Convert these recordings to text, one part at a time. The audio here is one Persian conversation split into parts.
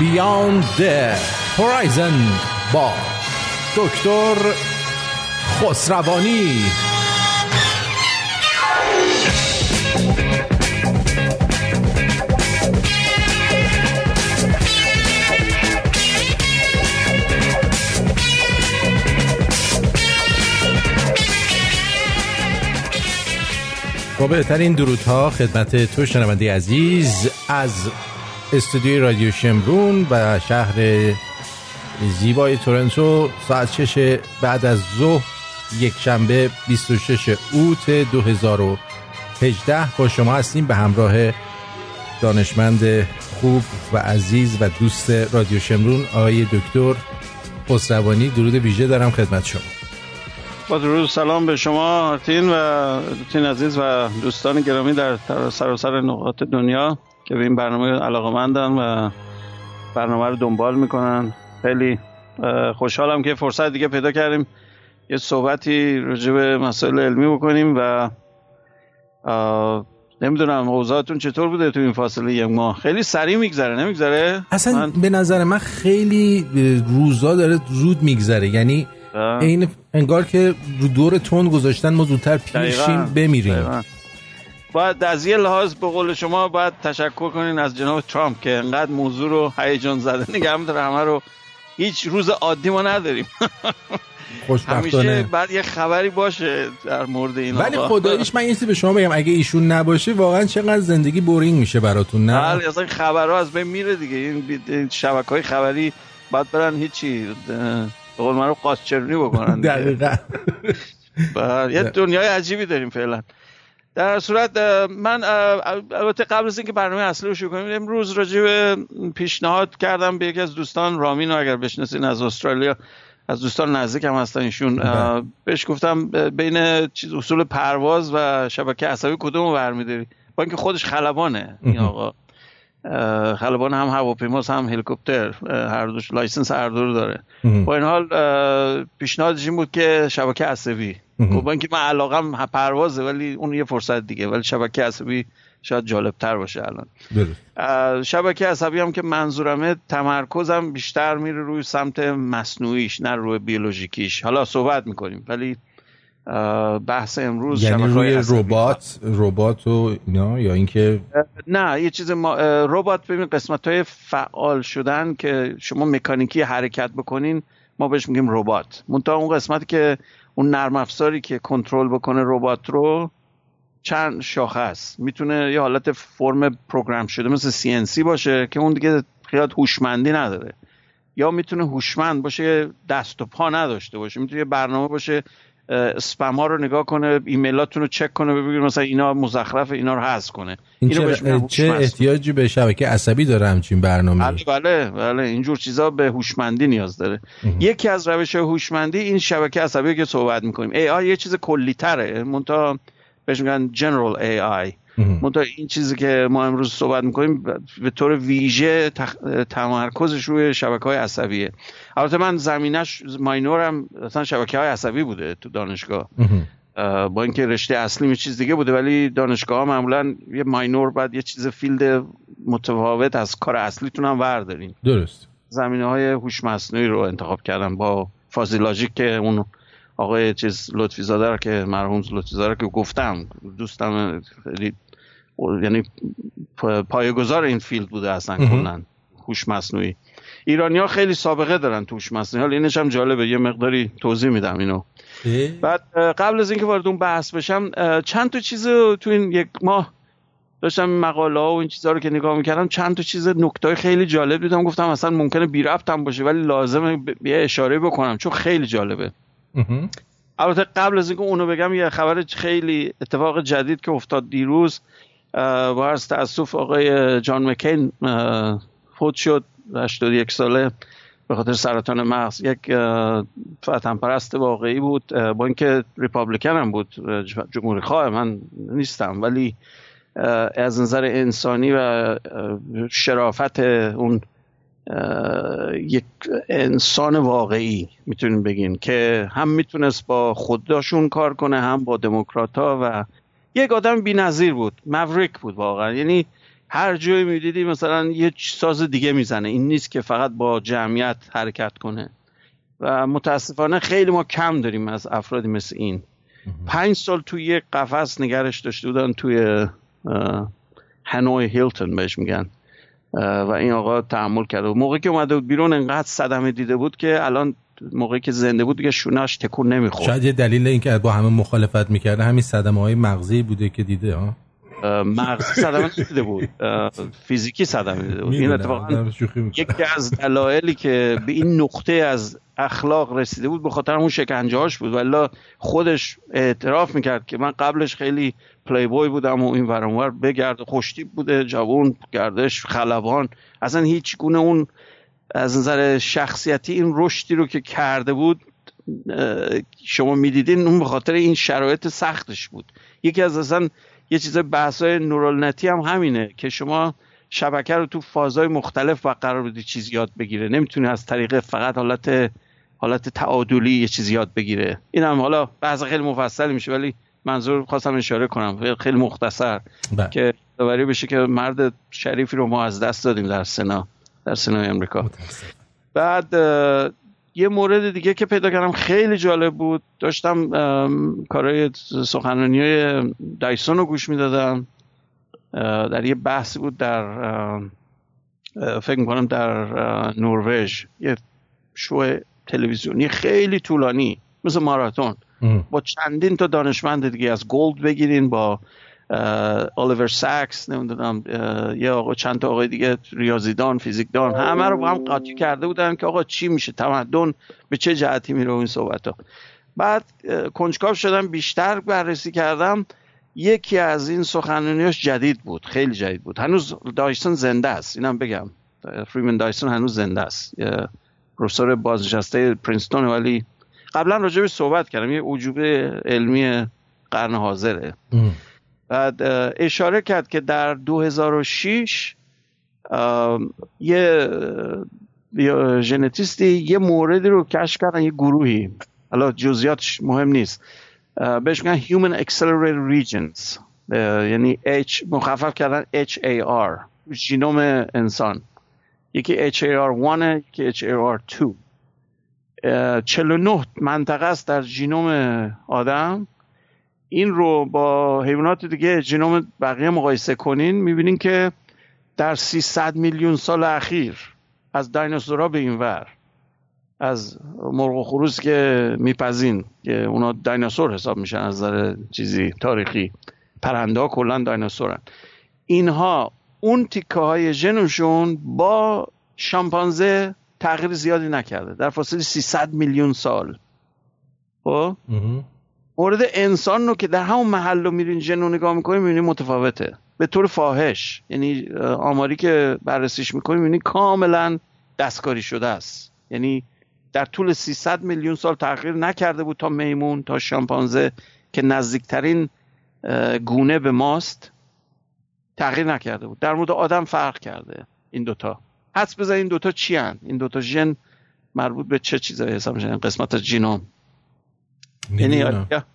Beyond the Horizon با دکتر خسروانی. با بهترین درودها خدمت تو شنونده عزیز از استودیوی رادیو شمرون و شهر زیبای تورنتو. ساعت 6 بعد از ظهر یک شنبه 26 اوت 2018 با شما هستیم به همراه دانشمند خوب و عزیز و دوست رادیو شمرون آقای دکتر خسروانی. درود ویژه دارم خدمت شما. با درود سلام به شما آرتین و آرتین عزیز و دوستان گرامی در سراسر نقاط دنیا که به این برنامه علاقه‌مندن و برنامه رو دنبال میکنن. خیلی خوشحالم که فرصت دیگه پیدا کردیم یه صحبتی راجع به مسائل علمی بکنیم و نمیدونم اوضاعتون چطور بوده تو این فاصله یک ماه؟ خیلی سریع میگذره نمیگذره؟ اصلا به نظر من خیلی روزا داره زود میگذره، یعنی این انگار که رو دور تون گذاشتن ما زودتر پیشیم بمیریم. باید از یه لحاظ به قول شما باید تشکر کنین از جناب ترامپ که انقدر موضوع رو هیجان زده نگه می‌داره، همه رو هیچ روز عادی ما نداریم. همیشه بعد یه خبری باشه در مورد این. ولی خداییش من یه چیزی به شما بگم، اگه ایشون نباشه واقعا چقدر زندگی بورینگ میشه براتون، نه؟ بله اصلا خبرها از بین میره دیگه. این شبکه‌های خبری باید برن هیچی به قول معروف قاچچرونی بکنن. دقیقاً. یه دنیای عجیبی داریم فعلا. در صورت من البته قبل از اینکه برنامه اصلی رو شروع کنیم امروز راجع به پیشنهاد کردم به یکی از دوستان، رامین رو اگر بشناسین از استرالیا، از دوستان نزدیکم هستن ایشون، بهش گفتم بین اصول پرواز و شبکه عصبی کدومو برمی‌داری؟ با اینکه خودش خلبانه این آقا، خلبان هم هواپیماست هم هلیکوپتر، هر دوش لایسنس هر دو رو داره. با این حال پیشنهادش این بود که شبکه عصبی. با اینکه من علاقم پروازه ولی اون یه فرصت دیگه، ولی شبکه عصبی شاید جالبتر باشه الان. شبکه عصبی هم که منظورمه تمرکزم بیشتر میره روی سمت مصنوعیش نه روی بیولوژیکیش. حالا صحبت میکنیم ولی بحث امروز یعنی روی ربات و اینا، یا اینکه نه یه چیز ربات ببین قسمت‌های فعال شدن که شما مکانیکی حرکت بکنین ما بهش میگیم ربات. منتها اون قسمتی که اون نرم افزاری که کنترل بکنه ربات رو چند شاخه است. میتونه یه حالت فرم پروگرام شده مثل CNC باشه که اون دیگه خیلی هوشمندی نداره، یا میتونه هوشمند باشه دست و پا نداشته باشه. میتونه یه برنامه باشه اسپم ها رو نگاه کنه، ایمیلاتون رو چک کنه، ببینید مثلا اینا مزخرف، اینا رو حذف کنه. اینو چه احتیاجی به شبکه عصبی داره همچین برنامه؟ بله اینجور چیزا به هوشمندی نیاز داره. یکی از روش هوشمندی این شبکه عصبی که صحبت میکنیم. AI یه چیز کلی تره، منتها بهش میگن جنرال AI. منتها این چیزی که ما امروز صحبت میکنیم به طور ویژه تمرکزش روی شبکه‌های عصبیه. البته من زمینش ماینورم مثلا شبکه‌های عصبی بوده تو دانشگاه، با اینکه رشته اصلی یه چیز دیگه بوده، ولی دانشگاه‌ها معمولا یه ماینور بعد یه چیز فیلد متفاوت از کار اصلیتون هم وردارین. درست. زمینه‌های هوش مصنوعی رو انتخاب کردم با فازی لاجیک که اون آقای لطفی زاده رو که مرحوم لطفی زاده که گفتم دوستم، یعنی پایه‌گذار این فیلد بوده اصلا کلاً هوش مصنوعی. ایرانی‌ها خیلی سابقه دارن تو هوش مصنوعی. حالا اینش هم جالبه، یه مقداری توضیح میدم اینو. بعد قبل از اینکه وارد اون بحث بشم چند تا چیز تو این یک ماه داشتم مقاله‌ها و این چیزا رو که نگاه می‌کردم، چند تا چیز نکته خیلی جالب دیدم، گفتم اصلا ممکنه بی ربط هم باشه ولی لازمه یه اشاره بکنم چون خیلی جالبه. البته قبل از اینکه اونو بگم یه خبر خیلی اتفاق جدید که افتاد دیروز، با عرض تأسف آقای جان مکین فوت شد، 81 ساله، به خاطر سرطان مغز. یک وطن پرست واقعی بود، با اینکه ریپابلیکن هم بود، جمهوری خواه من نیستم، ولی از نظر انسانی و شرافت اون یک انسان واقعی میتونیم بگین که هم میتونست با خودشون کار کنه هم با دموکرات‌ها و یک آدم بی‌نظیر بود، موریک بود واقعا. یعنی هر جایی میدیدی مثلا یه ساز دیگه میزنه. این نیست که فقط با جمعیت حرکت کنه و متاسفانه خیلی ما کم داریم از افرادی مثل این. 5 سال توی یک قفس نگرش داشته بودن توی هانوی هیلتون بهش میگن و این آقا تحمل کرده و موقعی که اومده بود بیرون انقدر صدمه دیده بود که الان موقعی که زنده بود دیگه شونه‌اش تکون نمیخورد. شاید یه دلیل این که با همه مخالفت میکرده همین صدمه‌های مغزی بوده که دیده. ها مغزی صدمه دیده بود، فیزیکی صدمه دیده بود. این اتفاقا یکی از دلایلی که به این نقطه از اخلاق رسیده بود به خاطر اون شکنجه‌هاش بود. ولی خودش اعتراف میکرد که من قبلش خیلی پلی بوی بودم و این ور اون ور بگرد، خوشتیپ بوده، جوان، گردش، خلبان، اصلا هیچ گونه اون از نظر شخصیتی این رشدی رو که کرده بود شما میدیدین اون به خاطر این شرایط سختش بود. یکی از اصلا یه چیز بحثای نورال نتی هم همینه که شما شبکه رو تو فازهای مختلف و قرار بدی چیز یاد بگیره، نمیتونی از طریق فقط حالت تعادلی یه چیز یاد بگیره. این هم حالا بحث خیلی مفصل میشه ولی منظور خواستم اشاره کنم خیلی مختصر که داوری بشه که مرد شریفی رو ما از دست دادیم در سنای امریکا. بعد یه مورد دیگه که پیدا کردم خیلی جالب بود، داشتم کارهای سخنرانی‌های دایسون رو گوش میدادم. در یه بحثی بود در فکر میکنم در نروژ، یه شو تلویزیونی خیلی طولانی مثل ماراتون با چندین تا دانشمند دیگه، از گولد بگیرین با الیور ساکس، نمیدونم یه آقا چند تا آقای دیگه ریاضیدان، فیزیکدان، همه رو با هم قاطی کرده بودن که آقا چی میشه تمدن، به چه جهتی میره این صحبتا. بعد کنجکاو شدم بیشتر بررسی کردم. یکی از این سخنرانیاش جدید بود، خیلی جدید بود. هنوز دایسون زنده است، اینم بگم، فریمن دایسون هنوز زنده است، پروفسور بازنشسته پرینستون، ولی قبلا راجع بهش صحبت کردم، یه عجوبه علمی قرن حاضره. بعد اشاره کرد که در 2006 یه ژنتیستی یه موردی رو کشف کردن، یه گروهی، حالا جزئیاتش مهم نیست، بهش میگن Human Accelerated Regions، یعنی H مخفف کردن HAR، ژنوم انسان. یکی HAR1 یکی HAR2. 49 منطقه است در ژنوم آدم. این رو با حیوانات دیگه ژنوم بقیه مقایسه کنین میبینین که در 300 میلیون سال اخیر از دایناسورها به این ور، از مرغ و خروس که میپزین که اونا دایناسور حساب میشن از نظر چیزی تاریخی، پرنده ها کلا دایناسورن، اینها اون تیکه های ژنشون با شامپانزه تغییر زیادی نکرده در فاصله 300 میلیون سال. خب مورد انسان رو که در همون محل رو میرین ژن رو نگاه میکنیم میبینیم متفاوته به طور فاحش، یعنی آماری که بررسیش میکنیم میبینیم کاملا دستکاری شده است. یعنی در طول 300 میلیون سال تغییر نکرده بود تا میمون، تا شامپانزه که نزدیکترین گونه به ماست، تغییر نکرده بود. در مورد آدم فرق کرده. این دوتا حدس بزن این دوتا چی هن؟ این دوتا ژن مربوط به چه چیزایی حساب میشن؟ قسمت از ژنوم. یعنی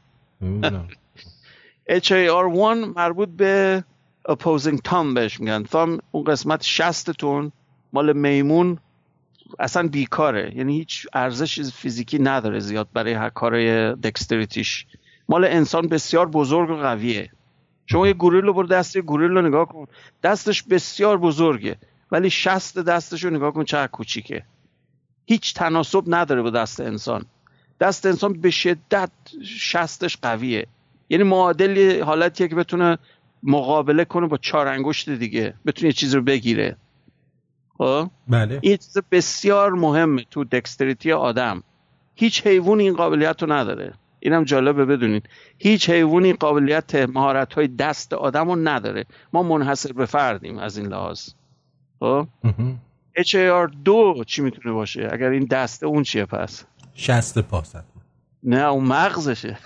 HAR1 مربوط به opposing thumb بهش میگن. thumb اون قسمت شستتون مال میمون اصلا بیکاره، یعنی هیچ ارزش فیزیکی نداره زیاد برای کارهای دکستریتیش. مال انسان بسیار بزرگ و قویه. شما یه گوریل رو برو دست یه گوریل رو نگاه کن، دستش بسیار بزرگه ولی شست دستش رو نگاه کن چقدر کوچیکه، هیچ تناسب نداره با دست انسان. دست انسان به شدت شستش قویه، یعنی معادل حالتیه که بتونه مقابله کنه با 4 انگشت دیگه، بتونه یه چیز رو بگیره. خب بله. این چیز بسیار مهمه تو دکستریتی آدم. هیچ حیوان این قابلیت رو نداره. اینم جالبه بدونید، هیچ حیوانی قابلیت مهارت‌های دست آدم رو نداره. ما منحصر به فردیم از این لحاظ. خب HAR2 چی میتونه باشه؟ اگر این دسته اون چیه پس؟ شست پاست. نه اون مغزشه.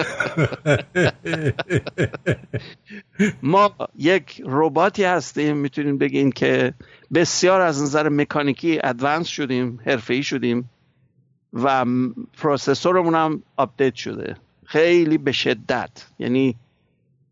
ما یک رباتی هستیم میتونیم بگین که بسیار از نظر مکانیکی ادوانس شدیم، حرفه‌ای شدیم و پروسسورمون هم آپدیت شده خیلی به شدت. یعنی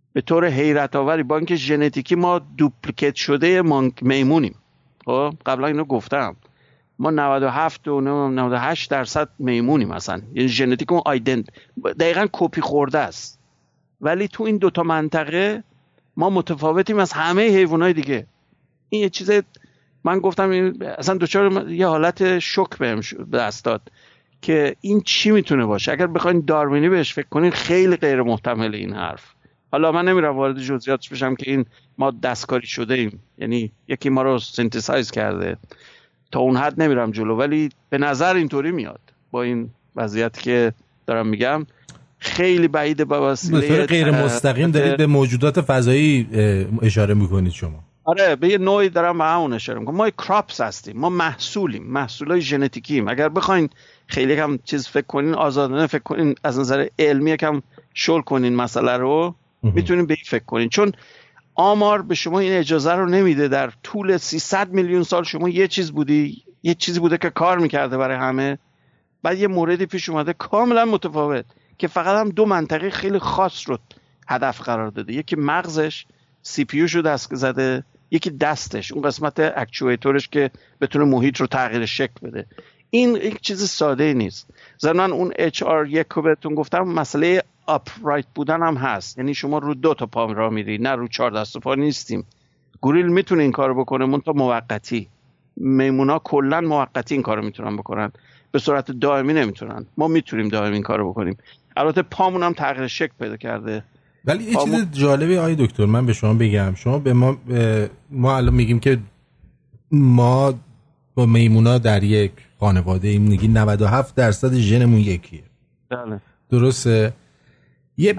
به طور حیرت آوری با اینکه ژنتیکی ما دوپلیکیت شده میمونیم. خب قبلا اینو گفتم، ما 97 و 98% میمونیم مثلا، یعنی ژنتیک اون دقیقاً کپی خورده است. ولی تو این دوتا منطقه ما متفاوتیم از همه حیوانات دیگه. این یه چیز، من گفتم این اصلا دوچار یه حالت شوک بهم دست داد که این چی میتونه باشه. اگر بخواین داروینی بهش فکر کنین خیلی غیر محتمل این حرف. حالا من نمیرم وارد جزئیاتش بشم که این ما دستکاری شده ایم، یعنی یکی ما رو سینتزایز کرده، تا اون حد نمیرم جلو، ولی به نظر اینطوری میاد با این وضعیتی که دارم میگم. خیلی بعیده با وسیله به طور غیر مستقیم دارید به موجودات فضایی اشاره میکنید شما. آره به یه نوعی دارم به همون اشاره میکنم. ما کراپس هستیم، ما محصولیم، محصولای ژنتیکیم. اگر بخواین خیلی کم چیز فکر کنین، آزادانه فکر کنین، از نظر علمی کم شل کنین مسئله رو، میتونین به این فکر کنین. چون آمار به شما این اجازه رو نمیده در طول 300 میلیون سال شما یه چیز بودی، یه چیزی بوده که کار میکرده برای همه، بعد یه موردی پیش اومده کاملا متفاوت که فقط هم دو منطقه خیلی خاص رو هدف قرار داده. یکی مغزش، سی پی یوش رو دست زده، یکی دستش، اون قسمت اکچویتورش که بتونه محیط رو تغییر شکل بده. این یک چیز ساده نیست. ضمن اون HR1 رو بهتون گفتم، مسئله اپرایت بودن هم هست، یعنی شما رو 2 تا پا راه میری، نه رو 4 دست و پا نیستیم. گوریل میتونه این کارو بکنه، منتها موقتی. میمونا کلا موقتی این کارو میتونن بکنن، به صورت دائمی نمیتونن. ما میتونیم دائمی این کارو بکنیم. البته پامون هم تغییر شکل پیدا کرده. ولی یه چیز جالبی آقای دکتر من به شما بگم، شما به ما الان میگیم که ما با میمونا در یک خانواده ایم، میگی 97% ژنمون یکیه. بله. درسته؟ یه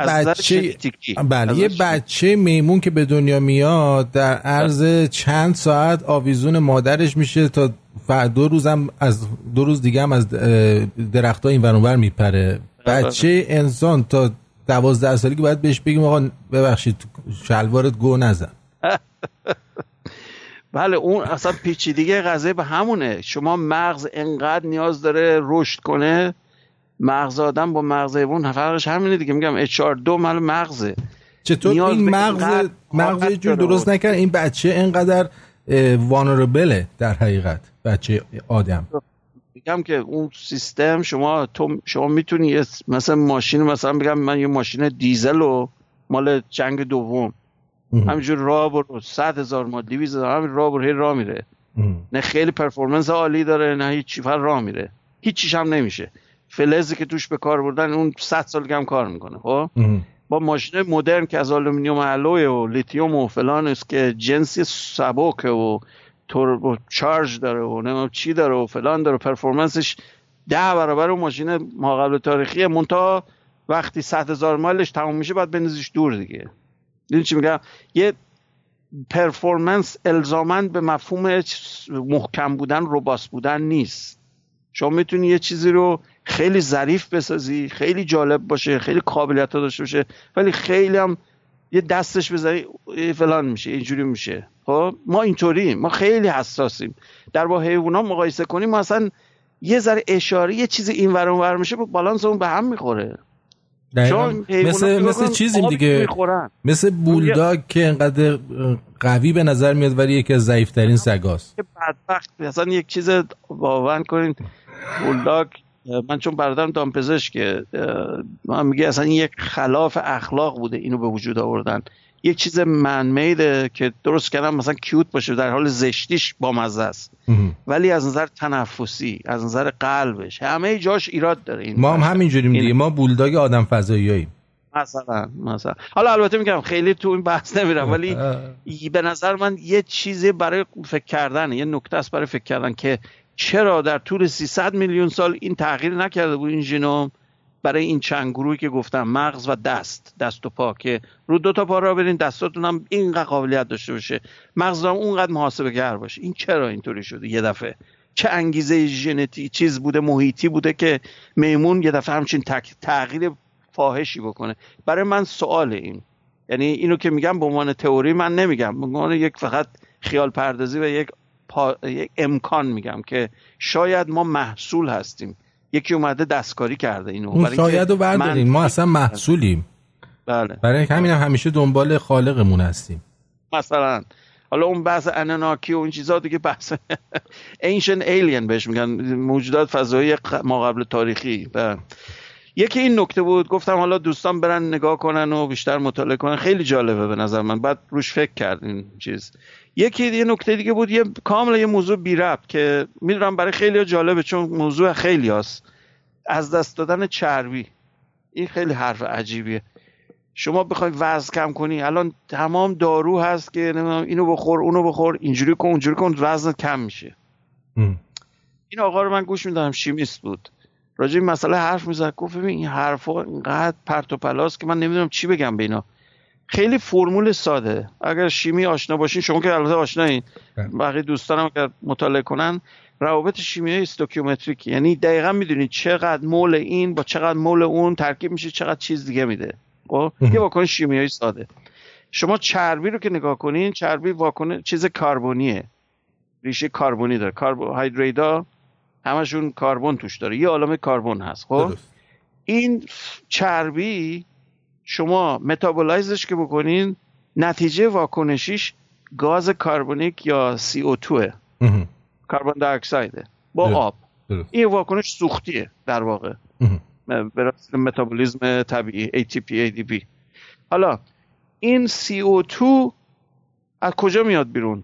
بچه میمون که به دنیا میاد در عرض چند ساعت آویزون مادرش میشه تا 2 روز دیگه هم از درخت‌ها این ور اون ور میپره. بچه انسان تا 12 سالی که باید بهش بگیم آقا ببخشید شلوارت گو نزن. بله اون اصلا پیچیدگی قضیه به همونه. شما مغز انقدر نیاز داره رشد کنه، مغز آدم با مغز حیوان فرقش همینه دیگه. میگم HR2 مال مغزه. چطور این مغز یه جور درست نکنه این بچه اینقدر وانربله در حقیقت بچه آدم؟ میگم که اون سیستم شما میتونی مثلا ماشین، مثلا بگم من یه ماشین دیزل و مال جنگ دوم همینجور راه برو 100,000 مایل 200,000 همین راه برو، هی راه میره، نه خیلی پرفورمنس عالی داره نه هیچ، فقط راه میره، هیچیش هم نمیشه. فلزی که توش به کار بردن اون 100 سال دیگه هم کار میکنه. خب با ماشین مدرن که از آلومینیوم الوی و لیتیوم و فلان است که جنسی سبک و توربو چارج داره و نمیدونم چی داره و فلان داره، پرفورمنسش 10 برابر اون ماشین ما قبل تاریخیه، منتها وقتی 100,000 مایلش تموم میشه بعد بندازیش دور دیگه. دیدین چی میگم؟ یه پرفورمنس الزاماً به مفهوم محکم بودن، روباست بودن نیست. شما میتونی یه چیزی رو خیلی ظریف بسازی، خیلی جالب باشه، خیلی قابلیت داشته باشه، ولی خیلی هم یه دستش بزنی فلان میشه، اینجوری میشه. خب ما اینطوریم، ما خیلی حساسیم. در با حیوانات مقایسه کنیم ما اصلا یه ذره اشاره یه چیزی این ور اون ور میشه بالانس اون به هم میخوره. مثل چیزیم دیگه، مثل بولداگ که انقدر قوی به نظر میاد ولی یکی از ضعیف‌ترین سگاست. بدبخت اصلا یک چیز باور کنین بولداگ، من چون برادرم دامپزشکه، من میگه اصلا یک خلاف اخلاق بوده اینو به وجود آوردن. یک چیز من میده که درست کردن مثلا کیوت باشه، در حال زشتیش بامزه است، ولی از نظر تنفسی، از نظر قلبش، همه جاش ایراد داره. این ما هم همینجوریم دیگه، ما بولداگ آدم فضاییاییم مثلا. حالا البته میگم خیلی تو این بحث نمیرم، ولی به نظر من یه چیزی برای فکر کردن، یه نکته است برای فکر کردن که چرا در طول 300 میلیون سال این تغییر نکرده بود این ژنوم برای این چند گروهی که گفتم، مغز و دست و پا، که رو 2 تا پا را برین دستاتون هم اینقدر قابلیت داشته باشه، مغز هم اونقدر محاسبه گر باشه. این چرا اینطوری شده یه دفعه؟ چه انگیزه ژنتی چیز بوده، محیطی بوده که میمون یه دفعه همچین تغییر فاحشی بکنه؟ برای من سوال این، یعنی اینو که میگم به عنوان تئوری من نمیگم، به عنوان یک فقط خیال پردازی و یک امکان میگم که شاید ما محصول هستیم. یکی اومده دستکاری کرده اینو، اون شاید رو بردارین، ما اصلا محصولیم. بله. برای همین همیشه دنبال خالقمون هستیم. مثلا حالا اون بحث اناناکی و این چیزا دیگه بحث ancient alien بهش میگن، موجودات فضایی ما قبل تاریخی. و یکی این نکته بود، گفتم حالا دوستان برن نگاه کنن و بیشتر مطالعه کنن، خیلی جالبه به نظر من، بعد روش فکر کرد این چیز. یه نکته دیگه بود، یه کاملا یه موضوع بی ربط که میدونم برای خیلی جالبه چون موضوع خیلی هست، از دست دادن چربی. این خیلی حرف عجیبیه. شما بخوای وزن کم کنی، الان تمام دارو هست که نمیدونم اینو بخور اونو بخور، اینجوری کن اونجوری کن، وزن کم میشه. این آقا رو من گوش میدادم، شیمیست بود، راجع به مسئله حرف میزد. گفت ببین این حرفا اینقدر پرت و پلاست که من نمیدونم چی بگم به اینا. خیلی فرمول ساده. اگر شیمی آشنا باشین، شما که البته آشنایین، بقیه دوستانم اگر مطالعه کنن، روابط شیمیایی استوکیومتریک، یعنی دقیقاً میدونید چقدر مول این با چقدر مول اون ترکیب میشه، چقدر چیز دیگه میده. خب یه واکنش شیمیایی ساده. شما چربی رو که نگاه کنین، چربی واکنش چیز کربونیه، ریشه کربونی داره. کربوهیدرات‌ها همشون کربن توش داره، یه عالمه کربن هست. خب این چربی شما متابولایزش که بکنین، نتیجه واکنشیش گاز کربونیک یا CO2 کربن دی اکسایده با آب. این واکنش سوختیه در واقع، برای متابولیسم طبیعی ATP ADP. حالا این CO2 از کجا میاد بیرون؟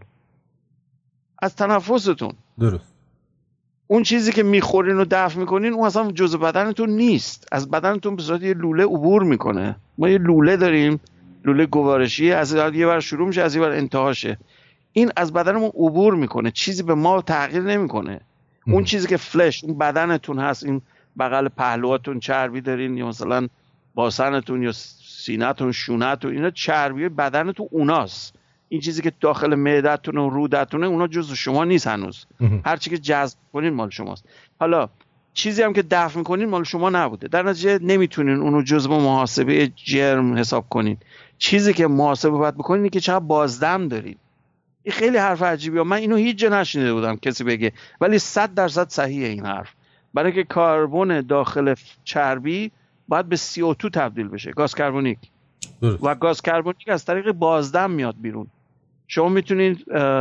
از تنفستون. درست. اون چیزی که میخورین و دفع میکنین اون اصلا جزء بدنتون نیست، از بدنتون به صورت یه لوله عبور میکنه. ما یه لوله داریم، لوله گوارشی، از یه بار شروع میشه از یه بار انتهاشه. این از بدنمون عبور میکنه، چیزی به ما تغییر نمیکنه. اون چیزی که فلش، اون بدنتون هست، این بغل پهلوهاتون چربی دارین، یا مثلا باسنتون یا سینه‌تون، شونه‌تون، اینا چربی بدنتون اوناست. این چیزی که داخل معده‌تون و روده‌تونه اونا جزء شما نیست هنوز. هر چی که جذب کنین مال شماست. حالا چیزی هم که دفع می‌کنین مال شما نبوده، در نتیجه نمیتونین اونو جزء محاسبه جرم حساب کنین. چیزی که محاسبه باید بکنین اینه که چقدر بازدم دارید. این خیلی حرف عجیبیه، من اینو هیچ جا نشنیده بودم کسی بگه، ولی 100% صحیحه این حرف. برای که کربن داخل چربی باید به CO2 تبدیل بشه، گاز کربونیک. و گاز کربونیک از طریق بازدم میاد بیرون. شما میتونید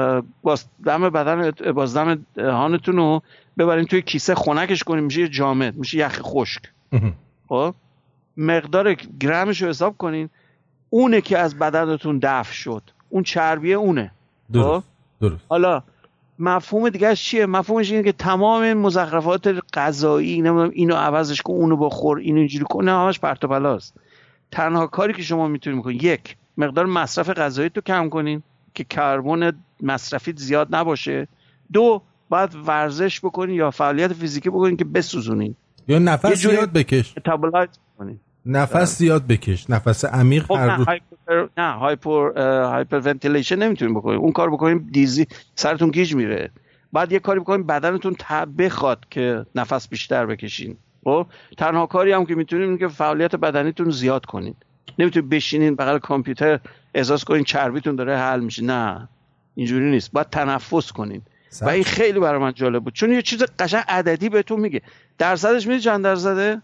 بازدم دهانتون رو ببرین توی کیسه، خنکش کنین، میشه یه جامد، میشه یخ خشک. خب مقدار گرمش رو حساب کنین، اونه که از بدنتون دفع شد، اون چربیه اونه. درست. حالا مفهوم دیگه چیه؟ مفهومش اینه که تمام مزخرفات غذایی، نمیدونم اینو عوضش کن، اونو بخور، اینو اینجوری کن، همش پرت و پلاست. تنها کاری که شما میتونید بکنید، یک، مقدار مصرف غذایی تو کم کنین که کربن مصرفیت زیاد نباشه. دو، باید ورزش بکنین یا فعالیت فیزیکی بکنین که بسوزونین، یا نفس زیاد بکش، متابولایز کنین، نفس زیاد بکش، نفس عمیق. نه هایپر ونتیلیشن نمیتونین بکنین. اون کار بکنین دیزی سرتون گیج میره. بعد یه کاری بکنین بدنتون بخواد که نفس بیشتر بکشین. خب تنها کاری هم که میتونین اینه که فعالیت بدنیتون زیاد کنین. نمیتونین بشینین بغل کامپیوتر احساس کنین چربیتون داره حل میشه، نه اینجوری نیست. باید تنفس کنین. و این خیلی برای من جالب بود چون یه چیز قشنگ عددی بهتون میگه. درصدش میدونی چند درصده؟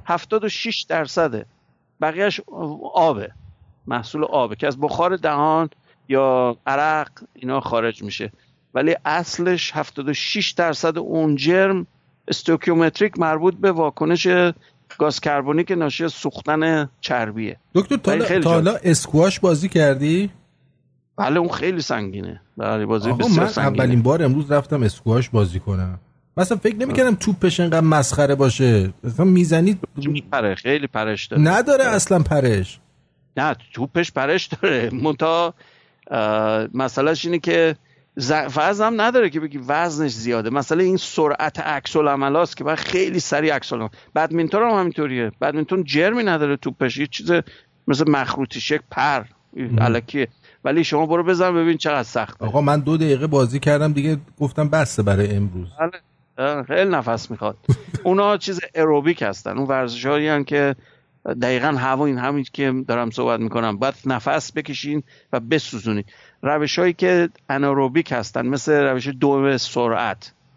76%. بقیهش آبه، محصول آبه که از بخار دهان یا عرق اینا خارج میشه، ولی اصلش 76% اون جرم استوکیومتریک مربوط به واکنش گاز کربونیک ناشی از سوختن چربیه. دکتر تا حالا اسکواش بازی کردی؟ بله اون خیلی سنگینه. بله بازی بسیار سنگینه. من اولین بار امروز رفتم اسکواش بازی کنم. مثلا فکر نمی‌کردم توپش انقدر مسخره باشه. مثلا میزنید میپره، خیلی پرش داره. نداره اصلا پرش. نه توپش پرش داره. منتها مسئلهش اینه که وزن هم نداره که بگی وزنش زیاده. مثلا این سرعت عکس العملاست که باید خیلی سریع عکس العمل. بدمینتون هم همینطوریه. بدمینتون جرمی نداره توپش، یه چیز مثل مخروطی شکل پر الکیه، ولی شما برو بزن ببین چقدر سخته. آقا من 2 دقیقه بازی کردم دیگه گفتم بسه برای امروز. خیلی نفس میخواد. اونا چیز اروبیک هستن، اون ورزشایی هستن که دقیقاً همین که دارم صحبت میکنم، باید نفس بکشین و بسوزونین. روشایی که اناروبیک هستن مثل روش دوم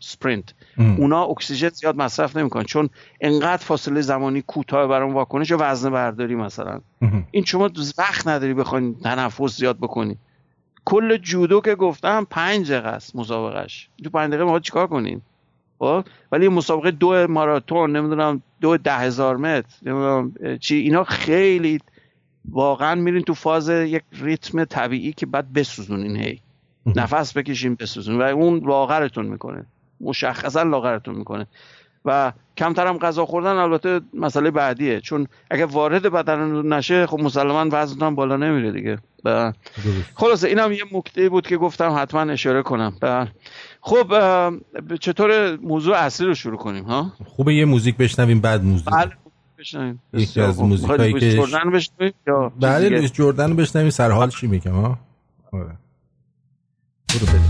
سپرینت، اونا اکسیژن زیاد مصرف نمیکنن چون انقدر فاصله زمانی کوتاه برام واکنش وزنه برداری مثلا. این شما وقت نداری بخواید تنفس زیاد بکنی. کل جودو که گفتم 5 دقیقه است مسابقهش، تو 5 دقیقه ما چیکار کنین؟ ولی مسابقه 2 ماراتون، نمیدونم 2 10,000 متر، نمیدونم چی، اینا خیلی واقعا میرین تو فاز یک ریتم طبیعی که بعد بسوزونین، هی نفس بکشین بسوزونین و اون لاغرتون میکنه، مشخصا لاغرتون میکنه. و کمتر هم غذا خوردن البته مسئله بعدیه، چون اگه وارد بدن نشه خب مسلما وزنتون بالا نمیره دیگه. خلاصه اینم یه نکته بود که گفتم حتما اشاره کنم. خب چطور موضوع اصلی رو شروع کنیم ها؟ خوبه یه موزیک بشنویم بعد موضوع. بله بشنویم. یکی از موزیکایی که لوئیس جردن بشنویم یا بله لوئیس جردن رو بشنویم، سرحال چی میگم ها؟ آره برو بریم.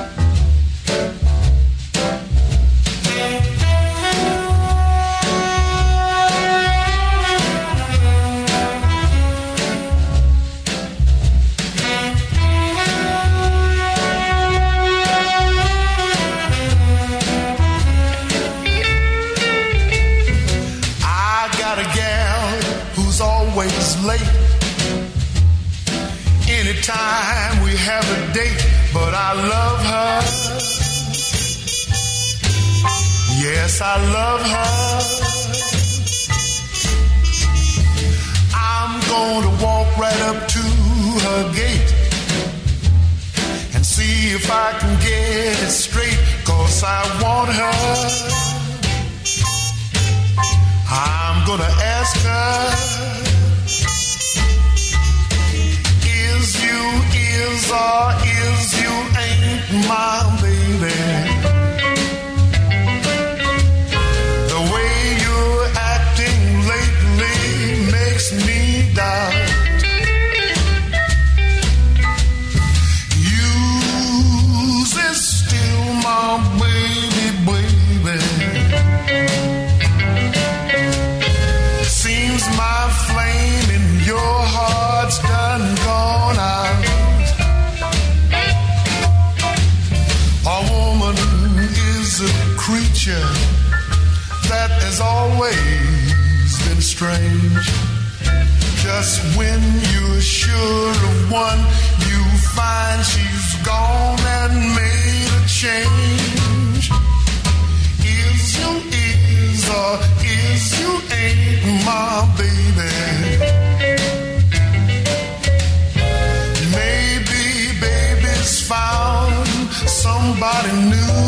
Anytime we have a date, but I love her. Yes, I love her. I'm gonna walk right up to her gate and see if I can get it straight, 'cause I want her. I'm gonna ask her, is or is you ain't my baby. The way you're acting lately makes me doubt. Use is still my baby, baby. Seems my flame in your heart's done gone out. A woman is a creature that has always been strange. Just when you're sure of one, you find she's gone and made a change. Is you is or is you ain't my baby. Maybe baby's found somebody new,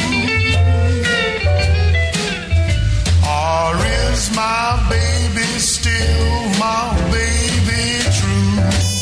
or is my baby still my baby true?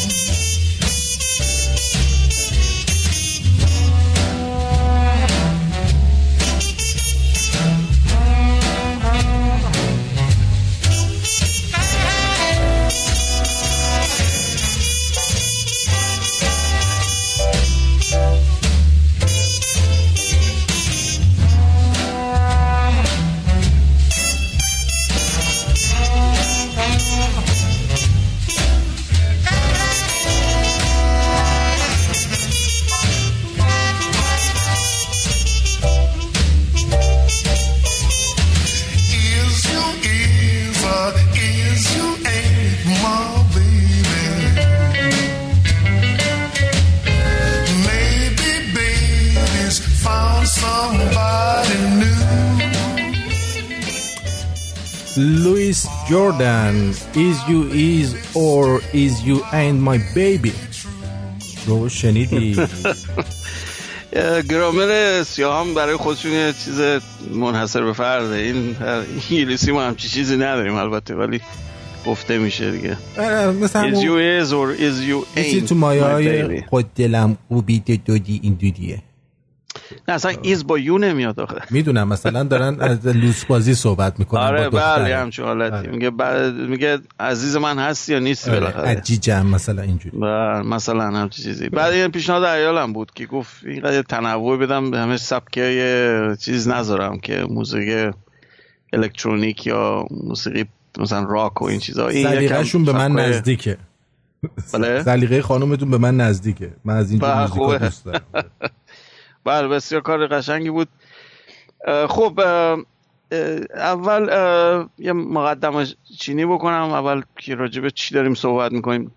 Louis Jordan, is you is or is you ain't my baby. رو شنیدی؟ گرامر سیاه هم برای خودشون یه چیز منحصر به فرده. این انگلیسی ما همچی چیزی نداریم البته، ولی گفته میشه دیگه. مثلا is you is or is you ain't تو مایه‌های خود دلم خوبید دودی این دودیه. نه اصلا ایز با یو نمیاد آخه. میدونم مثلا دارن از لوس بازی صحبت میکنن. آره بله همچون حالتی. میگه عزیز من هستی یا نیستی بالاخره. عجیجم مثلا اینجوری. مثلا همچین چیزی. بعد این پیشنهاد عیالم بود که گفت اینقدر تنوع بدم همه سبکه چیز نذارم که موسیقی الکترونیک یا موسیقی مثلا راک و این چیزا. این سلیقه‌شون به من نزدیکه. بله. سلیقه خانومتون به من نزدیکه. من از این موزیکا دوست دارم. بله بسیار کار قشنگی بود. خب اول یه مقدمه چینی بکنم اول که راجع به چی داریم صحبت میکنیم.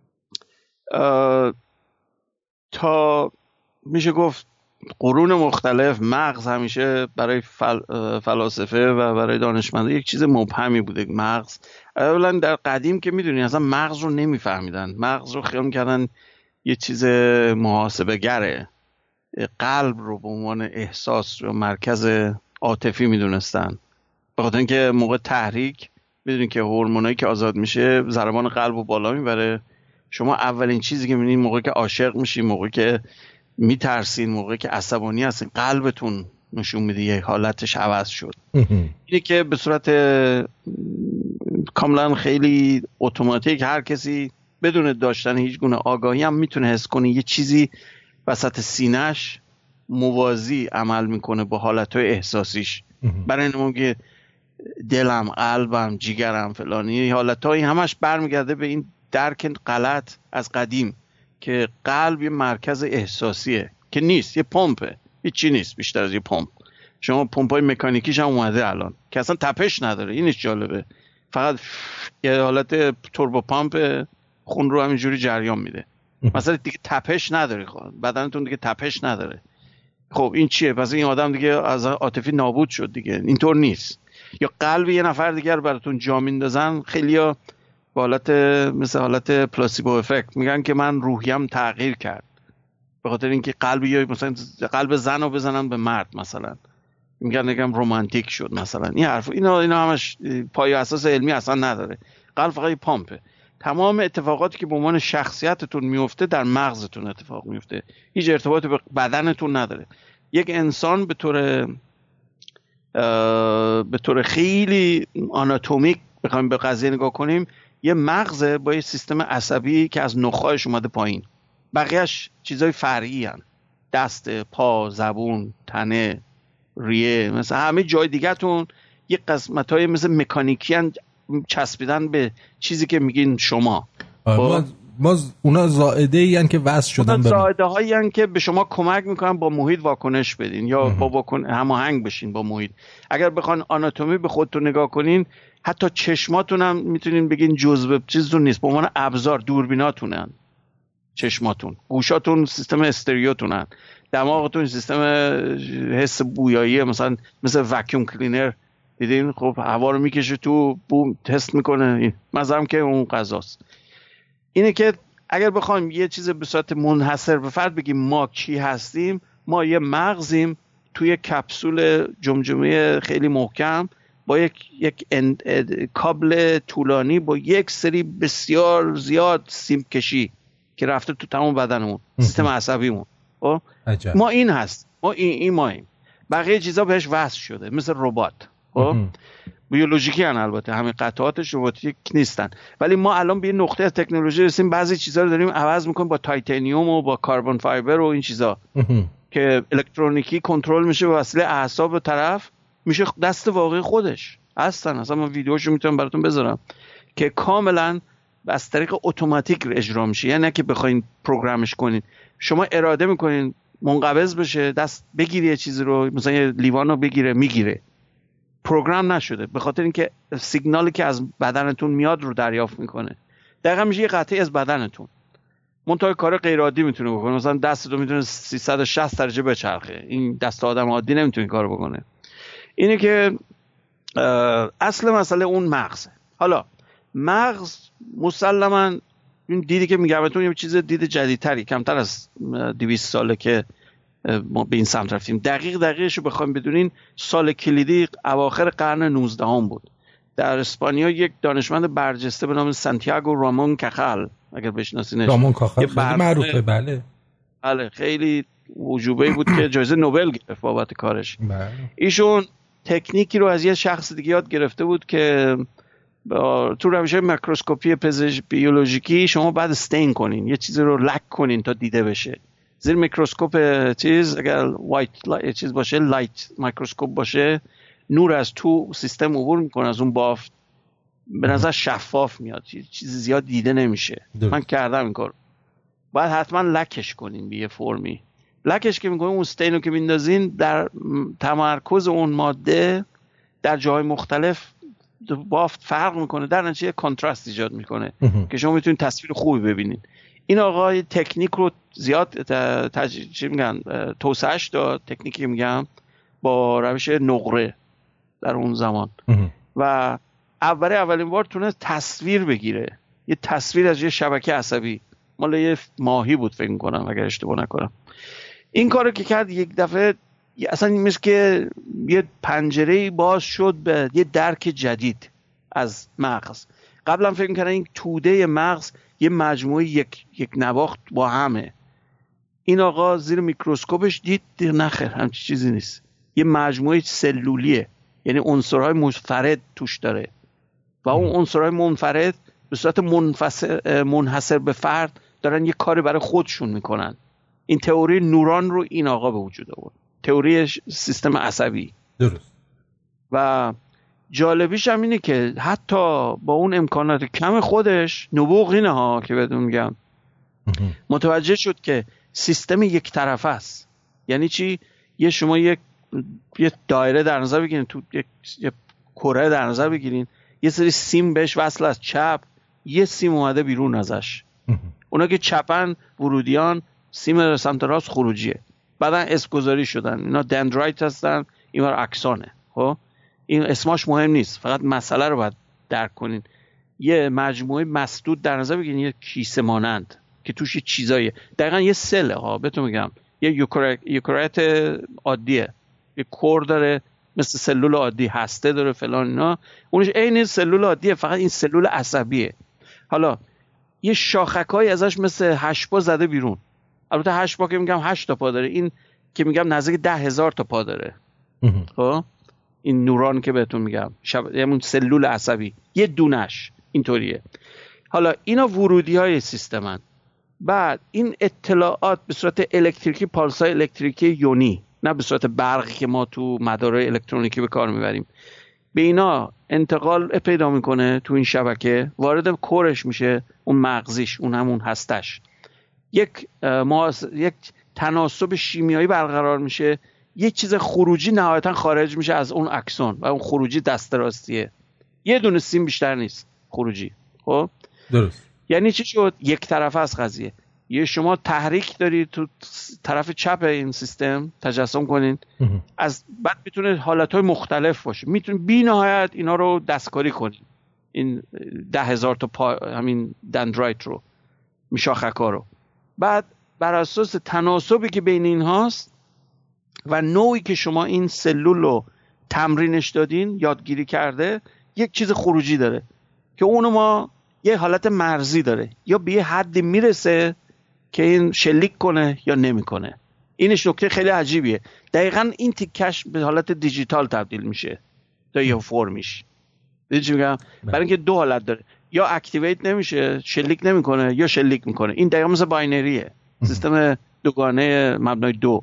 تا میشه گفت قرون مختلف مغز همیشه برای فلاسفه و برای دانشمندا یک چیز مبهمی بوده. مغز اولا در قدیم که میدونی اصلا مغز رو نمیفهمیدن، مغز رو خیال میکردن یه چیز محاسبه گره، قلب رو به عنوان احساس و مرکز عاطفی میدونستن، به خاطر اینکه موقع تحریک میدونین که هورمونایی که آزاد میشه ضربان قلب رو بالا میبره. شما اولین چیزی که میبینید موقعی که عاشق میشین، موقعی که میترسین، موقعی که عصبانی هستین، قلبتون نشون میده یک حالتش عوض شد. اینه که به صورت کاملا خیلی اتوماتیک هر کسی بدون داشتن هیچ گونه آگاهی هم میتونه حس کنه یه چیزی وسط سینه‌اش موازی عمل میکنه با حالتهای احساسیش. برای اینمون که دلم، قلبم، جیگرم فلانی حالتهایی همش برمیگرده به این درک غلط از قدیم که قلب یه مرکز احساسیه که نیست، یه پمپه، هیچی نیست بیشتر از یه پمپ. شما پمپای مکانیکیش هم اومده الان که اصلا تپش نداره، اینش جالبه، فقط یه حالت توربو پمپ خون رو همینجوری جریان میده. مثلا دیگه تپش نداره، بدنتون دیگه تپش نداره. خب این چیه؟ پس این آدم دیگه از عاطفی نابود شد دیگه. اینطور نیست. یا قلب یه نفر دیگر براتون جا میندازن، خیلیا با حالت مثل حالت پلاسیبو افکت میگن که من روحیم تغییر کرد به خاطر اینکه قلبی یا مثلا قلب زن رو بزنن به مرد، مثلا میگن نگم رومانتیک شد مثلا. این حرف اینا همش پای اساس علمی اصلا نداره. قلب فقط یه پامپه. تمام اتفاقاتی که به عنوان شخصیتتون میفته در مغزتون اتفاق میفته، هیچ ارتباطی به بدنتون نداره. یک انسان به طور خیلی آناتومیک بخوایم به قضیه نگاه کنیم، یه مغزه با یه سیستم عصبی که از نخاعش اومده پایین، بقیهش چیزای فرعی هن. دست، پا، زبون، تنه، ریه، مثلا همه جای دیگه‌تون یه قسمت‌های مثل مکانیکی هن چسبیدن به چیزی که میگین شما. ما اونا زائده هن که وصل شدن، زائده هایی هن که به شما کمک میکنن با محیط واکنش بدین یا با هماهنگ بشین با محیط. اگر بخوان آناتومی به خودتون نگاه کنین، حتی چشماتون هم میتونین بگین جزء چیزتون نیست، به عنوان ابزار دوربیناتونن. چشماتون، گوشاتون سیستم استریوتونن، دماغتون سیستم حس بویایی، مثلا مثل واکیوم کلینر دیدین، خب هوا رو میکشه تو، بوم تست میکنه، مثلا که اون غذاست. اینه که اگر بخوایم یه چیز به صورت منحصر به فرد بگیم ما کی هستیم، ما یه مغزیم توی کپسول جمجمه خیلی محکم با یک کابل طولانی با یک سری بسیار زیاد سیم کشی که رفته تو تمام بدنمون، سیستم عصبیمون. ما این هست، ما این ماییم، بقیه چیزا بهش وصل شده مثل ربات. بیولوژیکی هن، البته همین قطعاتش رباتیک نیستن، ولی ما الان به یه نقطه از تکنولوژی رسیم بعضی چیزا رو داریم عوض میکنیم با تایتانیوم و با کاربن فایبر و این چیزا که الکترونیکی کنترل میشه به وسیله اعصاب طرف، میشه دست واقعی خودش. اصلا من ویدیوشو میتونم براتون بذارم که کاملا از طریق اتوماتیک اجرا میشه، یعنی نه که بخواین پروگرامش کنین. شما اراده میکنین منقبض بشه، دست بگیری یه چیزی رو، مثلا یه لیوان رو بگیره، میگیره. پروگرام نشده، به خاطر اینکه سیگنالی که از بدنتون میاد رو دریافت میکنه. دقیقاً میشه یه قطعه از بدنتون. منتها کار غیر عادی میتونه بکنه، مثلا دستتو میتونه 360 درجه بچرخه. این دست آدم عادی نمیتونه کارو بکنه. اینه که اصل مسئله اون مغزه. حالا مغز مسلماً این دیدی که میگم بهتون یه چیز دید جدیدتری، کمتر از 200 ساله که ما به این سمت رفتیم. دقیقش رو بخوایم بدونین، سال کلیدی اواخر قرن 19 هم بود. در اسپانیا یک دانشمند برجسته به نام سانتیاگو رامون کاخال، اگر بشناسینش، رامون کاخال خیلی معروفه. بله خیلی وجوبه‌ای بود که جایزه نوبل گرفت بابت کارش. ایشون تکنیکی رو از یه شخص دیگه یاد گرفته بود که تو روش میکروسکوپی پزشکی بیولوژیکی شما بعد استین کنین، یه چیزی رو لک کنین تا دیده بشه. زیر میکروسکوپ اگر وایت چیز باشه، لایت میکروسکوپ باشه، نور از تو سیستم عبور میکنه از اون بافت، به نظر شفاف میاد، چیز زیاد دیده نمیشه. من کردم این کار. باید حتما لکش کنین به یه فرمی، لکش که میکنیم اون استینو که میندازین در تمرکز اون ماده در جای مختلف بافت فرق میکنه، در نتیجه کانتراست ایجاد میکنه که شما میتونید تصویر خوبی ببینید. این آقای تکنیک رو زیاد چی میگن توسعهش داد، تکنیکی که میگم با روش نقره در اون زمان و اولین بار تونست تصویر بگیره، یه تصویر از یه شبکه عصبی مال یه ماهی بود فکر میکنم اگر اشتباه نکنم. این کارو که کرد یک دفعه اصلا مثل که یه پنجره‌ای باز شد به یه درک جدید از مغز. قبلا فکر می‌کردن این توده مغز یه مجموعه یک نواخت با همه. این آقا زیر میکروسکوپش دید نخیر همچین چیزی نیست، یه مجموعه سلولیه، یعنی عنصرهای منفرد توش داره و اون عنصرهای منفرد به صورت منحصر به فرد دارن یه کاری برای خودشون میکنن. این تئوری نوران رو این آقا به وجود آورد، تئوری سیستم عصبی. درست. و جالبیش هم اینه که حتی با اون امکانات کم خودش نبوغ اینه ها که بهتون میگم متوجه شد که سیستم یک طرفه است. یعنی چی؟ شما یه دایره در نظر بگیرین، تو یه کره در نظر بگیرین، یه سری سیم بهش وصل از چپ، یه سیم اومده بیرون ازش. اونا که چپن ورودیان، سیم سمت راست خروجیه. بعدا اسم گذاری شدن، اینا دندرایت هستن، اینا اکسونه. خب این اسماش مهم نیست، فقط مسئله رو باید درک کنین. یه مجموعه مسدود در نظر بگیرین، یه کیسه مانند که توش یه چیزاییه، دقیقاً یه سله ها بهتون میگم، یه یوکاریوت عادیه، یه کور داره مثل سلول عادی، هسته داره فلان اینا، اونش عین سلول عادیه، فقط این سلول عصبیه. حالا یه شاخکای ازش مثل هشت‌پا زده بیرون. البته هشت‌پا که میگم 8 تا پا داره، این که میگم نزدیک 10,000 تا پا داره. خب این نوران که بهتون میگم همون سلول عصبی یه دونش اینطوریه. حالا اینا ورودی های سیستمن. بعد این اطلاعات به صورت الکتریکی، پالسای الکتریکی یونی، نه به صورت برقی که ما تو مدارهای الکترونیکی به کار میبریم، به اینا انتقال پیدا میکنه تو این شبکه، وارد کورش میشه، اون مغزیش، اون همون هستش، یک تناسب شیمیایی برقرار میشه، یک چیز خروجی نهایتا خارج میشه از اون اکسون و اون خروجی دست راستیه، یه دونه سیم بیشتر نیست خروجی. خب درست. یعنی چی شد؟ یک طرفه از قضیه. یه شما تحریک دارید تو طرف چپ این سیستم تجسم کنین، از بعد میتونه حالتهای مختلف باشه، میتونه بی نهایت اینا رو دستکاری کنین، این 10,000 تا پا همین دندرایت رو، شاخک‌ها رو. بعد بر اساس تناسبی که بین اینهاست و نوعی که شما این سلول رو تمرینش دادین، یادگیری کرده، یک چیز خروجی داره که اونو ما یه حالت مرزی داره، یا به یه حدی میرسه که این شلیک کنه یا نمیکنه. اینش نکته خیلی عجیبیه. دقیقاً این تیکش به حالت دیجیتال تبدیل میشه تا یه فرمیش. دیدی چی میگم؟ برای اینکه دو حالت داره، یا اکتیویت نمیشه، شلیک نمیکنه، یا شلیک میکنه. این دقیقاً مثل باینریه، سیستم دوگانه مبنای دو.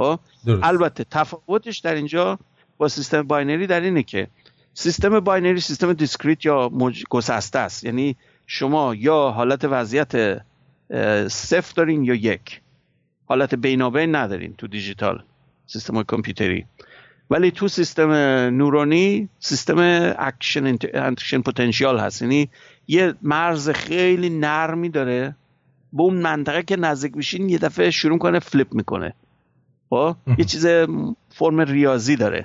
البته تفاوتش در اینجا با سیستم باینری در اینه که سیستم باینری سیستم دیسکریت یا گسسته است، یعنی شما یا حالت وضعیت 0 دارین یا 1، حالت بینابین ندارین تو دیجیتال سیستم کامپیوتری. ولی تو سیستم نورانی سیستم اکشن پتانسیال هست، یعنی یه مرز خیلی نرمی داره، به اون منطقه که نزدیک میشین یه دفعه شروع کنه فلیپ میکنه. یه چیز فرم ریاضی داره.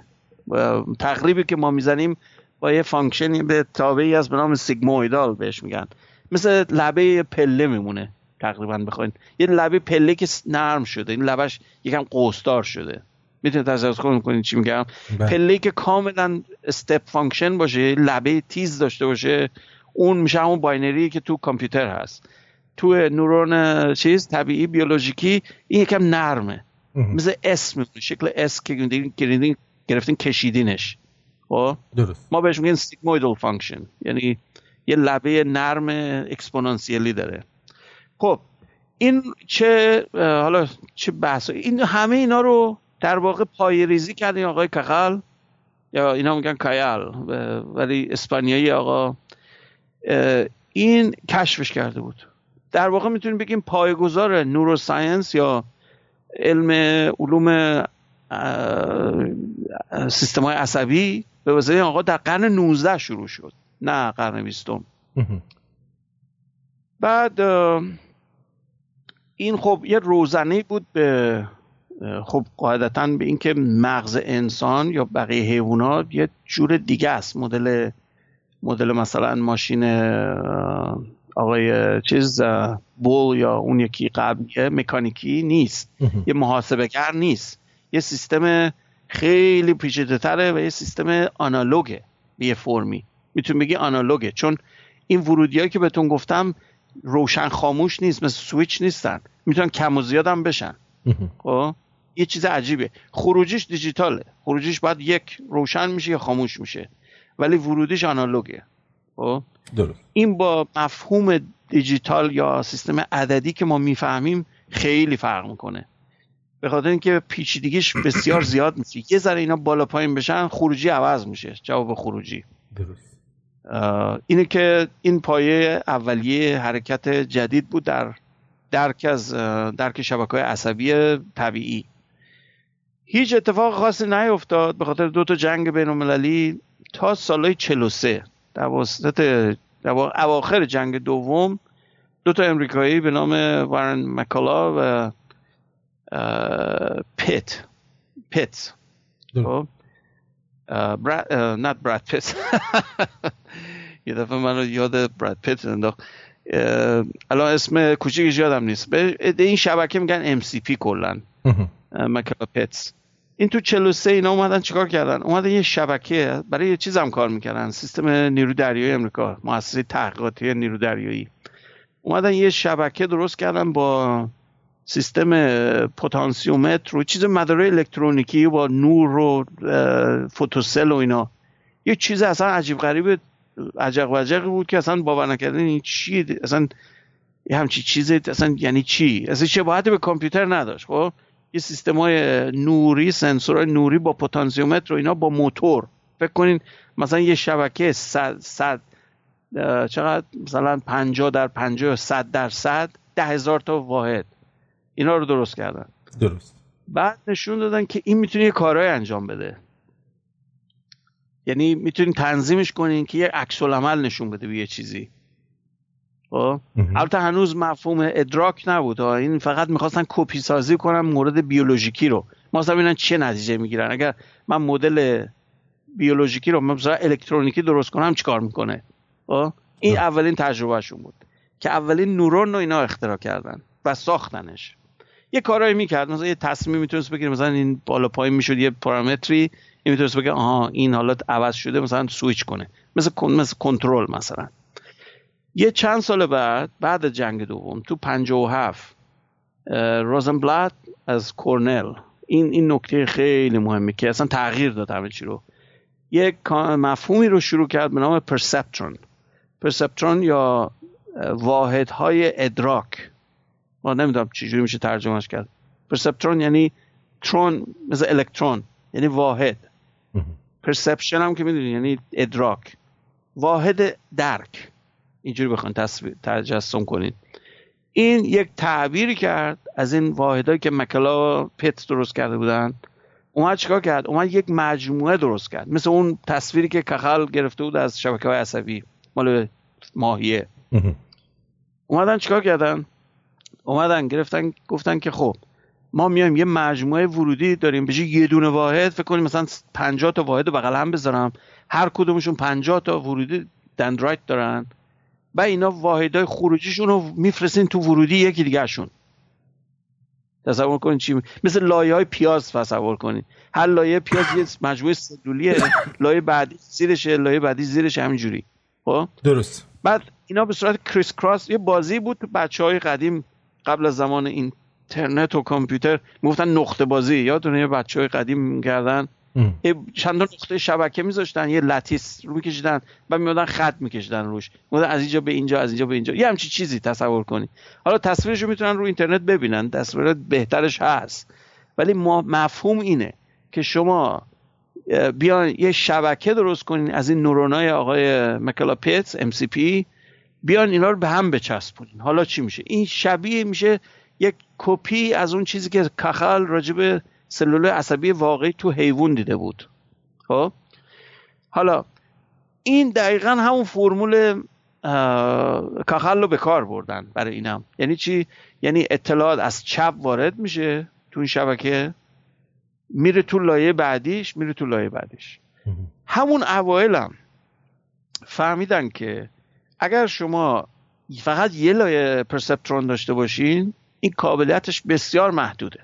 تقریبی که ما میزنیم با یه فانکشنی به تابعی از به نام سیگمویدال بهش میگن، مثل لبه پله میمونه تقریبا. بخواین یه لبه پله که نرم شده، این لبش یکم قوسدار شده، میتونید تصور کنید چی میگم. پله که کاملا استپ فانکشن باشه، لبه تیز داشته باشه، اون میشه همون باینری که تو کامپیوتر هست. تو نورون طبیعی بیولوژیکی این یکم نرمه، مثل اس میمونه، شکل اس که گرفتین کشیدینش. خب ما بهش میگیم سیگمویدال فانکشن، یعنی یه لبه نرم اکسپونانسیلی داره. خب این حالا چه بحث، این همه اینا رو در واقع پایه‌ریزی کردن آقای کاخال، یا اینا میگن کایال ولی اسپانیایی آقا، این کشفش کرده بود. در واقع میتونیم بگیم پایه‌گذار نوروساینس یا علم علوم سیستم‌های عصبی به واسطه آقا در قرن 19 شروع شد، نه قرن 20. بعد این خب یه روزنه بود به خب قاعدتاً به این که مغز انسان یا بقیه حیوانات یه جور دیگه است. مدل مثلا ماشین آقای بول یا اون یکی قبلیه مکانیکی نیست، یه محاسبه‌گر نیست، یه سیستم خیلی پیچیده‌تره و یه سیستم آنالوگه به یه فرمی، میتونی بگی آنالوگه، چون این ورودیایی که بهتون گفتم روشن خاموش نیست، مثل سویچ نیستن، میتونن کم و زیاد هم بشن. خب یه چیز عجیبه. خروجیش دیجیتاله، خروجیش باید یک روشن میشه یا خاموش میشه، ولی ورودیش آنالوگه. خب این با مفهوم دیجیتال یا سیستم عددی که ما میفهمیم خیلی فرق میکنه، به خاطر اینکه پیچیدگیش بسیار زیاد میشه. یه ذره اینا بالا پایین بشن خروجی عوض میشه، جواب خروجی. درست. اینه که این پایه اولیه حرکت جدید بود در درک شبکه‌های عصبی طبیعی. هیچ اتفاق خاصی نیفتاد به خاطر 2 جنگ بین‌المللی تا سالهای 43 توسط اواخر جنگ دوم 2 امریکایی به نام وارن مکالا و پیت not براد پیت یه دفعه من رو یاد براد پیت انداخت، الان اسم کوچیکش یادم نیست. به این شبکه میگن MCP کلن، مکالا پیتس. این تو 43 اینا اومدن چیکار کردن؟ اومدن یه شبکه برای یه چیز هم کار میکردن، سیستم نیرو دریایی امریکا، مؤسسه تحقیقاتی نیرو دریایی، اومدن یه شبکه درست کردن با سیستم پتانسیومتر و چیز مداره الکترونیکی با نور و فوتوسل و اینا. یه چیز اصلا عجیب غریب عجق و عجق بود که اصلا باور نکردن این چیه، اصلا یه همچی چیزی اصلا یعنی چی، اصلا شباهت به کامپیوتر نداشت. خب یه سیستمای نوری، سنسورهای نوری با پتانسیومتر و اینا با موتور. فکر کنین مثلا یه شبکه 100 چقدر مثلا 50 در 50 100% 10,000 تا واحد اینا رو درست کردن. درست. بعد نشون دادن که این میتونه یه کارهای انجام بده، یعنی میتونین تنظیمش کنین که یه عکس العمل نشون بده به یه چیزی. خب البته هنوز مفهوم ادراک نبود، این فقط میخواستن کپی سازی کنن مورد بیولوژیکی رو، ما اصلا ببینن چه نتیجه میگیرن. اگر من مدل بیولوژیکی رو مثلا الکترونیکی درست کنم چیکار میکنه. این اولین تجربهشون بود که اولین نورون رو اینا اختراع کردن و ساختنش. یه کارایی میکرد، مثلا یه تصمیم میتونست بگیره، مثلا این بالا پایین میشد یه پارامتری، این میتونست بگه آها این حالت عوض شده، مثلا سویچ کنه، مثل کنترل. مثلا یه چند سال بعد جنگ دوم تو 57 روزنبلات از کورنل، این نکته خیلی مهمه که اصلا تغییر داد همه چی رو، یک مفهومی رو شروع کرد به نام پرسپترون یا واحدهای ادراک. ما نمیدونم چجوری میشه ترجمهش کرد. پرسپترون یعنی ترون، مثل الکترون، یعنی واحد. پرسپشن هم که میدونی یعنی ادراک، واحد درک، اینجوری بخواین تجسم کنین. این یک تعبیری کرد از این واحدهایی که مکالا پیت درست کرده بودن. اومد چیکار کرد؟ اومد یک مجموعه درست کرد، مثل اون تصویری که کخل گرفته بود از شبکه‌های عصبی مال ماهیه. اومدن چیکار کردن؟ اومدن گفتن که خب ما میایم یه مجموعه ورودی داریم، بشه یه دونه واحد، فکر کنیم مثلا 50 تا واحد رو بغل هم بذارم، هر کدومشون 50 تا ورودی دندرایت دارن، و اینا واحدهای خروجیشون رو میفرستین تو ورودی یکی دیگه شون. تصور کنین چی مثل لایه‌های پیاز تصور کنین، هر لایه پیاز یه مجموعه سلولیه، لایه بعدی زیرشه، لایه بعدی زیرش، همینجوری. خب درست. بعد اینا به صورت کریس کراس، یه بازی بود بچهای قدیم قبل از زمان اینترنت و کامپیوتر میگفتن نقطه بازی، یادتونه یه بچهای قدیم میکردن چند تا نقطه شبکه میذاشتن، یه لاتیس رو میکشیدن و میادن خط میکشیدن روش، میادن از اینجا به اینجا، از اینجا به اینجا، یه همچین چیزی تصور کنی. حالا تصویرش رو میتونن رو اینترنت ببینن، تصویرات بهترش هست، ولی مفهوم اینه که شما بیان یه شبکه درست کنین از این نورونای آقای مکالا پیتس MCP، بیان اینا رو به هم بچسبونین. حالا چی میشه؟ این شبیه میشه یک کپی از اون چیزی که کاخل راجب سلول عصبی واقعی تو حیوان دیده بود. خب حالا این دقیقاً همون فرمول کاخل رو به کار بردن برای اینم. یعنی چی؟ یعنی اطلاعات از چپ وارد میشه تو این شبکه، میره تو لایه بعدیش. همون اوایلم فهمیدن که اگر شما فقط یه لایه پرسپترون داشته باشین این قابلیتش بسیار محدوده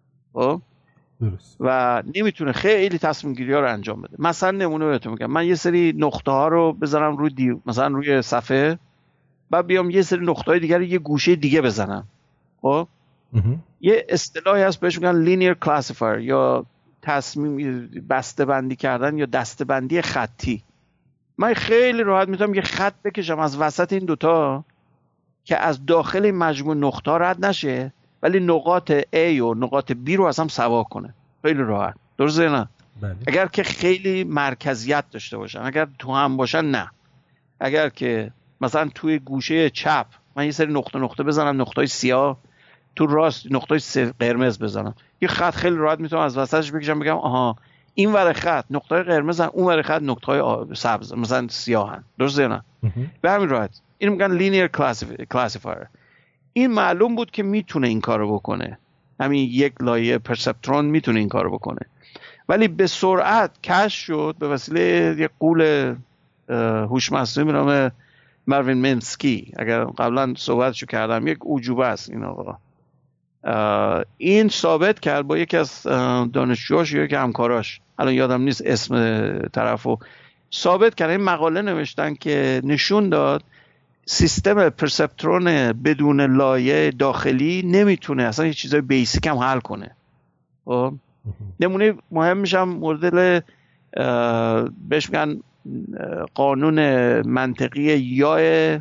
و نمیتونه خیلی تصمیم گیری ها رو انجام بده. مثلا نمونه بهتون میگم، من یه سری نقطه ها رو بذارم روی مثلا روی صفحه، بعد بیام یه سری نقطه های دیگر رو یه گوشه دیگه بزنم. خب یه اصطلاحی هست بهش میگن لینیر کلاسیفایر یا تصمیم بسته بندی کردن یا دسته بندی خطی. من خیلی راحت میتونم یه خط بکشم از وسط این دوتا که از داخل این مجموع نقطه ها رد نشه ولی نقاط A و نقاط B رو از هم سوا کنه. خیلی راحت. درسته نه؟ بله. اگر که خیلی مرکزیت داشته باشن، اگر تو هم باشن نه. اگر که مثلا توی گوشه چپ من یه سری نقطه بزنم، نقطه‌های سیاه، تو راست نقطه‌های قرمز بزنم، یه خط خیلی راحت میتونم از وسطش بکشم بگم آها این ور خط نقطه‌های قرمزن، اون ور خط نقطه‌های سبز مثلا سیاهن. درسته نه؟ به همین راحت. اینو میگن لینیر کلاسیفایر. این معلوم بود که میتونه این کارو بکنه. همین یک لایه پرسپترون میتونه این کارو بکنه. ولی به سرعت کشف شد به وسیله یک غول هوش مصنوعی به نام مروین منسکی. اگر قبلا صحبتشو کردم، یک اعجوبه است این آقا. این ثابت کرد با یکی از دانشجوهاش یا یکی همکاراش، الان یادم نیست اسم طرفو، ثابت کرد. این مقاله نوشتن که نشون داد سیستم پرسپترون بدون لایه داخلی نمیتونه اصلا یه چیزای بیسیک هم حل کنه. نمونه مهم میشم مورد بهش میگن قانون منطقی یا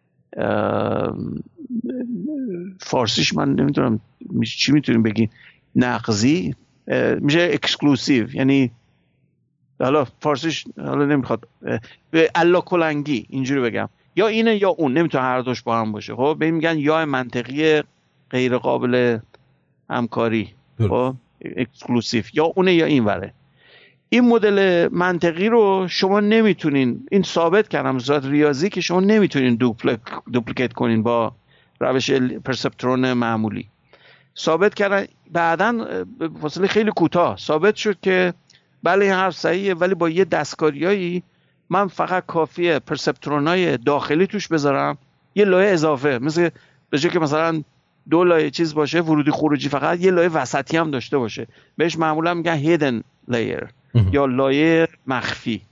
فارسیش من نمیدونم چی میتونیم بگیم، نقضی میشه اکسکلوسیو، یعنی حالا فارسیش حالا نمیخواد الا کلنگی اینجوری بگم، یا اینه یا اون، نمیتونه هر دوش با هم باشه. خب به این میگن یا منطقی غیر قابل همکاری، خب اکسکلوسیو، یا اونه یا این وره. این مدل منطقی رو شما نمیتونین، این ثابت کردم صورت ریاضی که شما نمیتونین دوپلیکیت کنین با روش پرسپترون معمولی. ثابت کردن بعداً به فاصله خیلی کوتاه ثابت شد که بله این حرف صحیحه، ولی با یه دستکاریایی من فقط کافیه پرسپترونای داخلی توش بذارم، یه لایه اضافه، مثل به جای که مثلا 2 لایه چیز باشه ورودی خروجی، فقط یه لایه وسطی هم داشته باشه. بهش معمولا میگن هیدن لایر یا لایه مخفی.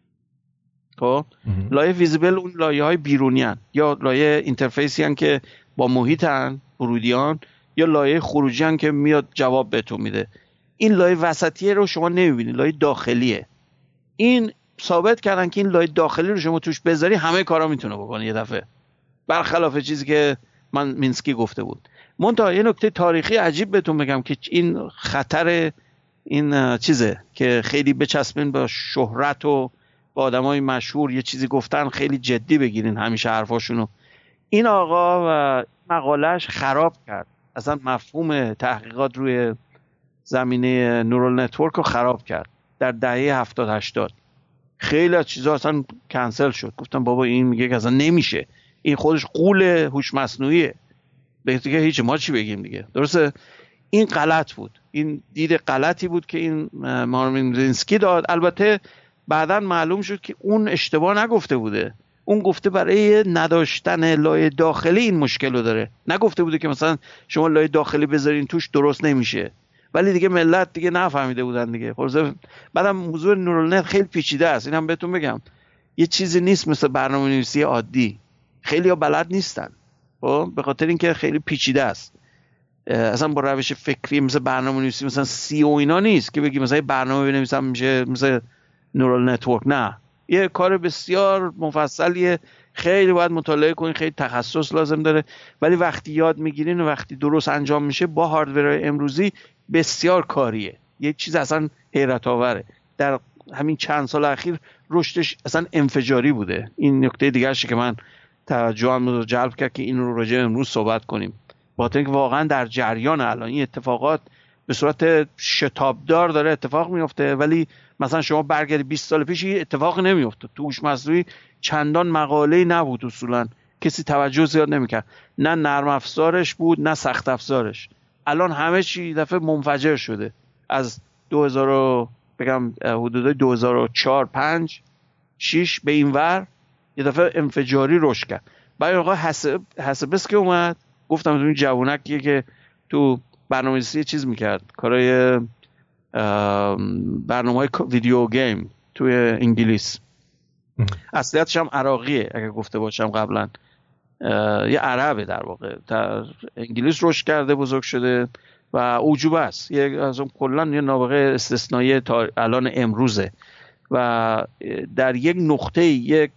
خب لایه ویزیبل اون لایه های بیرونی هن، یا لایه اینترفیسی هن که با محیط هن ورودیان، یا لایه خروجی هن که میاد جواب بهتون میده. این لایه وسطیه رو شما نمیبینید، لایه داخلیه. این ثابت کردن که این لایه داخلی رو شما توش بذاری همه کارا میتونه بکنه یه دفعه، برخلاف چیزی که من مینسکی گفته بود. منتها یه نکته تاریخی عجیب بهتون بگم که این خطر این چیزه که خیلی بچسبین با شهرت و با آدمای مشهور یه چیزی گفتن خیلی جدی بگیرین همیشه حرفاشونو. این آقا و مقالهش خراب کرد اصلا مفهوم تحقیقات روی زمینه نورال نتورک رو خراب کرد در دهه 70-80. خیلی از چیزا اصلا کنسل شد، گفتم بابا این میگه که اصلا نمیشه، این خودش غول هوش مصنوعیه، بهتره که هیچ ما چی بگیم دیگه. درسته؟ این غلط بود، این دید غلطی بود که این ماروین منسکی داد. البته بعداً معلوم شد که اون اشتباه نگفته بوده، اون گفته برای نداشتن لایه داخلی این مشکل رو داره، نگفته بوده که مثلا شما لایه داخلی بذارین توش درست نمیشه. ولی دیگه ملت دیگه نفهمیده بودن دیگه. بعدم موضوع نورال نت خیلی پیچیده است، اینم بهتون بگم، یه چیزی نیست مثل برنامه‌نویسی عادی، خیلی ها بلد نیستن به خاطر اینکه خیلی پیچیده است. اصلا با روش فکری مثل برنامه‌نویسی مثلا سی و اینا نیست که بگی مثلا برنامه بنویسم میشه مثل نورال نتورک. نه، یه کار بسیار مفصلیه، خیلی باید مطالعه کنین، خیلی تخصص لازم داره. ولی وقتی یاد میگیرین و وقتی درست انجام میشه با هاردورهای امروزی بسیار کاریه، یه چیز اصلا حیرت آوره. در همین چند سال اخیر رشدش اصلا انفجاری بوده. این نکته دیگرشه که من توجهم رو جلب کرد که این رو راجع امروز صحبت کنیم. با اینکه واقعا در جریان الان این اتفاقات به صورت شتابدار داره اتفاق میفته، ولی مثلا شما برگردی 20 سال پیش این اتفاق نمیفته. تو هوش مصنوعی چندان مقاله‌ای نبود، اصولا کسی توجه زیاد نمیکرد، نه نرم افزارش بود نه سخت افزارش. الان همه چی دفعه منفجر شده. از 2000 بگم حدود 2004 5 6 به این ور یه دفعه انفجاری رشد کرد. بعد آقا حسبس که اومد، گفتم این جوونکیه که تو برنامه‌نویسی چیز میکرد، کارهای برنامه‌های ویدیو گیم توی انگلیس، اصلیتش هم عراقیه اگه گفته باشم قبلا، یه عربه در واقع، در انگلیس رشد کرده بزرگ شده و اوجوبه است، از اون کلا یه نابغه استثنایی تا الان امروزه. و در یک نقطه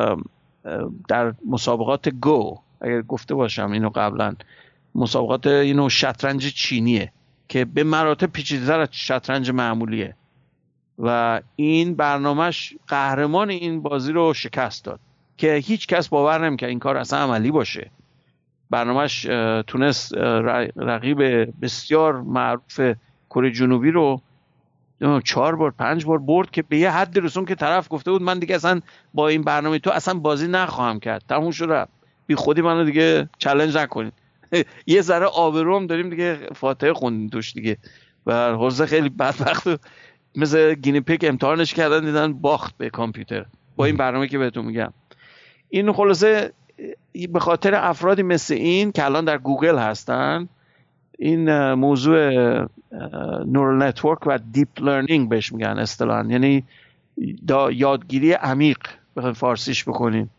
در مسابقات گو اگر گفته باشم اینو قبلا، مسابقات اینو شطرنج چینیه که به مراتب پیچیده‌تر از شطرنج معمولیه و این برنامهش قهرمان این بازی رو شکست داد که هیچ کس باور نمی‌کرد این کار اصلا عملی باشه. برنامهش تونست رقیب بسیار معروف کره جنوبی رو 4 بار 5 بار برد که به یه حد رسون که طرف گفته بود من دیگه اصلا با این برنامه تو اصلا بازی نخواهم کرد، تموم شد، بی خودی منو دیگه چالش نکنید. یه ذره آبروم داریم دیگه، فاتحه خوندیم توش دیگه. و حوزه خیلی بدبخت مثل گینی پیگ امتحانش کردن دیدن باخت به کامپیوتر با این برنامه که بهتون میگم. این خلاصه به خاطر افرادی مثل این که الان در گوگل هستن، این موضوع نورال نتورک و دیپ لرنینگ بهش میگن اصطلاحاً، یعنی یادگیری عمیق بخوایم فارسیش بکنیم،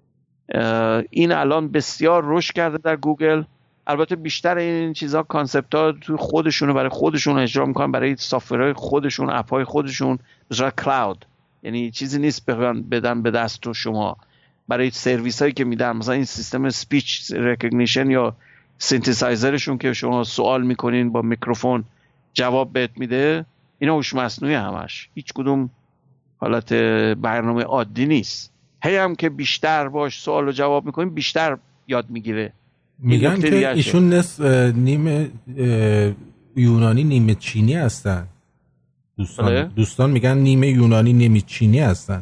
این الان بسیار رشد کرده در گوگل. البته بیشتر این چیزها کانسپت ها تو خودشونو برای خودشون اجرا میکنن، برای سافتورهای خودشون، اپ های خودشون به صورت کلاود، یعنی چیزی نیست بدن به دست تو شما. برای سرویس هایی که میدن، مثلا این سیستم سپیچ ریکگنیشن یا سینتزایزرشون که شما سوال میکنین با میکروفون جواب بهت میده، اینا هوش مصنوعی همش، هیچ کدوم حالت برنامه عادی نیست. هی هم که بیشتر باش سوال و جواب میکنین بیشتر یاد میگیره. میگن که ایشون نصف نیم یونانی نیم چینی هستن دوستان میگن نیم یونانی نیم چینی هستن.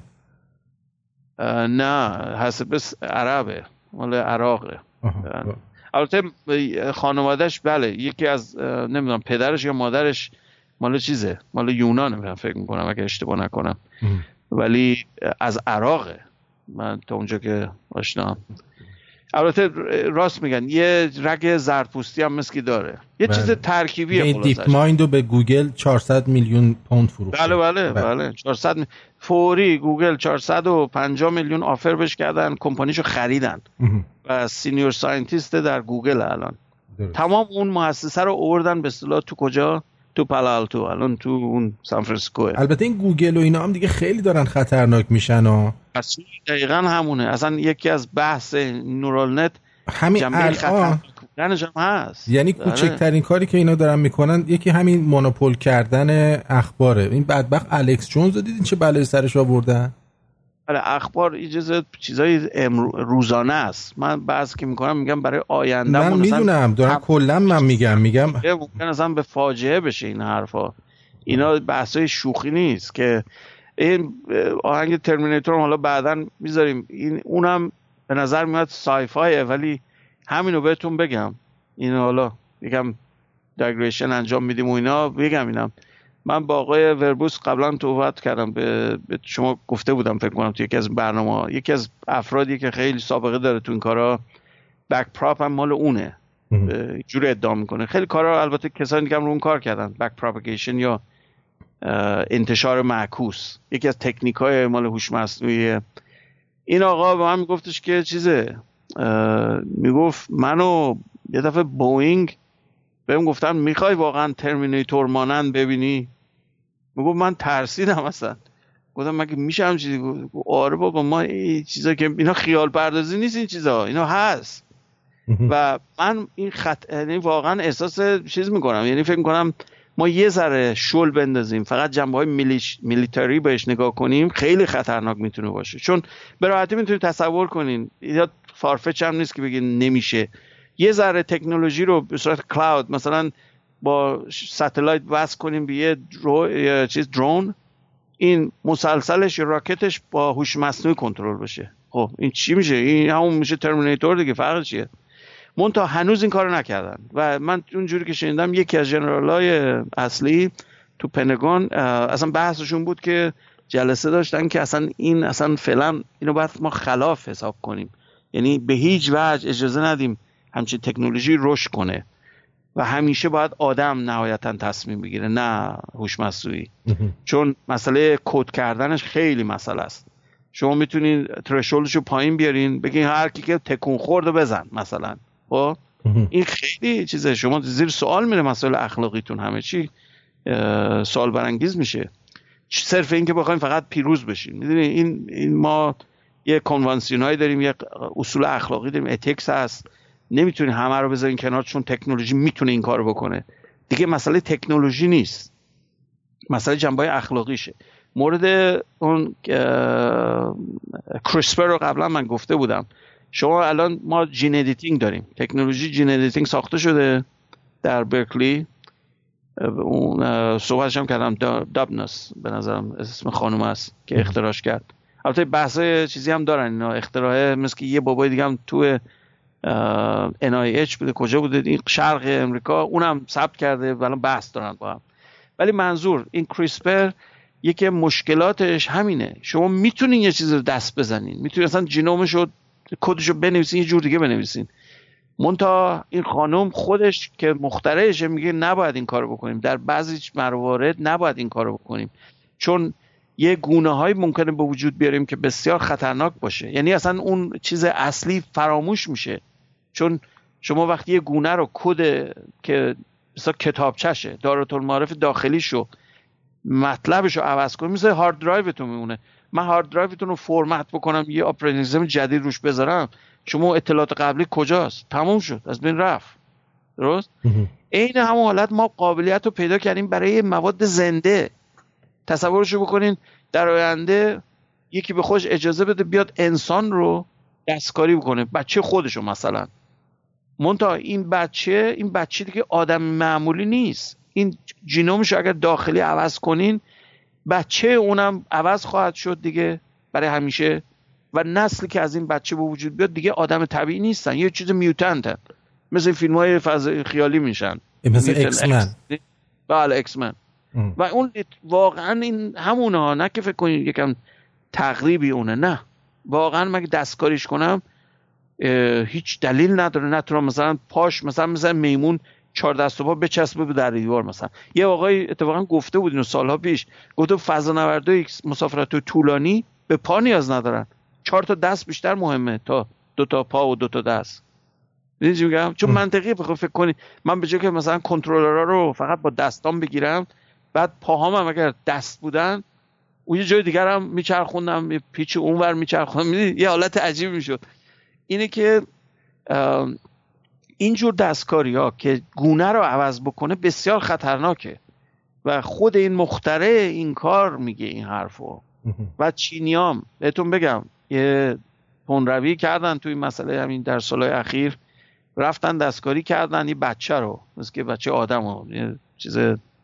نه حسب عربه، مال عراقه. البته خانوادهش بله یکی از نمیدونم پدرش یا مادرش مال چیزه، مال یونانه من فکر میکنم اگه اشتباه نکنم، ولی از عراقه من تا اونجا که آشنام. البته راست میگن یه رگ زردپوستی هم مسکی داره، یه چیز ترکیبیه. این دیپ مایند رو به گوگل 400 میلیون پوند فروخت. بله 400 فوری گوگل 450 میلیون آفر بهش کردن، کمپانیشو خریدن و سینیور ساینتیست در گوگل الان تمام اون مؤسسه رو آوردن به اصطلاح تو کجا؟ تو پالالتو، الان تو اون سان فرانسیسکو. البته این گوگل و اینا هم دیگه خیلی دارن خطرناک میشن ها. دقیقاً همونه، اصلا یکی از بحث نورال نت همین الان هست. یعنی کوچکترین کاری که اینا دارن میکنن یکی همین مونوپول کردن اخباره. این بدبخت الکس جونز رو دیدین چه بلایی سرش آوردن؟ اخبار اجازه چیزای روزانه است. من بعضی که میگم برای آینده من میدونم دارم کلا من میگم ممکن اصلا به فاجعه بشه این حرفا. اینا بحثای شوخی نیست که این آهنگ ترمیناتور حالا بعداً میذاریم، این اونم به نظر میاد سایفایه، ولی همینو بهتون بگم، این حالا یکم دایگریشن انجام میدیم و اینا بگم. اینم من با آقای وربوس قبلا صحبت کردم، به شما گفته بودم فکر کنم تو یکی از برنامه‌ها، یکی از افرادی که خیلی سابقه داره تو این کارا، بک پراپ هم مال اونه، جوری ادعا میکنه. خیلی کارا البته کسانی دیگه هم رو اون کار کردن، بک پروپاگیشن یا انتشار معکوس، یکی از تکنیک‌های مال هوش مصنوعی. این آقا به من میگفتش که چیزه، میگفت منو یه دفعه بوئینگ بهم گفتن میخوای واقعا ترمیناتور مانند ببینی؟ میگفت من ترسیدم اصلا، گفتم مگه میشه هم چیزی؟ آره بابا ما این چیزا که اینا خیال پردازی نیست، این چیزا اینا هست. و من این یعنی واقعا احساس چیز میکنم، یعنی فکر میکنم ما یه ذره شل بندازیم، فقط جنبه‌های میلیتاری بهش نگاه کنیم، خیلی خطرناک میتونه باشه. چون به راحتی میتونید تصور کنین، یا فارفچ هم نیست که بگین نمیشه، یه ذره تکنولوژی رو به صورت کلاود مثلا با ستلایت وصل کنیم به یه درون، این مسلسلش یا راکتش با هوش مصنوعی کنترل بشه. خب این چی میشه؟ این همون میشه ترمیناتور دیگه. فرق چیه؟ منتها هنوز این کارو نکردن و من اونجوری که شنیدم یکی از ژنرالای اصلی تو پنتاگون اصلا بحثشون بود که جلسه داشتن که اصلا فعلا اینو باید ما خلاف حساب کنیم، یعنی به هیچ وجه اجازه ندیم همچین تکنولوژی رشد کنه و همیشه باید آدم نهایتا تصمیم بگیره نه هوش مصنوعی. چون مسئله کد کردنش خیلی مسئله است. شما میتونین ترشولدشو پایین بیارین، بگین هر کی که تکون خورد بزن مثلا. خب این خیلی چیزه، شما زیر سوال میره مسائل اخلاقیتون، همه چی سوال برانگیز میشه. صرف این که بخوایم فقط پیروز بشین. میدونی این ما یه کنوانسیونایی داریم، یه اصول اخلاقی داریم، اتیکس هست، نمیتونی همه رو بذارین کنار چون تکنولوژی میتونه این کارو بکنه. دیگه مسئله تکنولوژی نیست، مسئله جنبه اخلاقیشه. مورد اون کریسپر رو قبلا من گفته بودم. شما الان ما جین ادیتینگ داریم، تکنولوژی جین ادیتینگ ساخته شده در برکلی. اون صحبتش هم کردم، دابنس به نظرم اسم خانم است که اختراعش کرد. البته بحث چیزی هم دارن اینا، اختراع مثل که یه بابای دیگه هم تو NIH بوده، کجا بوده این شرق امریکا، اونم ثبت کرده و الان بحث دارن با هم. ولی منظور این کریسپر یکی مشکلاتش همینه، شما میتونین یه چیز رو دست بزنین، میتونین اصلا جینومشو کدشو بنویسین یه جور دیگه بنویسین. منتها این خانم خودش که مخترعشه میگه نباید این کارو بکنیم، در بعضی موارد نباید این کارو بکنیم چون یه گونه‌های ممکنه به وجود بیاریم که بسیار خطرناک باشه. یعنی اصلا اون چیز اصلی فراموش میشه، چون شما وقتی یه گونه رو کد که مثلا کتابچشه دارالمعارف داخلیشو مطلبشو عوض کنید، مثل هارد درایوتون میمونه. من هارد درایوتون رو فرمت بکنم یه آپراتینگ سیستم جدید روش بذارم، شما اطلاعات قبلی کجاست؟ تموم شد، از بین رفت. درست؟ عین همون حالت ما قابلیت رو پیدا کردیم برای مواد زنده. تصورشو بکنین در آینده یکی به خودش اجازه بده بیاد انسان رو دستکاری بکنه، بچه خودشو مثلا. منتها این بچه دیگه آدم معمولی نیست. این جینومش اگر داخلی عوض کنین، بچه اونم عوض خواهد شد دیگه برای همیشه و نسلی که از این بچه به وجود بیاد دیگه آدم طبیعی نیستن، یه چیز میوتنتن، مثل فیلم‌های فضای خیالی میشن، مثل ایکس من. بله ایکس من. و اون واقعا این همونه ها، نه که فکر کنید یکم تقریبی اونه، نه واقعا مگه دستکاریش کنم هیچ دلیل نداره نتونم مثلا پاش مثلا میمون 4 دست و پا بچسبه به در دیوار. مثلا یه آقای اتفاقا گفته بود اینو سالها پیش، گفته فضانوردای مسافرت طولانی به پا نیاز ندارن، 4 تا دست بیشتر مهمه تا 2 تا پا و 2 تا دست. میدونی چی میگم؟ چون منطقی بخوام فکر کنی من به جای که مثلا کنترلرها رو فقط با دستام بگیرم، بعد پاهام هم اگر دست بودن اون یه جای دیگر هم میچرخوندم، یه پیچ اونور میچرخوندم، میدونی یه حالت عجیب میشد. اینه که اینجور دستکاری ها که گونه رو عوض بکنه بسیار خطرناکه و خود این مخترع این کار میگه این حرفو. و چینیام بهتون بگم یه تندروی کردن توی مسئله همین در سالهای اخیر، رفتن دستکاری کردن یه بچه رو، مثل که بچه آدم رو، یه چیز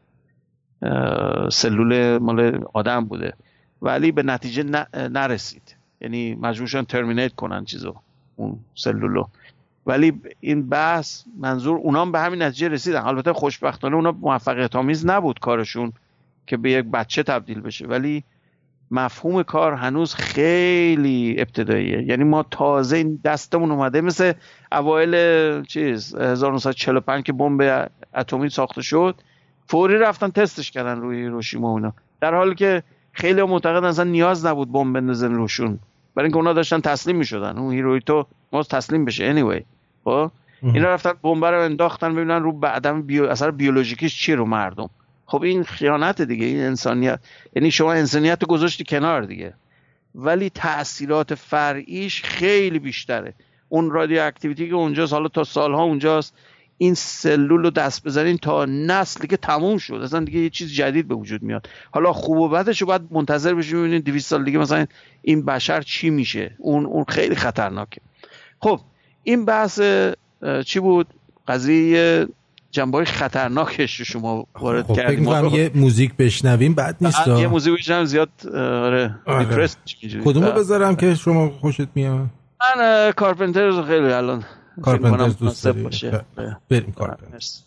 سلول مال آدم بوده ولی به نتیجه نرسید، یعنی مجبور شدن ترمینیت کنن چیزو، اون سلولو. ولی این بحث منظور اونام به همین نتیجه رسیدن. البته خوشبختانه اونا موفقیت آمیز نبود کارشون که به یک بچه تبدیل بشه، ولی مفهوم کار هنوز خیلی ابتداییه. یعنی ما تازه این دستمون اومده، مثل اوایل 1945 که بمب اتمی ساخته شد، فوری رفتن تستش کردن روی هیروشیما اونا، در حالی که خیلی معتقدن اصلا نیاز نبود بمب بندازن روشون، برای اینکه اونا داشتن تسلیم میشدن، اون هیرویتو ماست تسلیم بشه anyway. خب اینا رفتن بمب رو انداختن ببینن رو بعدم اثر بیولوژیکیش چیه رو مردم. خب این خیانت دیگه، این انسانیت، یعنی شما انسانیت رو گذاشتی کنار دیگه، ولی تأثیرات فرعیش خیلی بیشتره. اون رادیواکتیویتی که اونجاست، حالا تا سالها اونجاست، این سلول رو دست بزنین تا نسلی که تموم شد اصلا دیگه یه چیز جدید به وجود میاد. حالا خوب و بدش رو باید منتظر بشیم ببینید 200 سال دیگه مثلا این بشر چی میشه. اون خیلی خطرناکه. خب این بحث چی بود قضیه جنبه‌های خطرناکش شما وارد کردیم. فکر می‌کنم یه موزیک بشنویم بعد نیست. یه موزیک بشنویم زیاد دیپرس. کدومو بذارم که شما خوشت میاد؟ من کارپنترز خیلی الان کارپنترز دوست داری؟ بریم کارپنترز.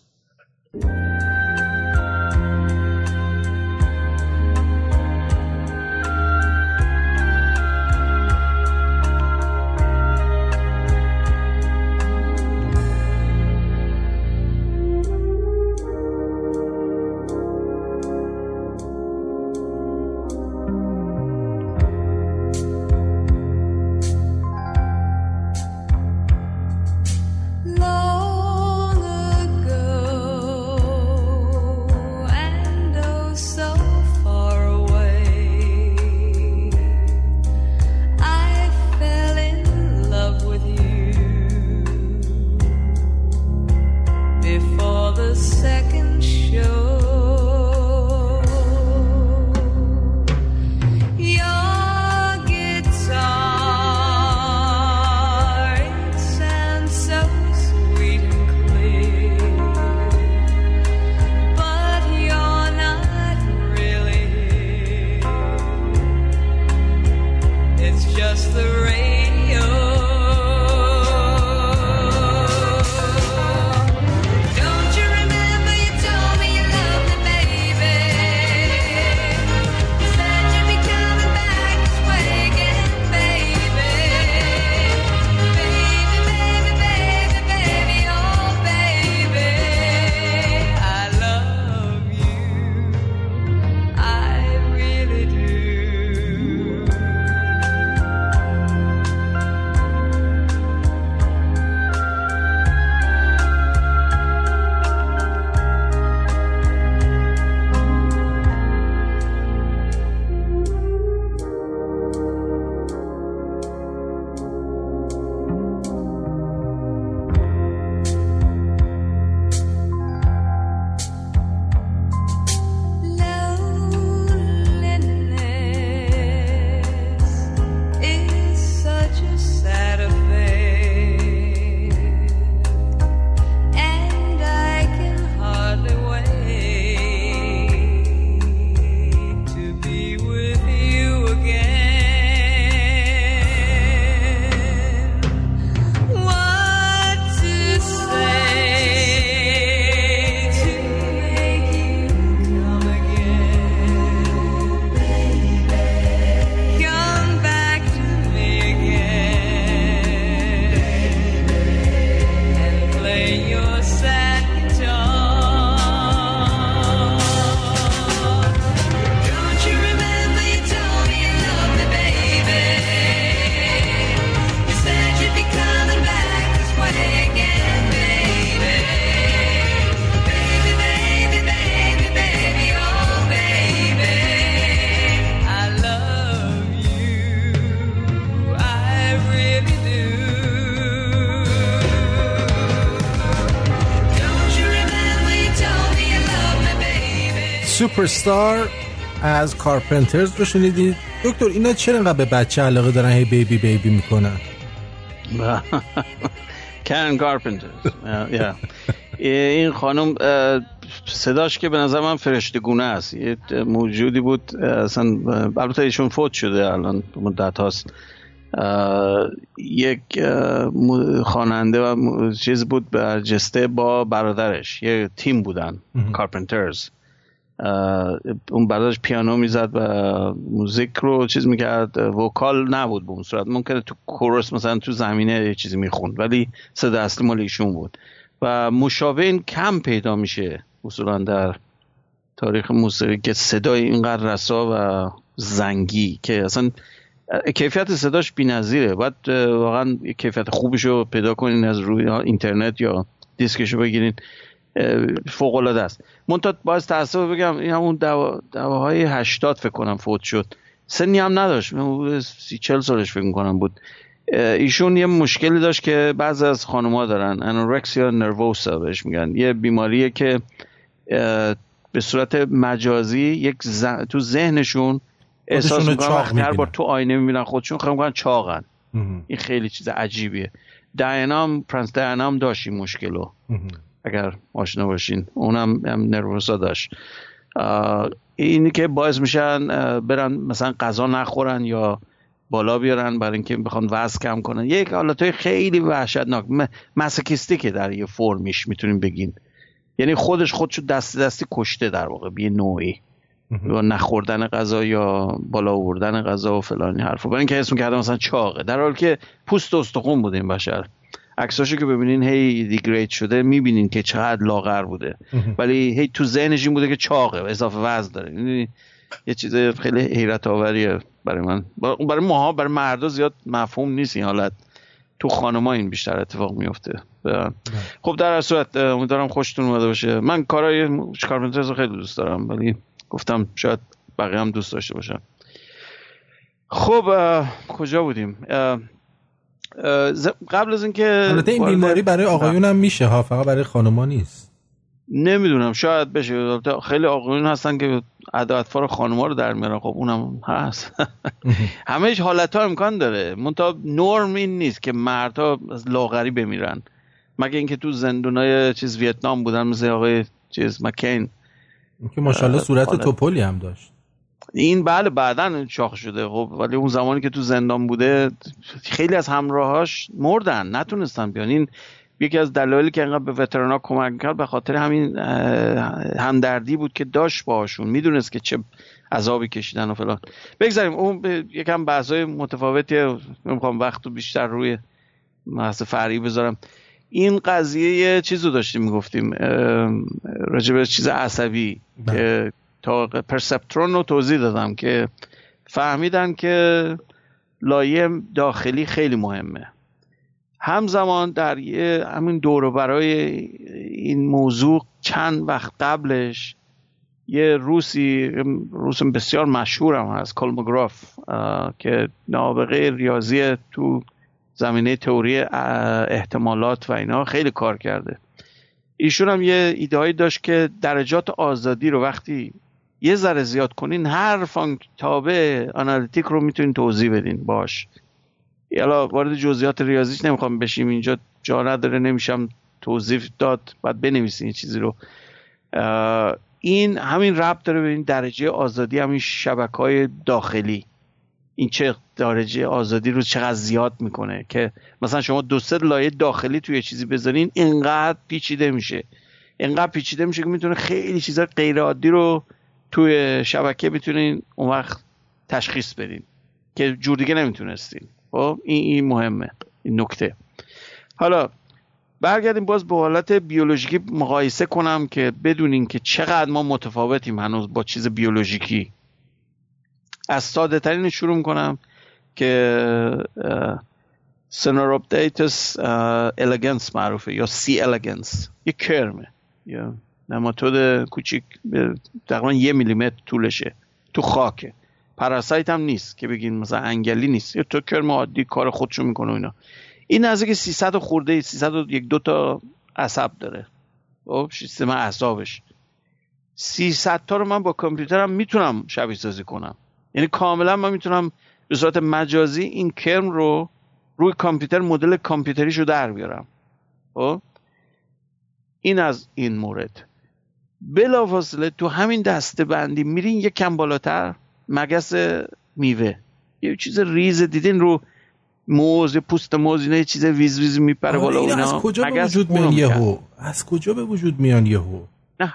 سوپرستار از کارپنترز رو شنیدید. دکتر اینا چرا انقدر به بچه علاقه دارن هی بیبی بیبی میکنن؟ کارن کارپنترز. این خانم صداش که به نظر من فرشتگونه است. یه موجودی بود اصلا، البته ایشون فوت شده الان مدت هاست. یک خواننده و چیز بود برجسته با برادرش، یه تیم بودن کارپنترز. اون برادرش پیانو میزد و موزیک رو چیز میکرد، وکال نبود به اون صورت، ممکنه تو کورس مثلا تو زمینه یه چیزی میخوند ولی صدا اصلی مال ایشون بود و مشابه این کم پیدا میشه اصولا در تاریخ موسیقی که صدای اینقدر رسا و زنگی که اصلا کیفیت صداش بی‌نظیره. باید واقعا کیفیت خوبشو پیدا کنین از روی اینترنت یا دیسکشو بگیرین، فوق العاده است. منتها باز تأسف بگم این همون دواهای 80 فکر کنم فوت شد، سنی هم نداشت، 30-40 سالش فکر می‌کنم بود. ایشون یه مشکلی داشت که بعضی از خانم‌ها دارن، انورکسیا نروسا بهش میگن، یه بیماریه که به صورت مجازی تو ذهنشون احساس میکنن وقتی هر بار تو آینه میبینن خودشون خیلی میکنن چاقن. این خیلی چیز عجیبیه پرنس دایانا هم داشت این مشکلو، اگر آشنا باشین، اونم نروسا داشت. اینی که باعث میشن برن مثلا غذا نخورن یا بالا بیارن برای اینکه بخوان وزن کم کنن. یک حالتای خیلی وحشتناک، مسوکیستیکه در یه فرمیش میتونیم بگین، یعنی خودشو دستی کشته در واقع به نوعی، یا نخوردن غذا یا بالا آوردن غذا و فلانی حرفا، برای اینکه اسم کرده مثلا چاقه، در حالی که پوست و استخون بوده این بشر. عکساشو که ببینین هی دیگرید شده میبینین که چقدر لاغر بوده، ولی هی تو ذهنش این بوده که چاقه، اضافه وزن داره. یعنی یه چیز خیلی حیرت آوریه برای من. برای ماها، برای مردا زیاد مفهوم نیست این حالت، تو خانم‌ها این بیشتر اتفاق میفته. خب در هر صورت امیدوارم خوشتون اومده باشه. من کارهای کارپنترز رو خیلی دوست دارم، ولی گفتم شاید بقیه هم دوست داشته باشن. خب کجا بودیم؟ قبل از اینکه البته این بیماری برای آقایون هم میشه ها، فقط برای خانم‌ها نیست. نمیدونم، شاید بشه. خیلی آقایون هستن که اطفال خانم‌ها رو در میارن، خب اونم هست. همه حالت‌ها امکان داره، منتها نرم این نیست که مردها از لاغری بمیرن، مگه اینکه تو زندونای چیز ویتنام بودن مثل آقای چیز مکین که ماشاءالله صورت توپلی هم داشت. این بله بعدن شاخ شده، خب ولی اون زمانی که تو زندان بوده خیلی از همراهاش مردن، نتونستن بیان. این یکی از دلایلی که انقدر به وترانا کمک کرد به خاطر همین همدردی بود که داشت باهاشون، میدونست که چه عذابی کشیدن و فلان. بگذاریم اون یکم بحث‌های متفاوتی، نمیخوام وقتو بیشتر روی بحث فرعی بذارم. این قضیه یه چیزو داشتیم میگفتیم راجع به چیز عصبی که تا پرسپترون رو توضیح دادم که فهمیدن که لایه داخلی خیلی مهمه. همزمان در همین دور و برای این موضوع چند وقت قبلش یه روس بسیار مشهور هم هست، کولموگراف، که نابغه ریاضی تو زمینه تئوری احتمالات و اینا خیلی کار کرده. ایشون هم یه ایده‌ای داشت که درجات آزادی رو وقتی یه ذره زیاد کنین هر تابع آنالیتیک رو میتونین توضیح بدین باش. یالا وارد جزئیات ریاضیش نمیخوام بشیم، اینجا جا نداره، نمیشم توضیح داد، بعد بنویسین یه چیزی رو. این همین ربط داره به این درجه آزادی، همین شبکه‌های داخلی، این چه درجه آزادی رو چقدر زیاد میکنه که مثلا شما 2-3 لایه داخلی توی چیزی بذارین اینقدر پیچیده میشه که میتونه خیلی چیزا غیر عادی رو توی شبکه میتونین اون وقت تشخیص بدین که جور دیگه نمیتونستین. خب این مهمه این نکته. حالا برگردیم باز به حالت بیولوژیکی مقایسه کنم که بدونین که چقدر ما متفاوتیم هنوز با چیز بیولوژیکی. از ساده ترین شروع میکنم که سنوروپتیتس الگنس معروفه یا سی الگنس، یه کرمه، یا نماتود کوچیک تقریبا 1 میلیمتر طولشه، تو خاکه، پاراسایت هم نیست که بگین مثلا انگلی نیست، یه تو کرم عادی کار خودشو میکنه اینا. این نزدیک 300 خورده 301-2 تا عصب داره، خب سیستم اعصابش 300 تا رو من با کامپیوترم میتونم شبیه سازی کنم، یعنی کاملا من میتونم به صورت مجازی این کرم رو روی کامپیوتر مدل کامپیوتریشو در بیارم. خب این از این مورد. بلافاصله تو همین دسته بندی میرین یک کم بالاتر، مگس میوه، یه چیز ریز دیدین رو موز، پوست موز، اینا یه چیز ویز ویز میپره بالا. اینا از کجا به وجود میان یهو؟ از کجا به وجود میان یهو؟ نه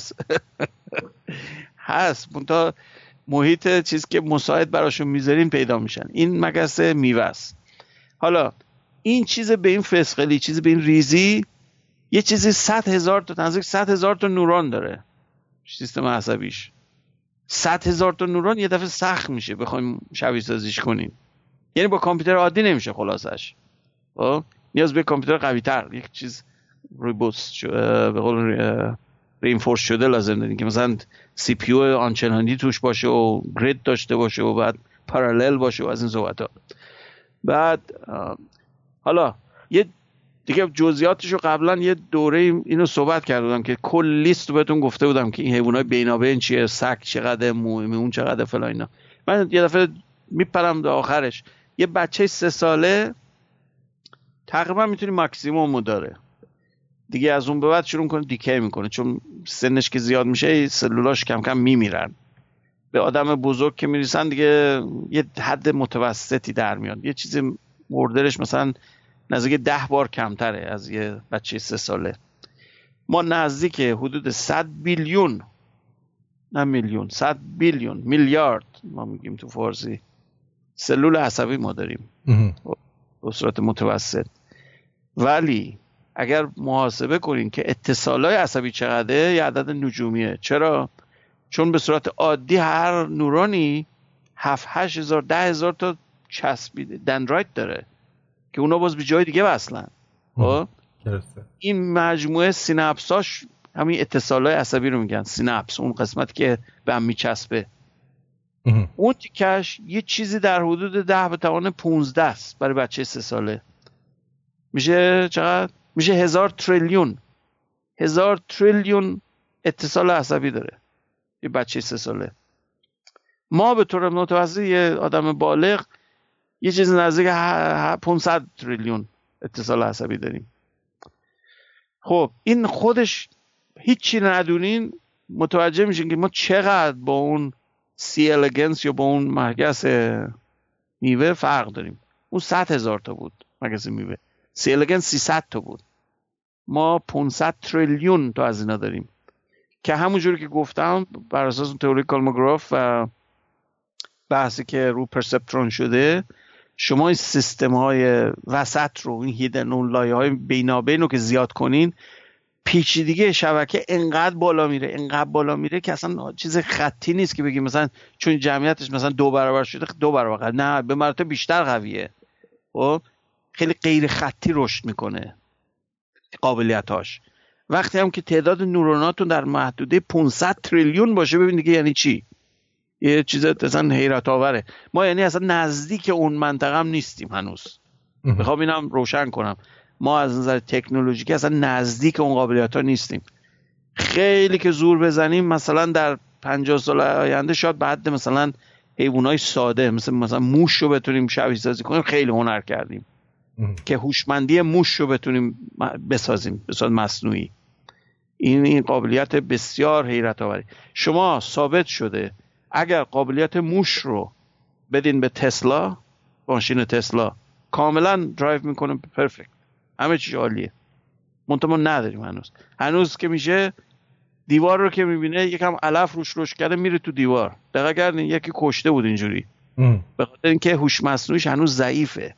هست منتها محیط چیز که مساعد براشون میذارین پیدا میشن. این مگس میوه است. حالا این چیز به این فسقلی، چیز به این ریزی، یه چیزی 100,000 تا نزدیک 100,000 تا نورون داره سیستم عصبیش. 100,000 تا نورون یه دفعه سخت میشه بخوایم شبیه سازیش کنیم، یعنی با کامپیوتر عادی نمیشه خلاصش. خب نیاز به کامپیوتر قوی تر، یک چیز روبوست به قول رینفورس شده لازم داریم که مثلا سی پی یو آنچنانی توش باشه و گرید داشته باشه و بعد پارالل باشه و از این صحبت ها. بعد حالا یه دیگه جزئیاتشو قبلا یه دوره اینو صحبت کردم که کل لیست رو بهتون گفته بودم که این حیوانات بینابین چیه، سگ چقدر، میمون چقدر فلان اینا. من یه دفعه میپرم به آخرش، یه بچه 3 ساله تقریبا میتونی ماکسیمومو داره دیگه. از اون به بعد شروع کنه دیکی میکنه، چون سنش که زیاد میشه سلولاش کم کم میمیرن. به آدم بزرگ که میرسن دیگه یه حد متوسطی در میاد، یه چیزی اوردرش مثلا نزدیک 10 بار کمتره از یه بچه 3 ساله. ما نزدیک حدود 100 بیلیون، نه میلیون، 100 بیلیون، میلیارد ما میگیم تو فارسی، سلول عصبی ما داریم به صورت متوسط. ولی اگر محاسبه کنین که اتصالای عصبی چقدره، یه عدد نجومیه. چرا؟ چون به صورت عادی هر نورونی 7-8 هزار 10 هزار تا چسبیده دندرایت داره که اونا باز به جای دیگه وصلن. این مجموعه سیناپساش همین اتصالای عصبی رو میگن سیناپس، اون قسمت که به هم میچسبه. اون تیکش یه چیزی در حدود 10 به توان 15 است برای بچه 3 ساله. میشه چقدر؟ میشه 1000 تریلیون اتصال عصبی داره یه بچه 3 ساله. ما به طور متوسط یه آدم بالغ یه چیز نزدیک 500 تریلیون اتصال عصبی داریم. خب این خودش هیچی ندونین متوجه میشین که ما چقدر با اون سی الگنس یا با اون مگس میوه فرق داریم. اون 100,000 تا بود مگس میوه، سی الگنس 300 تا بود، ما 500 تریلیون تا از اینا داریم که همونجوری که گفتم بر اساس اون تئوری کالموگراف و بحثی که رو پرسپترون شده، شما این سیستم های وسط رو، این هیدن، اون لایه های بینابین رو که زیاد کنین، پیچیدگی شبکه انقدر بالا میره که اصلا چیز خطی نیست که بگیم مثلا چون جمعیتش مثلا 2 برابر شده 2 برابر، نه، به مراتب بیشتر قویه. خب خیلی غیر خطی رشد میکنه قابلیتاش. وقتی هم که تعداد نوروناتون در محدوده 500 تریلیون باشه، ببین دیگه یعنی چی؟ یه چیز اصلا حیرت آوره. ما یعنی اصلا نزدیک اون منطقه هم نیستیم هنوز. میخوام اینم روشن کنم، ما از نظر تکنولوژیکی اصلا نزدیک اون قابلیت ها نیستیم. خیلی که زور بزنیم مثلا در 50 سال آینده شاید بعد مثلا حیوانای ساده مثلا موش رو بتونیم شبیه سازی کنیم، خیلی هنر کردیم که هوشمندی موش رو بتونیم بسازیم به صورت مصنوعی. این قابلیت بسیار حیرت آوری. شما ثابت شده اگر قابلیت موش رو بدین به تسلا، ماشین تسلا کاملا درایو میکنه پرفکت، همه چیز عالیه. منتها ما نداریم هنوز که میشه دیوار رو که میبینه یکم علف روش کرده میره تو دیوار. دقیقا کردین یکی کشته بود اینجوری، به خاطر اینکه هوش مصنوعیش هنوز ضعیفه،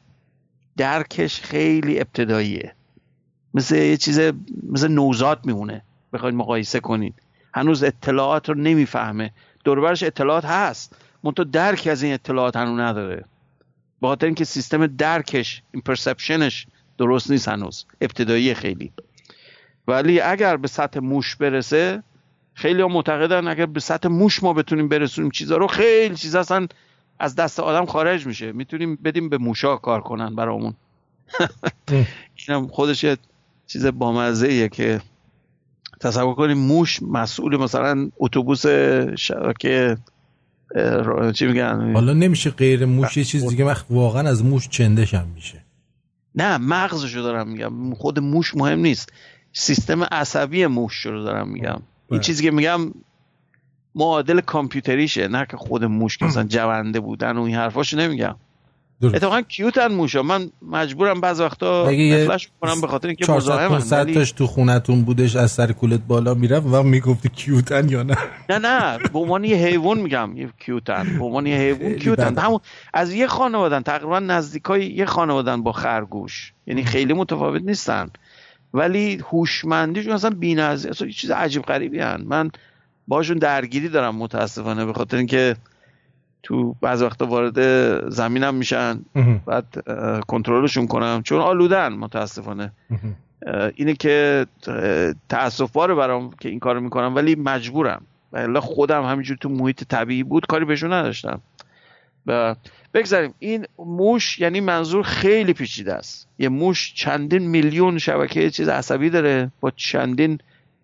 درکش خیلی ابتداییه، مثل یه چیز مثل نوزاد میمونه بخواید مقایسه کنین. هنوز اطلاعات رو نمیفهمه، دوربرش اطلاعات هست منتها درک از این اطلاعات هنوز نداره، به خاطر اینکه سیستم درکش، این پرسپشنش درست نیست، هنوز ابتدایی خیلی. ولی اگر به سطح موش برسه، خیلی ها معتقدن اگر به سطح موش ما بتونیم برسونیم چیزا رو، خیلی چیزا اصلا از دست آدم خارج میشه، میتونیم بدیم به موشا کار کنن برامون. اینم خودش یه چیز بامزه‌ایه که تصور کنیم موش مسئول مثلا اتوبوس شبکه چی میگن، حالا نمیشه غیر موش یه چیز دیگه، واقعا از موش چندشم میشه. نه مغزشو دارم میگم، خود موش مهم نیست، سیستم عصبی موش رو دارم میگم. این چیزی که میگم معادل کامپیوتریشه، نه که خود موش که مثلا جونده بودن و این حرفاشو نمیگم. اتفاقا کیوتن موشا، من مجبورم بعض وقتا نفلش کنم به خاطر اینکه مزاحمن. 400 تاش تو خونتون بودش از سر کولت بالا میرم و میگفتی کیوتن یا نه؟ نه به عنوان یه حیوان میگم یه کیوتن، به عنوان یه حیوان کیوتن، همون از یه خانوادن، تقریبا نزدیکای یه خانوادن با خرگوش، یعنی خیلی متفاوت نیستن ولی هوشمندیشون اصلا بی‌نظیر، اصلا یه چیز عجیب غریبی هن. من باشون درگیری دارم متاسفانه، به خاطر اینکه تو بعض وقتا وارد زمینم میشن، بعد کنترلشون کنم چون آلودن متاسفانه. اینه که تأسف باره برام که این کارو میکنم، ولی مجبورم، ولی خودم همینجور تو محیط طبیعی بود کاری بهشون نداشتم. بگذاریم این موش، یعنی منظور خیلی پیچیده است. یه موش چندین میلیون شبکه چیز عصبی داره با چندین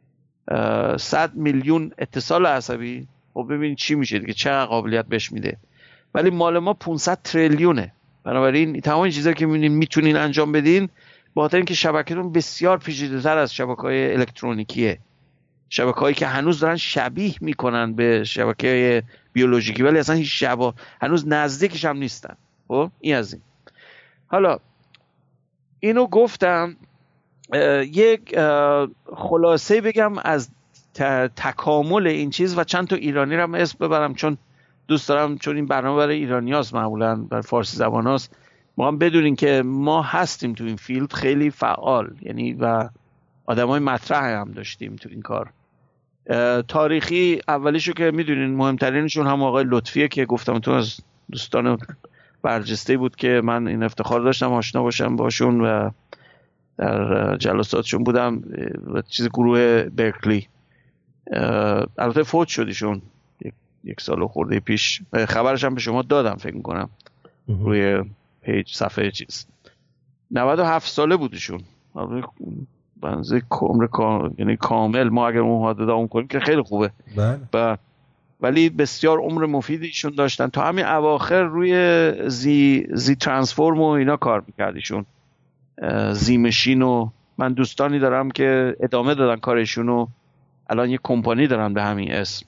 100 میلیون اتصال عصبی. خب ببین چی میشه دیگه، چقدر قابلیت بهش میده. ولی مال ما 500 تریلیونه. بنابراین تمام چیزا که میبینین میتونین انجام بدین بخاطر اینکه شبکه‌تون بسیار پیچیده‌تر از شبکه‌های الکترونیکیه، شبکه‌هایی که هنوز دارن شبیه میکنن به شبکه بیولوژیکی ولی اصلا هیچ هنوز نزدیکش هم نیستن. خب این از این. حالا اینو گفتم یک خلاصه بگم از تکامل این چیز و چند تا ایرانی رو هم اسم ببرم چون دوست دارم، چون این برنامه برای ایرانیاست، معمولا برای فارسی زبان هاست. ما هم بدونین که ما هستیم تو این فیلد خیلی فعال، یعنی و آدمای مطرح هم داشتیم تو این کار. تاریخی اولیشو که میدونین مهمترینشون هم آقای لطفیه که گفتم تو از دوستان برجسته بود که من این افتخار داشتم آشنا باشم باشون و در جلساتشون بودم و چیز گروه برکلی. البته فوت شدیشون یک سال خورده پیش، خبرش هم به شما دادم فکر میکنم روی پیج صفحه چیز. 97 ساله بودشون، بنزه عمر یعنی کامل. ما اگر اون حادثه اون کنیم که خیلی خوبه، ولی بسیار عمر مفیدیشون داشتن. تا همین اواخر روی زی ترانسفورم و اینا کار میکردیشون، زی مشین. و من دوستانی دارم که ادامه دادن کارشون و الان یه کمپانی دارن به همین اسم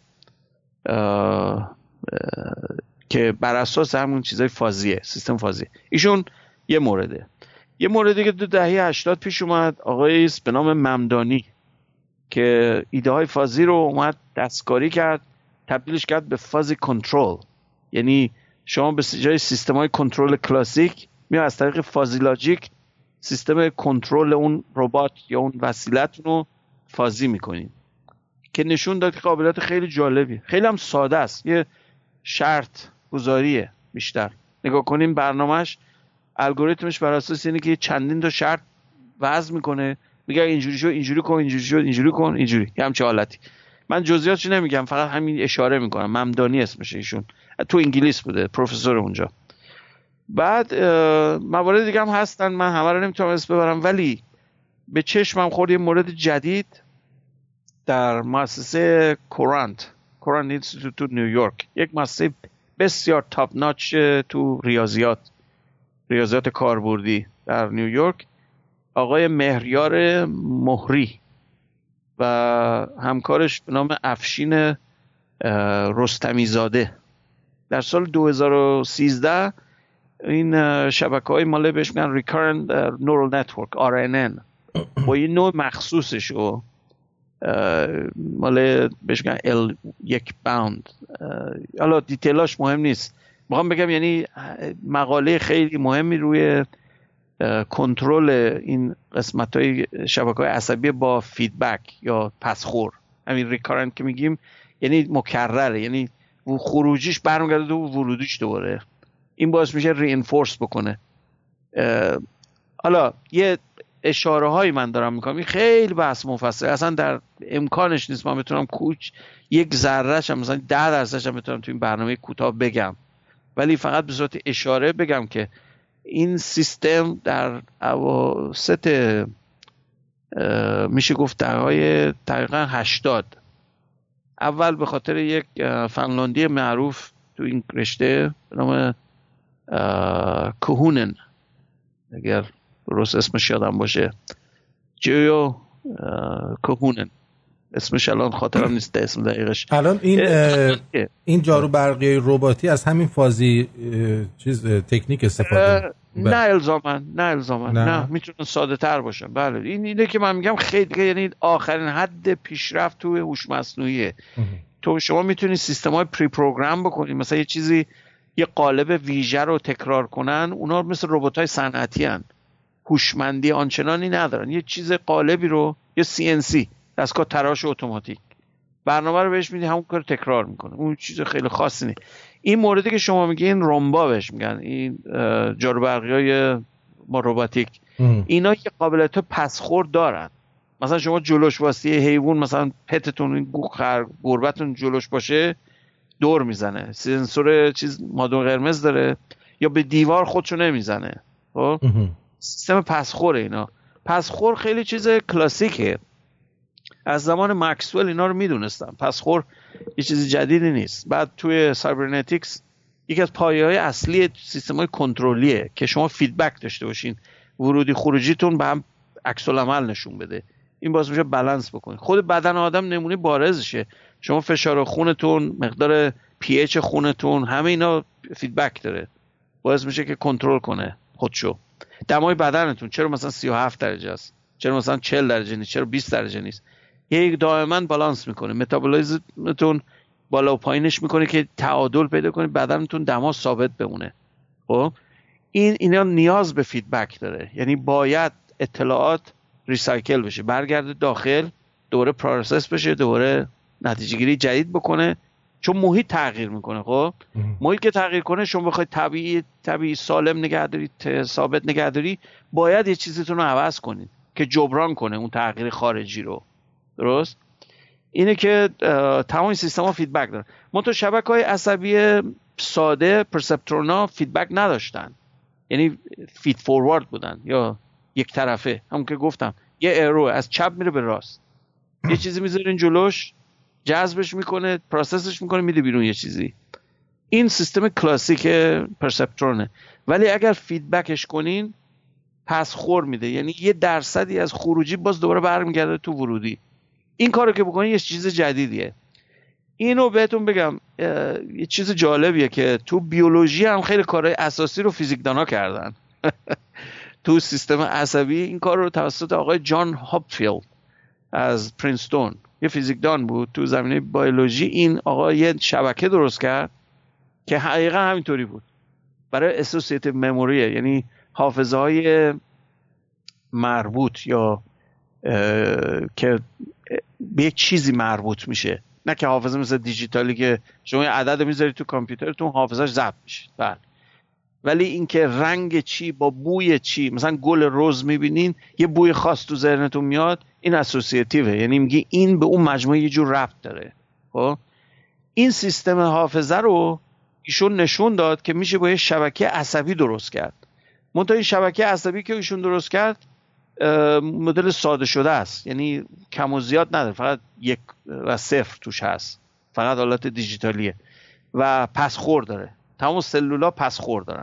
که بر اساس همون چیزای فازیه، سیستم فازیه. ایشون یه موردی که تو دهه 80 پیش اومد، آقایی به نام ممدانی که ایده های فازی رو اومد دستکاری کرد، تبدیلش کرد به فازی کنترل. یعنی شما به جای سیستم های کنترل کلاسیک میاد از طریق فازی لاجیک سیستم کنترل اون ربات یا اون وسیلتون رو فازی میکنین، که نشون داد که قابلیت خیلی جالبی، خیلی هم ساده است. یه شرط گذاریه بیشتر. نگاه کنیم برنامهش، الگوریتمش بر اساس اینه که چندین تا شرط وضع میکنه، میگه اینجوری شو، اینجوری کن، اینجوری شو، اینجوری کن، اینجوری. یه همچه حالتی. من جزئیاتش نمیگم، فقط همین اشاره میکنم. ممدانی اسمشه ایشون، تو انگلیس بوده، پروفسور اونجا. بعد موارد دیگه هم هستن، من همه رو نمیتونم اسم ببرم، ولی به چشمم خورد یه مورد جدید در مؤسسه کورانت اینستیتوت تو نیویورک، یک مؤسسه بسیار تاپ ناچ تو ریاضیات کاربردی در نیویورک. آقای مهریار مهری و همکارش به نام افشین رستمی زاده در سال 2013 این شبکه‌های مال بهش میگن Recurrent Neural Network RNN با یه نوع مخصوصش رو مال بهش میگن L1 باوند. حالا دیتیلاش مهم نیست، میخوام بگم یعنی مقاله خیلی مهمی روی کنترل این قسمت‌های شبکه‌های عصبی با فیدبک یا پسخور. همین ریکارنت که میگیم یعنی مکرره، یعنی خروجیش برمیگرده تو ورودیش دوباره. این باعث میشه رینفورس بکنه. حالا یه اشاره هایی من دارم میکنم، این خیلی بحث مفصل، اصلا در امکانش نیست من بتونم یک ذره‌اش هم مثلا 10% هم بتونم تو این برنامه کوتاه بگم، ولی فقط به صورت اشاره بگم که این سیستم در اواسط میشه گفت دهه‌های دقیقاً 80 اول به خاطر یک فنلاندی معروف تو این رشته به نام کوهونن، اگر درست اسمش یادم باشه، جیو کوهونن اسمش الان خاطرم نیست اسم دقیقش. الان این جارو برقی رباتی از همین فازی تکنیک استفاده نه الزامن نه میتونه ساده تر باشه. بله اینه که من میگم خیلی، یعنی آخرین حد پیشرفت تو هوش مصنوعیه. تو شما میتونی سیستم‌های پری پروگرام بکنی، مثلا یه چیزی یه قالب ویژه رو تکرار کنن، اونا مثل ربات‌های صنعتی ان، هوشمندی آنچنانی ندارن. یه چیز قالبی رو، یه CNC دستگاه تراش اتوماتیک، برنامه رو بهش میدی همون کار تکرار میکنه، اون چیز خیلی خاصی نیست. این موردی که شما میگین رومبا بهش میگن، این جارو برقی‌های ما رباتیک، اینا که قابلیت پسخورد دارن. مثلا شما جلوش واسه حیوان، مثلا پتتون این گربتون جلوش باشه دور میزنه، سنسور چیز مادون قرمز داره، یا به دیوار خودشو نمیزنه. خب سیستم پسخور اینا، پسخور خیلی چیز کلاسیکه، از زمان مکسول اینا رو میدونستم. پسخور یه چیز جدیدی نیست. بعد توی سایبرنتیکس یکی از پایه‌های اصلی سیستم‌های کنترلیه که شما فیدبک داشته باشین ورودی خروجیتون به هم عکس العمل نشون بده. این باعث میشه بالانس بکنید. خود بدن آدم نمونه بارزشه. شما فشار خونتون، مقدار پی اچ خونتون، همه اینا فیدبک داره، باعث میشه که کنترل کنه خودشو. دمای بدنتون چرا مثلا 37 درجه است، چرا مثلا 40 درجه نیست، چرا 20 درجه نیست، یک دائما بالانس میکنه. متابولیزمتون بالا و پایینش میکنه که تعادل پیدا کنه، بدنتون دما ثابت بمونه. خب اینا نیاز به فیدبک داره، یعنی باید اطلاعات ریسایکل بشه، برگرده داخل، دوباره پروسس بشه، دوباره نتیجه گیری جدید بکنه، چون محیط تغییر میکنه. خب محیط که تغییر کنه، شما بخواید طبیعی سالم نگهداری، ثابت نگهداری، باید یه چیزتون رو عوض کنید که جبران کنه اون تغییر خارجی رو. درست؟ اینه که تمام سیستم‌ها فیدبک دارن. منتها شبکه‌های عصبی ساده، پرسپترونا، فیدبک نداشتن، یعنی فید فوروارد بودن یا یک طرفه. همون که گفتم یه ایرو از چپ میره به راست، یه چیزی میذارین جلوش، جذبش میکنه، پروسسش میکنه، میده بیرون یه چیزی. این سیستم کلاسیک پرسپترونه. ولی اگر فیدبکش کنین پس خور میده، یعنی 1% از خروجی باز دوباره برمیگرده تو ورودی. این کارو که بکنین یه چیز جدیدیه. اینو بهتون بگم یه چیز جالبیه که تو بیولوژی هم خیلی کارهای اساسی رو فیزیکدانا کردن. تو سیستم عصبی این کار رو توسط آقای جان هاپفیلد از پرینستون، یه فیزیکدان بود تو زمینه بیولوژی، این آقا یه شبکه درست کرد که حقیقا همینطوری بود برای اسوسییتیو مموری، یعنی حافظه های مربوط یا که به یک چیزی مربوط میشه، نه که حافظه مثل دیجیتالی که شما یه عدد میذاری تو کامپیوترتون حافظه‌اش ضبط میشه. بله. ولی اینکه رنگ چی با بوی چی، مثلا گل رز میبینین یه بوی خاص تو ذهنتون میاد، این اسوسییتیوه، یعنی میگی این به اون مجموعه یه جور ربط داره. خب این سیستم حافظه رو ایشون نشون داد که میشه با یه شبکه عصبی درست کرد. منتها این شبکه عصبی که ایشون درست کرد مدل ساده شده است، یعنی کم و زیاد نداره، فقط 1 و 0 توش هست، فقط حالت دیجیتالیه و پسخور داره. تمام سلولا پسخور دارن.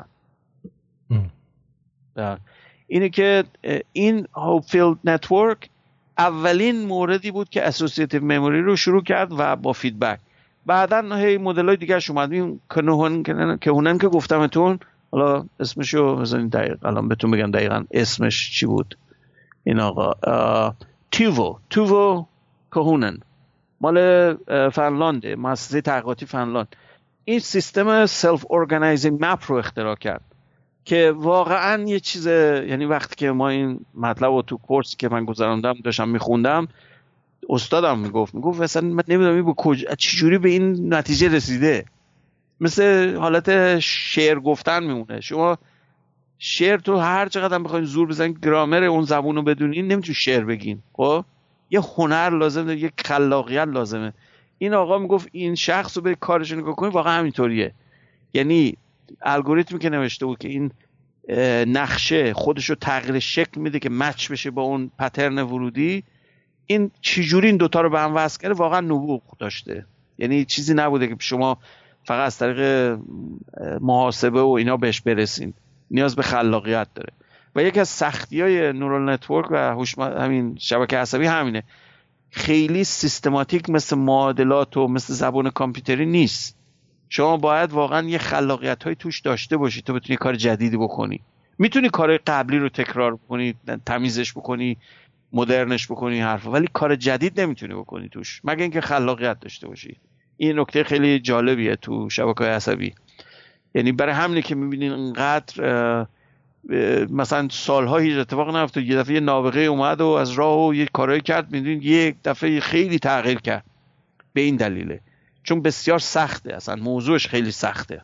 اینه که این هاپفیلد نتورک اولین موردی بود که اسوسییتیو مموری رو شروع کرد و با فیدبک. بعدن هی مدل‌های دیگه‌اش اومد. این کهونن که گفتمتون، حالا اسمشو بزنید دقیق الان بهتون بگم دقیقاً اسمش چی بود. این آقا توو کهونن، مال فنلانده، مؤسسه تحقیقاتی فنلاند. این سیستم سلف اورگانایزینگ مپ رو اختراع کرد که واقعا یه چیز، یعنی وقتی که ما این مطلب رو تو کورسی که من گذراندم داشتم میخوندم، استادم میگفت مثلا من نمیدونم این کجا چجوری به این نتیجه رسیده. مثل حالت شعر گفتن میمونه. شما شعر تو هر چقدر بخواید زور بزنید گرامر اون زبون رو بدونین نمیتونید شعر بگین. خب یه هنر لازمه، یه خلاقیت لازمه. این آقا میگفت این شخص رو به کارش نگاه کنید واقعا همینطوریه. یعنی الگوریتمی که نوشته بود که این نقشه خودش رو تغییر شکل میده که مچ بشه با اون پترن ورودی، این چجوری این دوتا رو به هم وصل کرده واقعا نبوغ داشته. یعنی چیزی نبوده که شما فقط از طریق محاسبه و اینا بهش برسین، نیاز به خلاقیت داره. و یکی از سختی‌های نورال نتورک و همین شبکه عصبی همینه، خیلی سیستماتیک مثل معادلات و مثل زبان کامپیوتری نیست. شما باید واقعا یه خلاقیت‌های توش داشته باشی تا بتونی کار جدیدی بکنی. میتونی کارهای قبلی رو تکرار بکنی، تمیزش بکنی، مدرنش بکنی حرفا، ولی کار جدید نمیتونی بکنی توش مگه اینکه خلاقیت داشته باشی. این نکته خیلی جالبیه تو شبکه‌های عصبی. یعنی برای همینه که میبینین اینقدر مثلا سال‌ها هیچ اتفاق نیفتاد، یه دفعه یه نابغه اومد و از راه و یه کارایی کرد، میدونین یک دفعه خیلی تغییر کرد. به این دلیله چون بسیار سخته، اصلا موضوعش خیلی سخته.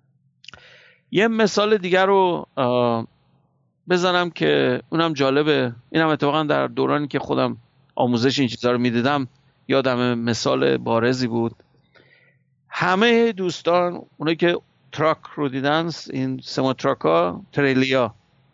یه مثال دیگر رو بزنم که اونم جالبه. اینم اتفاقا در دورانی که خودم آموزش این چیزا رو میدیدم یادم مثال بارزی بود. همه دوستان اونایی که تراک رو دیدن، این سموتراکا تریلیا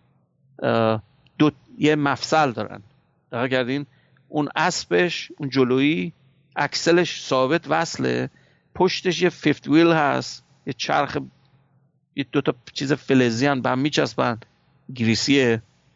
یه مفصل دارن، دقیق کردین؟ اون اسبش، اون جلویی اکسلش ثابت وصله، پشتش یه فیفت ویل هست، یه چرخ، یه دوتا چیز فلزی هن به هم میچسبن، گریسیه،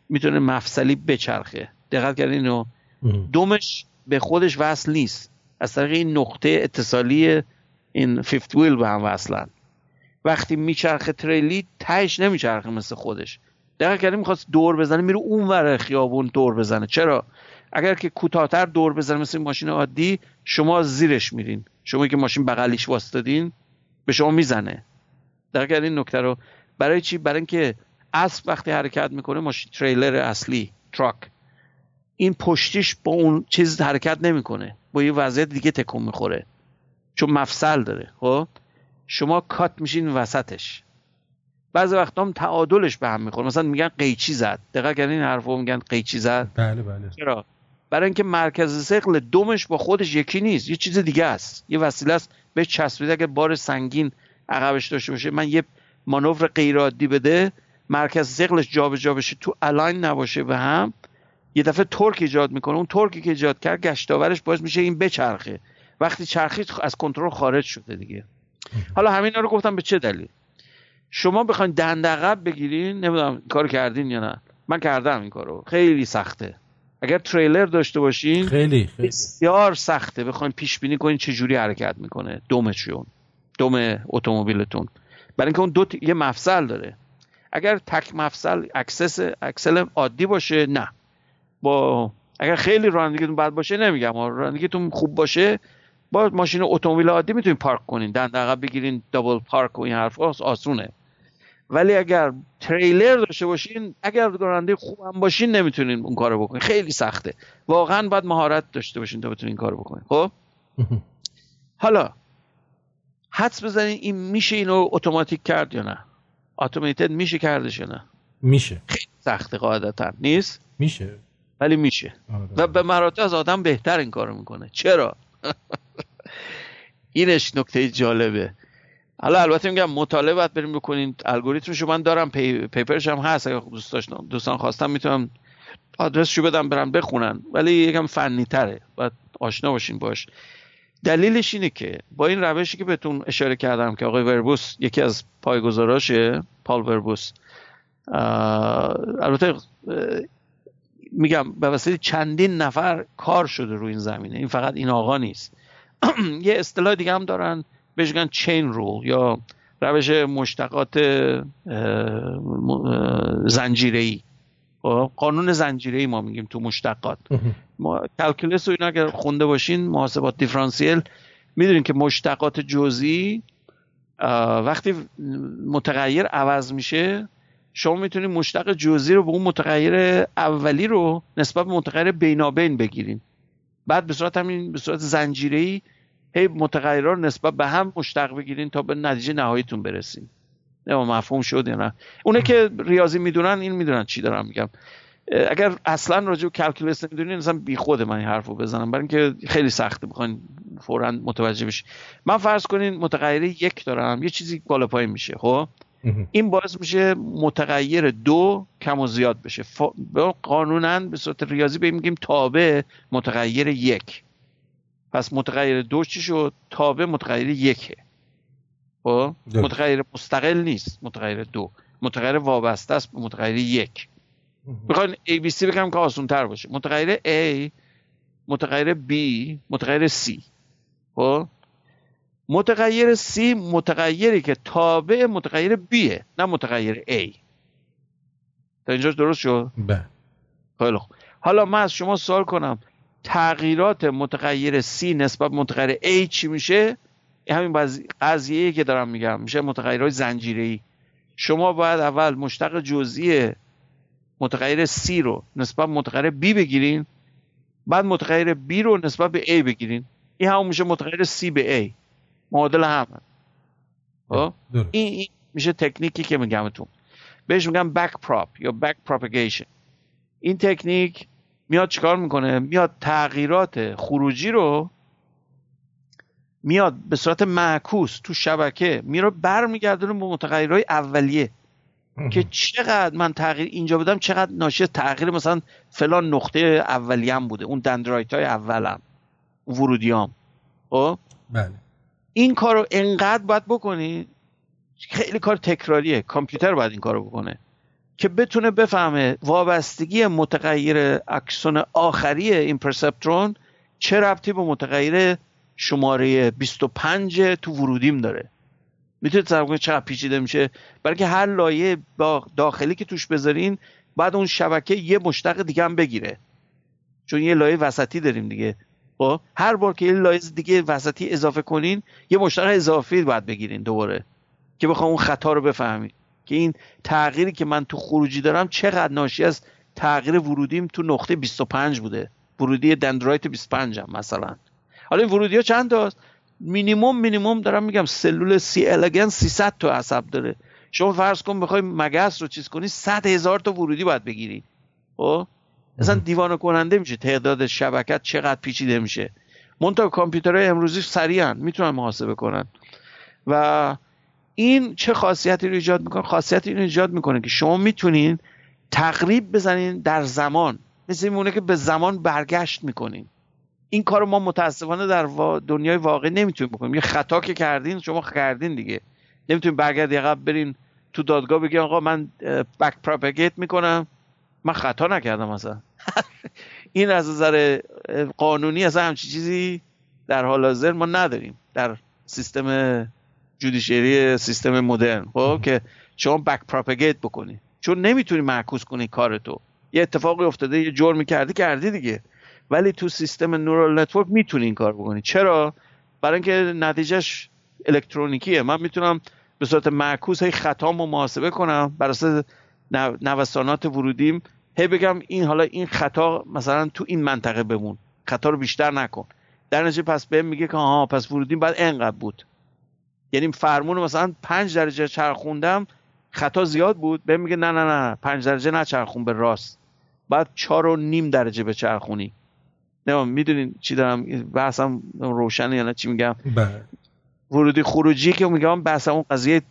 میتونه مفصلی بچرخه. دقت کردین اینو؟ دومش به خودش وصل نیست، از طریق این نقطه اتصالی این فیفت ویل به هم وصلن. وقتی میچرخه تریلی تهش نمیچرخه مثل خودش. دقیقاً کردیم میخواست دور بزنه میره اون ور خیابون دور بزنه. چرا؟ اگر که کوتاه‌تر دور بزنه مثل ماشین عادی، شما زیرش میرین، شما که ماشین بغلیش واسطادین به شما میزنه. دقیقاً این نکته رو برای چی؟ برای اینکه اسب وقتی حرکت میکنه، ماشین تریلر اصلی تراک، این پشتیش با اون چیز حرکت نمیکنه، با یه وضعیت دیگه تکون میخوره چون مفصل داره. خب شما کات میشین وسطش. بعضی وقتا هم تعادلش به هم میخوره، مثلا میگن قیچی زد. دقیقاً کردین این حرفو میگن قیچی زد. بله بله. چرا؟ برای اینکه مرکز ثقل دومش با خودش یکی نیست، یه چیز دیگه است، یه وسیله است به چسبیده. اگه بار سنگین عقبش داشته باشه، من یه مانور غیر عادی بده، مرکز ثقلش جابجا بشه، تو الاین نباشه به هم، یه دفعه تورک ایجاد میکنه. اون تورکی که ایجاد کرد گشتاورش باعث میشه این بچرخه. وقتی چرخید از کنترل خارج شده دیگه. حالا همینا رو گفتم به چه دلیل. شما بخواید دنده عقب بگیرین، نمیدونم کار کردین یا نه، من کردم این کارو، خیلی سخته. اگر تریلر داشته باشین خیلی بسیار سخته بخواید پیش بینی کنین چه جوری حرکت میکنه دومشون، دوم اتومبیلتون، برای اینکه اون یه مفصل داره. اگر تک مفصل اکسل عادی باشه نه، با اگر خیلی رانندگیتون بد باشه، نمیگم رانندگیتون خوب باشه، با ماشین اتومبیل عادی میتونین پارک کنین، دنده عقب بگیرین، دابل پارک و این حرفا آسونه. ولی اگر تریلر داشته باشین، اگر راننده خوب هم باشین، نمیتونین اون کارو بکنین، خیلی سخته. واقعا باید مهارت داشته باشین تا بتونین این کارو بکنین. خب حالا حدس بزنین این میشه اینو اتوماتیک کرد یا نه؟ اتوماتیک میشه کردش یا نه؟ میشه. خیلی سخته قاعدتا، نیست؟ میشه ولی میشه. و به مراتب از آدم بهتر این کارو میکنه. چرا؟ اینش نکته جالبه. حالا البته میگم مطالعه باید بریم بکنین، الگوریتمشو من دارم، پیپرش هم هست، اگه دوستان خواستم میتونم آدرسشو بدم برن بخونن، ولی یکم فنی تره، باید آشنا باشین باش. دلیلش اینه که با این روشی که بهتون اشاره کردم که آقای وربوس یکی از پایه‌گذاراشه، پال وربوس، البته میگم به واسطه چندین نفر کار شده روی این زمینه، این فقط این آقا نیست. یه اصطلاح دیگه هم دارن بهش میگن چین رول یا روش مشتقات زنجیره‌ای، قانون زنجیره‌ای ما میگیم تو مشتقات. ما کلکولس و اینا اگر خونده باشین، محاسبات دیفرانسیل، میدونین که مشتقات جزئی وقتی متغیر عوض میشه، شما میتونید مشتق جزئی رو به اون متغیر اولی رو نسبت به متغیر بینابین بگیرین، بعد به صورت همین به صورت زنجیره‌ای هی متغیرها رو نسبت به هم مشتق بگیرین تا به نتیجه نهاییتون برسین. نه مفهوم شد یا نه؟ اونه که ریاضی میدونن این میدونن چی دارم میگم. اگر اصلا راجع به کلکولس نمیدونین، مثلا بی خود من این حرفو بزنم، برای اینکه خیلی سخته بخواین فوراً متوجه بشین. من فرض کنین متغیر 1 دارم، یه چیزی بالا پایین میشه، خب این باعث میشه متغیر 2 کم و زیاد بشه. قانونا به صورت ریاضی بهش میگیم تابع متغیر 1. پس متغیر 2 چی شد؟ تابع متغیر 1. خب متغیر مستقل نیست، متغیر 2 متغیر وابسته است به متغیر 1. میخواین ABC بگم که آسان تر باشه، متغیر A، متغیر B، متغیر C. خب متغیر C متغیری که تابع متغیر B، نه متغیر A. تا اینجا درست شد؟ بله. خیلی خوب. حالا من از شما سوال کنم، تغییرات متغیر C نسبت به متغیر A چی میشه؟ همین قضیه‌ای که دارم میگم، میشه متغیرهای زنجیره‌ای. شما باید اول مشتق جزئی متغیر C رو نسبت به متغیر B بگیرین، بعد متغیر B رو نسبت به A بگیرین. این همون میشه متغیر C به A، معادل هم. این میشه تکنیکی که میگمتون، بهش میگم بک پراپ یا بک پروپاگیشن. این تکنیک میاد چیکار میکنه؟ میاد تغییرات خروجی رو میاد به صورت معکوس تو شبکه میره برمیگردونه به متغیرهای اولیه که چقدر من تغییر اینجا بدم چقدر ناشی تغییر مثلا فلان نقطه اولیه‌ام بوده، اون دندرایت‌های اولم، ورودیام. خب بله. این کارو انقدر باید بکنی، خیلی کار تکراریه، کامپیوتر باید این کارو بکنه. که بتونه بفهمه وابستگی متغیر اکسون آخری این پرسپترون چه ربطی به متغیر شماره 25 تو ورودیم داره. میتونید تصور کنید چقدر پیچیده میشه، برای که هر لایه داخلی که توش بذارین بعد اون شبکه یه مشتق دیگه هم بگیره، چون یه لایه وسطی داریم دیگه. خب هر بار که یه لایه دیگه وسطی اضافه کنین یه مشتق اضافی باید بگیرین دوباره که بخوام اون خطا رو بفهمید که این تغییری که من تو خروجی دارم چقدر ناشی از تغییر ورودیم تو نقطه 25 بوده، ورودی دندرایت 25 هم مثلا. حالا این ورودی ها چند تاست؟ مینیمم دارم میگم سلول سی الگنس 300 تا عصب داره. شما فرض کن بخوای مگس رو چیز کنی 100,000 تا ورودی باید بگیری. خب اصلا دیوانه کننده میشه تعداد شبکت چقدر پیچیده میشه. منتها کامپیوترهای امروزی سریعن میتونن محاسبه کنن. و این چه خاصیتی رو ایجاد میکنه؟ خاصیت این رو ایجاد میکنه که شما میتونین تقریب بزنین در زمان، مثل این مونه که به زمان برگشت میکنین. این کارو ما متاسفانه در دنیای واقعی نمیتونیم بکنیم. یه خطا که کردین شما کردین دیگه، نمیتونین برگردی عقب برین تو دادگاه بگین آقا من بک پروپاگیت میکنم، من خطا نکردم اصلا. این از نظر قانونی اصلا همچین چیزی در حال حاضر ما نداریم در سیستم جودیشری، سیستم مدرن. خب که شما بک پروپاگیت بکنی، چون نمیتونی معکوس کنی کارتو. یه اتفاقی افتاده، یه جرمی کردی دیگه، ولی تو سیستم نورال نتورک میتونی این کار بکنی. چرا؟ برای اینکه نتیجهش الکترونیکیه. من میتونم به صورت معکوس هی خطامو محاسبه کنم بر اساس نوسانات ورودیم، هی بگم این حالا این خطا مثلا تو این منطقه بمون، خطا رو بیشتر نکن. در نتیجه پس بهم میگه که آها پس ورودیم بعد اینقدر بود. یعنی فرمون مثلا 5 درجه چرخوندم خطا زیاد بود، بهم میگه نه 5 درجه نچرخون به راست، بعد 4.5 درجه به چرخونی. نه میدونین چی دارم بحثم روشنه یا نه چی میگم؟ ورودی خروجی که میگم بحثم اون قضیه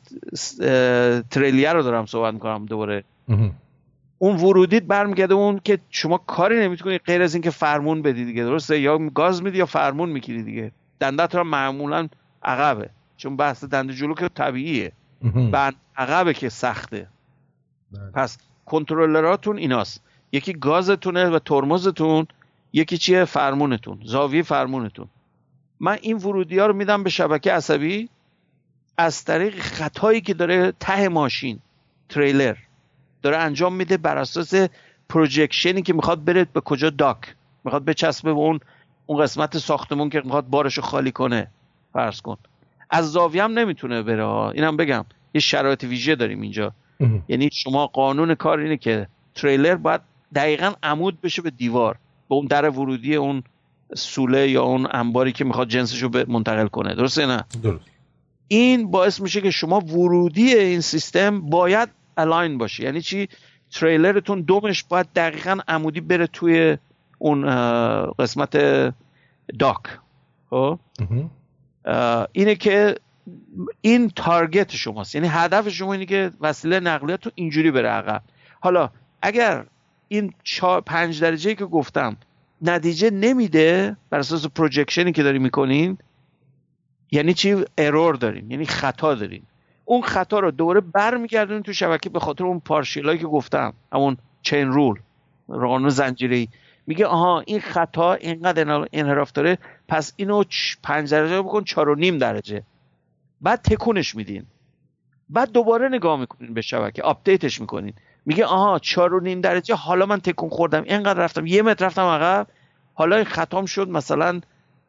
تریلیه رو دارم صحبت میکنم دوباره. اون ورودیت برمیگرده اون که شما کاری نمیتونی غیر از این که فرمون بدی دیگه، درسته؟ یا گاز میدی یا فرمون میگیری دیگه. دندت رو معمولا عقبه، چون بحث دنده جلو که طبیعیه، بعد عقبه که سخته. پس کنترلراتون ایناست، یکی گازتونه و ترمزتون، یکی چیه؟ فرمونتون، زاویه فرمونتون. من این ورودی ها رو میدم به شبکه عصبی از طریق خطایی که داره ته ماشین تریلر داره انجام میده بر اساس پروجکشنی که میخواد بره به کجا داک، میخواد بچسبه به اون قسمت ساختمون که میخواد بارشو خالی کنه. فرض کن از زاویه هم نمیتونه بره. اینم بگم یه شرایط ویژه داریم اینجا. یعنی شما قانون کار اینه که تریلر باید دقیقاً عمود بشه به دیوار، به اون در ورودی اون سوله یا اون انباری که میخواد جنسشو منتقل کنه. درسته نه؟ درست. این باعث میشه که شما ورودی این سیستم باید الاین باشه. یعنی چی؟ تریلرتون دومش باید دقیقاً عمودی بره توی اون قسمت داک. خب اینه که این تارگت شماست، یعنی هدف شما اینه که وسیله نقلیه اینجوری بره عقب. حالا اگر این 5 درجه‌ای که گفتم نتیجه نمیده بر اساس پروجکشنی که داری میکنین، یعنی چی؟ ارور دارین، یعنی خطا دارین. اون خطا رو دوباره برمیگردونین تو شبکه به خاطر اون پارشیلایی که گفتم، همون چین رول، قانون زنجیره‌ای. میگه آها این خطا اینقدر انحراف داره، پس اینو 5 درجه بکن 4.5 درجه. بعد تکونش میدین، بعد دوباره نگاه میکنین به شبکه، آپدیتش میکنین، میگه آها 4.5 درجه، حالا من تکون خوردم، اینقدر رفتم، 1 متر رفتم عقب، حالا این خطام شد مثلا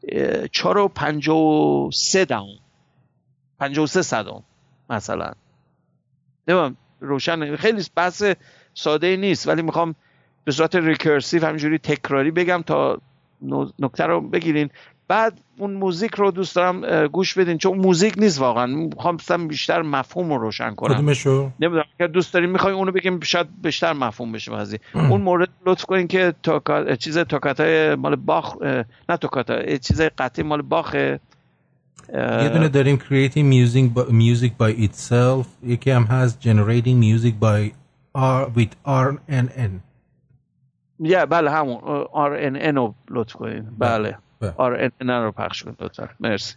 4.53 دهم، 53 صدم مثلا. نمیدونم روشن؟ خیلی بحث ساده نیست، ولی میخوام به صورت ریکرسیو همینجوری تکراری بگم تا نکته رو بگیرین. بعد اون موزیک رو دوست دارم گوش بدین، چون موزیک نیست واقعا، میخوام بیشتر مفهوم رو روشن کنم. کدومشو؟ نمیدونم اگر دوست دارین میخواین اونو بگیم شاید بیشتر مفهوم بشه قضیه. اون مورد لطف کنین که توکاتای مال باخ، نه توکاتا، چیز قطعی مال باخ. یه دونه داریم creating music by itself، یکی هم هست generating music by with RNN. بله همون RNN رو لطف کنین. بله RNN رو پخش کنین لطفا. مرسی.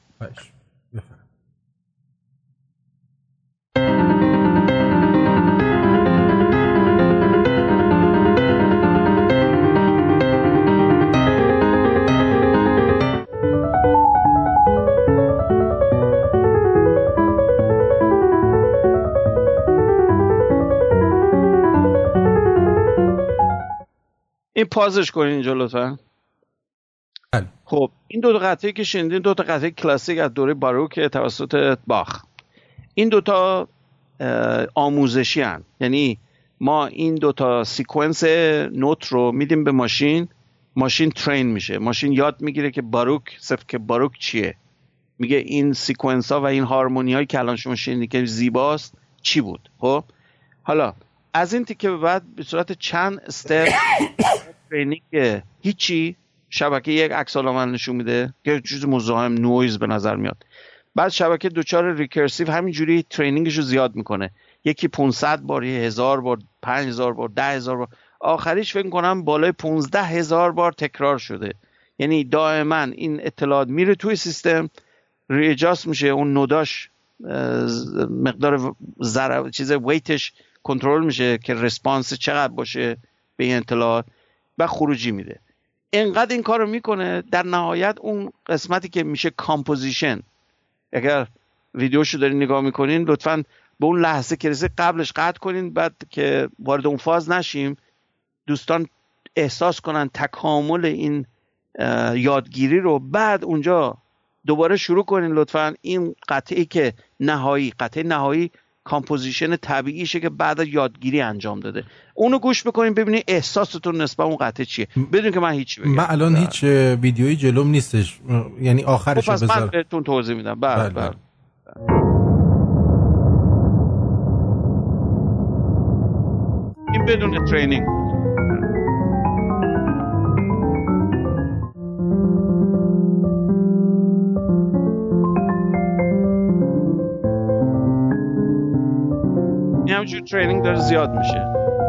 پازش کنین اینجا لطفا. خب این دو تا قطعه که شنیدین دو تا قطعه کلاسیک از دوره باروک توسط باخ. این دو تا آموزشی هن. یعنی ما این دو تا سیکونس نوت رو میدیم به ماشین ترین میشه، ماشین یاد میگیره که باروک چیه، میگه این سیکونس ها و این هارمونی هایی که الان شما شنیدید که زیباست چی بود. خب حالا از این تیکه به بعد به صورت چند استپ ترینینگ هیچی شبکه یک عکس العمل نشون میده که چیز مزاحم نویز به نظر میاد. بعد شبکه دوچار ریکرسیو همینجوری ترینینگش رو زیاد میکنه، یکی 500 بار، 1000 بار، 5000 بار، 10000 بار، آخریش فکر کنم بالای 15000 بار تکرار شده. یعنی دائما این اطلاعات میره توی سیستم، ریجاست میشه، اون نوداش مقدار ویتش کنترل میشه که ریسپانس چقدر باشه به این اطلاعات و خروجی میده. اینقدر این کارو میکنه در نهایت اون قسمتی که میشه کامپوزیشن، اگر ویدیوشو دارین نگاه میکنین لطفاً به اون لحظه که رسید قبلش قطع کنین، بعد که وارد اون فاز نشیم دوستان احساس کنن تکامل این یادگیری رو، بعد اونجا دوباره شروع کنین لطفاً. این قطعه نهایی کامپوزیشن طبیعیشه که بعد از یادگیری انجام داده، اونو گوش بکنین ببینین احساستون نسبت اون قطعه چیه، بدون که من هیچ بگم. من الان هیچ ویدیویی جلوم نیستش، یعنی آخرش رو بذار. من بهتون توضیح میدم. بله. این بدون ترینینگ. این همچون ترینینگ داره زیاد میشه.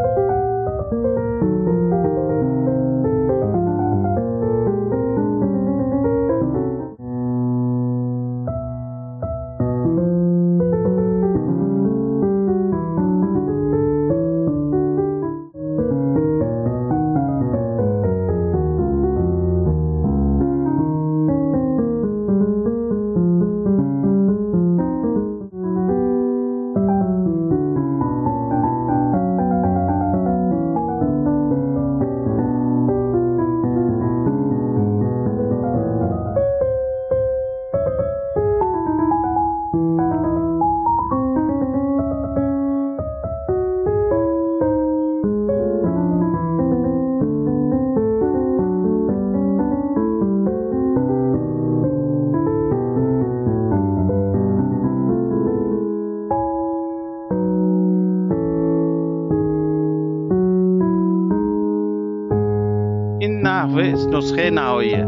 نسخه نهاییه.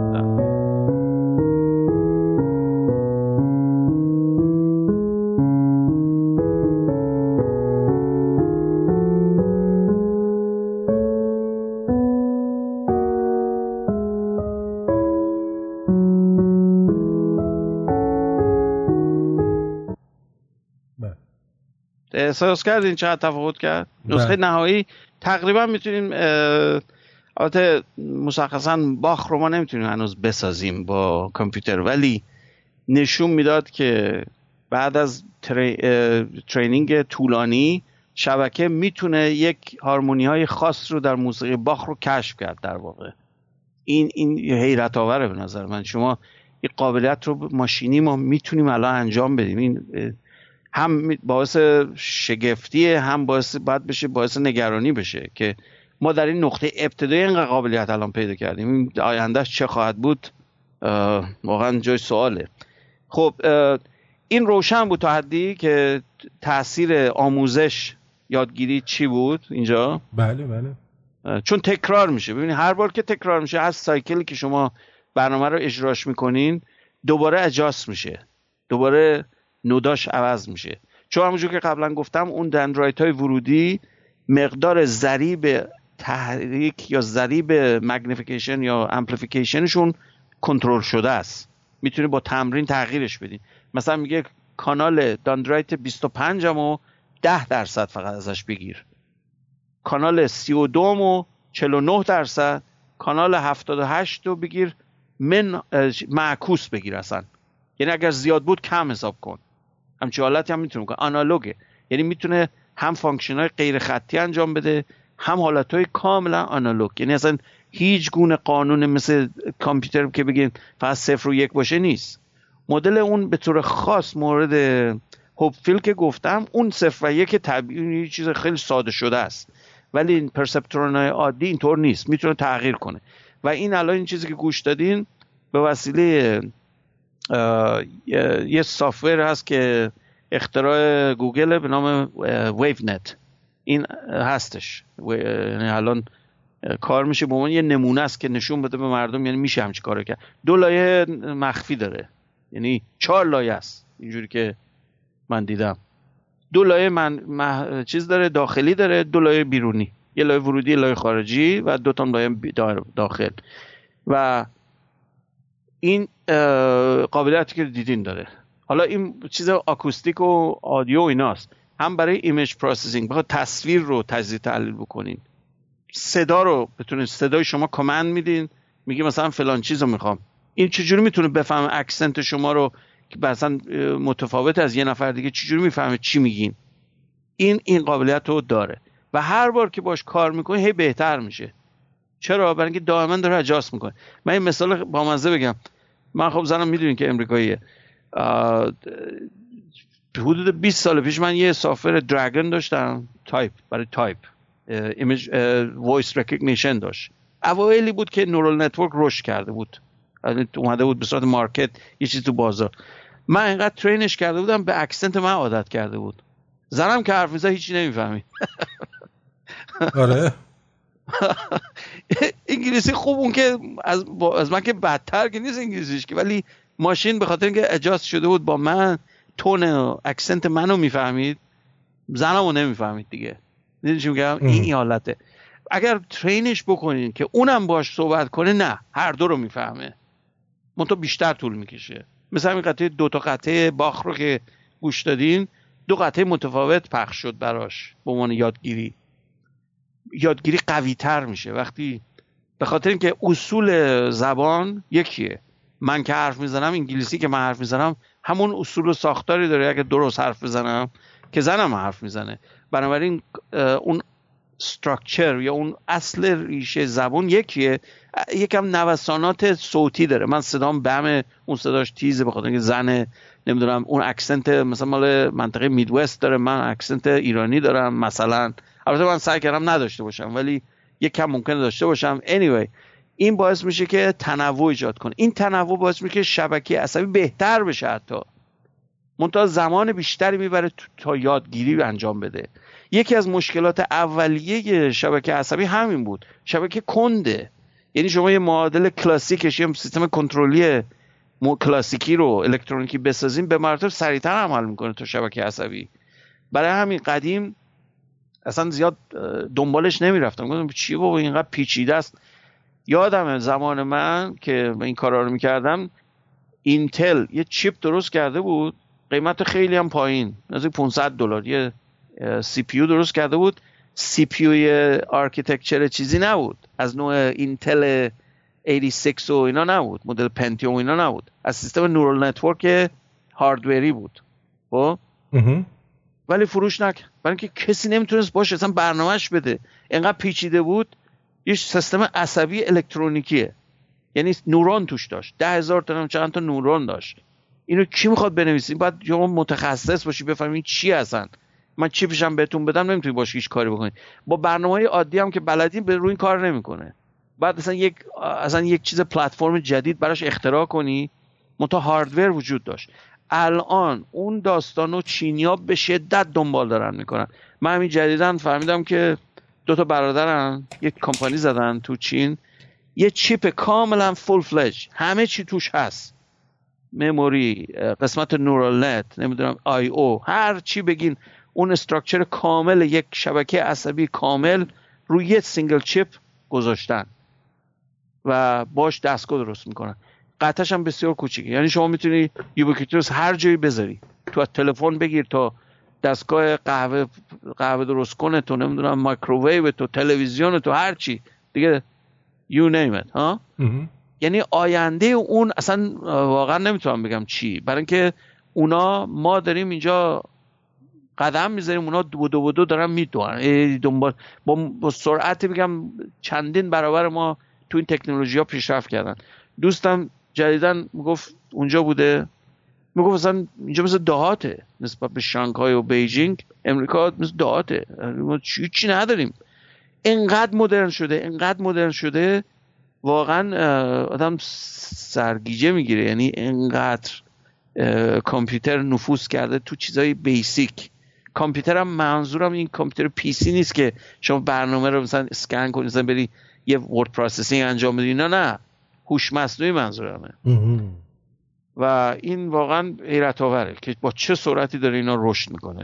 احساس کردین چقدر تفاوت کرد؟ نسخه نهایی تقریبا میتونیم البته مشخصا باخ رو ما نمیتونیم هنوز بسازیم با کامپیوتر، ولی نشون میداد که بعد از ترینینگ طولانی شبکه میتونه یک هارمونی های خاص رو در موسیقی باخ رو کشف کرد. در واقع این حیرت آوره به نظر من. شما این قابلیت رو ماشینی ما میتونیم الان انجام بدیم. این هم باعث شگفتیه، هم باید بشه باعث نگرانی بشه که ما در این نقطه ابتدایی اینقدر قابلیت الان پیدا کردیم. این آیندهش چه خواهد بود واقعا جای سواله. خب این روشن بود تا حدی که تأثیر آموزش یادگیری چی بود اینجا؟ بله. چون تکرار میشه. ببینید هر بار که تکرار میشه از سایکلی که شما برنامه رو اجراش میکنین دوباره اجاست میشه، دوباره نوداش عوض میشه. چون همونجور که قبلا گفتم اون دندرایت های ورودی مقدار ضریب تحریک یا ضریب مگنیفیکیشن یا امپلیفیکیشنشون کنترل شده است. میتونی با تمرین تغییرش بدین. مثلا میگه کانال دندرایت 25 رو 10% فقط ازش بگیر، کانال 32 49%، کانال 78 رو بگیر معکوس بگیر اصلا. یعنی اگر زیاد بود کم حساب کن. همچین حالتی هم میتونه کنه. آنالوگه، یعنی میتونه هم فانکشن های غیر خطی انجام بده، هم حالتهای کاملا آنالوگ، یعنی اصلا هیچ گونه قانون مثل کامپیوتر که بگیم فقط 0 و 1 باشه نیست. مدل اون به طور خاص مورد هوپفیل که گفتم اون 0 و 1 طبیعی یه چیز خیلی ساده شده است، ولی این پرسپترونای عادی اینطور نیست، میتونه تغییر کنه. و این الان این چیزی که گوش دادین به وسیله یه سافتور هست که اختراع گوگل به نام ویو نت، این هستش، یعنی الان کار میشه به عنوان یه نمونه است که نشون بده به مردم یعنی میشه همچین کارو کرد. 2 لایه مخفی داره، یعنی 4 لایه است اینجوری که من دیدم. 2 لایه چیز داره، داخلی داره، 2 لایه بیرونی، یه لایه ورودی، یه لایه خارجی و 2 تا لایه داخل. و این قابلیتی که دیدین داره. حالا این چیز آکوستیک و آدیو ایناست، هم برای ایمیج پروسسینگ، بخواد تصویر رو تجزیه تحلیل بکنین، صدا رو بتونید، صدای شما کامند میدین، میگی مثلا فلان چیزو میخوام، این چجوری میتونه بفهمه اکسنت شما رو که مثلا متفاوت از یه نفر دیگه، چجوری میفهمه چی میگین. این قابلیت رو داره و هر بار که باش کار میکنی هی بهتر میشه. چرا؟ برای اینکه دائما داره اجاست میکنه. من این مثال با مزه بگم، من خب زنم میدونین که امریکاییه، حدود 20 سال پیش من یه سافر دراگون داشتم، تایپ برای تایپ ایمیج وایس ریکگنیشن داشت. اوایلی بود که نورال نتورک رشد کرده بود، اومده بود به صورت مارکت یه چیز تو بازار. من اینقدر ترینش کرده بودم به اکسنت من عادت کرده بود. زنم که حرف میزنه هیچی نمیفهمی. آره. انگلیسی خوب، اون که از من که بدتر که نیست انگلیسیش که، ولی ماشین به خاطر اینکه اجاست شده بود با من، تون و اکسنت منو میفهمید، زنمو نمیفهمید دیگه. دیدین چی میگم؟ این حالته. اگر ترینش بکنین که اونم باش صحبت کنه، نه، هر دو رو میفهمه، منتها بیشتر طول میکشه. مثلا این قطعه 2 تا قطعه باخ رو که گوش دادین، 2 قطعه متفاوت پخش شد براش به عنوان یادگیری قوی تر میشه وقتی، به خاطر اینکه اصول زبان یکیه. من که حرف میزنم، انگلیسی که من حرف میزنم همون اصول و ساختاری داره اگه درست حرف بزنم که زنم حرف میزنه. بنابراین اون استراکچر یا اون اصل ریشه زبان یکیه، یکم نوسانات صوتی داره. من صدام بم، اون صداش تیزه به خاطر اینکه زنه، نمیدونم اون اکسنت مثلا مال منطقه میدوست داره، من اکسنت ایرانی دارم مثلا. البته من سعی کردم نداشته باشم ولی یک کم ممکنه داشته باشم. anyway این باعث میشه که تنوع ایجاد کنه. این تنوع باعث میشه که شبکه عصبی بهتر بشه، حتی منتها زمان بیشتری میبره تا یادگیری انجام بده. یکی از مشکلات اولیه شبکه عصبی همین بود، شبکه کنده. یعنی شما یه معادل کلاسیکش، یه سیستم کنترلی کلاسیکی رو الکترونیکی بسازیم، به مراتب سریعتر عمل میکنه تا شبکه عصبی. برای همین قدیم اصلا زیاد دنبالش نمیرفتم، گفتم چیه بابا اینقدر پیچیده است. یادمه زمان من که این کارا رو میکردم، اینتل یه چیپ درست کرده بود، قیمت خیلی هم پایین، نزدیک $500 یه سی پی یو درست کرده بود. سی پی یو آرکیتکچر چیزی نبود، از نوع اینتل 86 و اینا نبود، مدل پنتیوم اینا نبود، از سیستم نورال نتورک هاردوری بود. خب ولی فروش نکرد، برای اینکه کسی نمیتونست باشه اصلا برنامهش بده، اینقدر پیچیده بود. یه سیستم عصبی الکترونیکیه، یعنی نورون توش داشت، 10,000 تا چند تا نورون داشت. اینو کی میخواد بنویسه؟ باید شما متخصص باشی بفهمید چی هستن. من چیپش هم بهتون بدم نمیتونی باشه هیچ کاری بکنید. با برنامه‌های عادی هم که بلدین به روی این کار نمیکنه. بعد اصلا یک چیز پلتفرم جدید براش اختراع کنی، منتها هاردور وجود داشت. الان اون داستانو چینی‌ها به شدت دنبال دارن میکنن. من همین جدیداً فهمیدم که 2 تا برادرن یک کمپانی زدن تو چین، یه چیپ کاملا فول فلج، همه چی توش هست، مموری، قسمت نورال نت، نمیدونم آی او، هر چی بگین، اون استراکچر کامل یک شبکه عصبی کامل روی یه سینگل چیپ گذاشتن و باش دستگاه درست میکنن. قطعش هم بسیار کوچیکه، یعنی شما میتونی یوبیکیتوس هر جایی بذاری، تو از تلفن بگیر تا دستگاه قهوه درست کنه، تو نمیدونم مایکروویو، تو تلویزیون، تو هر چی دیگه، you name it ها. یعنی آینده اون اصلا واقعا نمیتونم بگم چی، برای اینکه اونا، ما داریم اینجا قدم میذاریم اونا دو دارن میدوئن دنبال با سرعت میگم چندین برابر ما تو این تکنولوژی ها پیشرفت کردن. دوستم جدیدن میگفت اونجا بوده، میگفت مثلا اینجا مثل دهاته نسبت به شانگهای و بیجینگ، امریکا مثل دهاته، ما چی نداریم. اینقدر مدرن شده واقعا آدم سرگیجه میگیره. یعنی اینقدر کامپیوتر نفوذ کرده تو چیزای بیسیک. کامپیوتر هم منظورم این کامپیوتر پی سی نیست که شما برنامه رو مثلا اسکن کنید مثلا بری یه ورد پروسسینگ انجام بدی، نه هوش مصنوعی منظورمه. و این واقعا حیرت آوره که با چه سرعتی داره اینا رشد میکنه.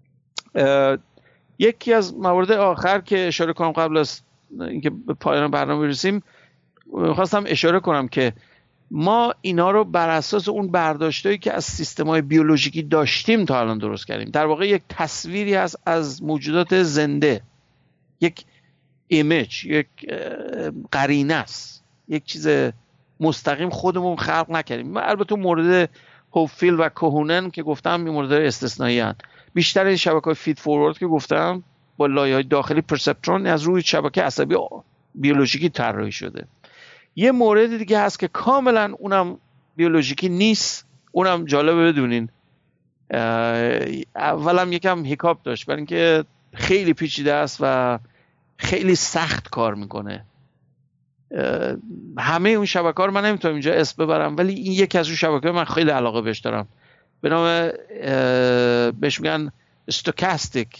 یکی از موارد آخر که اشاره کنم قبل از اینکه به پایان برنامه برسیم، خواستم اشاره کنم که ما اینا رو بر اساس اون برداشتایی که از سیستم‌های بیولوژیکی داشتیم تا الان درست کردیم. در واقع یک تصویری هست از موجودات زنده، یک ایمیج، یک قرینه است، یک چیز مستقیم خودمون خلق نکردیم. من البته مورد هوپفیلد و کوهونن که گفتم این مورد استثنایی هست. بیشتر این شبکه‌های فید فوروارد که گفتم با لایه‌های داخلی پرسپترون از روی شبکه عصبی بیولوژیکی طراحی شده. یه مورد دیگه هست که کاملا اونم بیولوژیکی نیست، اونم جالبه بدونین. اولم یکم هیکاپ داشت برای اینکه خیلی پیچیده است و خیلی سخت کار میکنه. همه اون شبکه‌ها رو من نمیتونم اینجا اسم ببرم، ولی این یکی از اون شبکه‌ها من خیلی علاقه بهش دارم، به نام بهش میگن Stochastic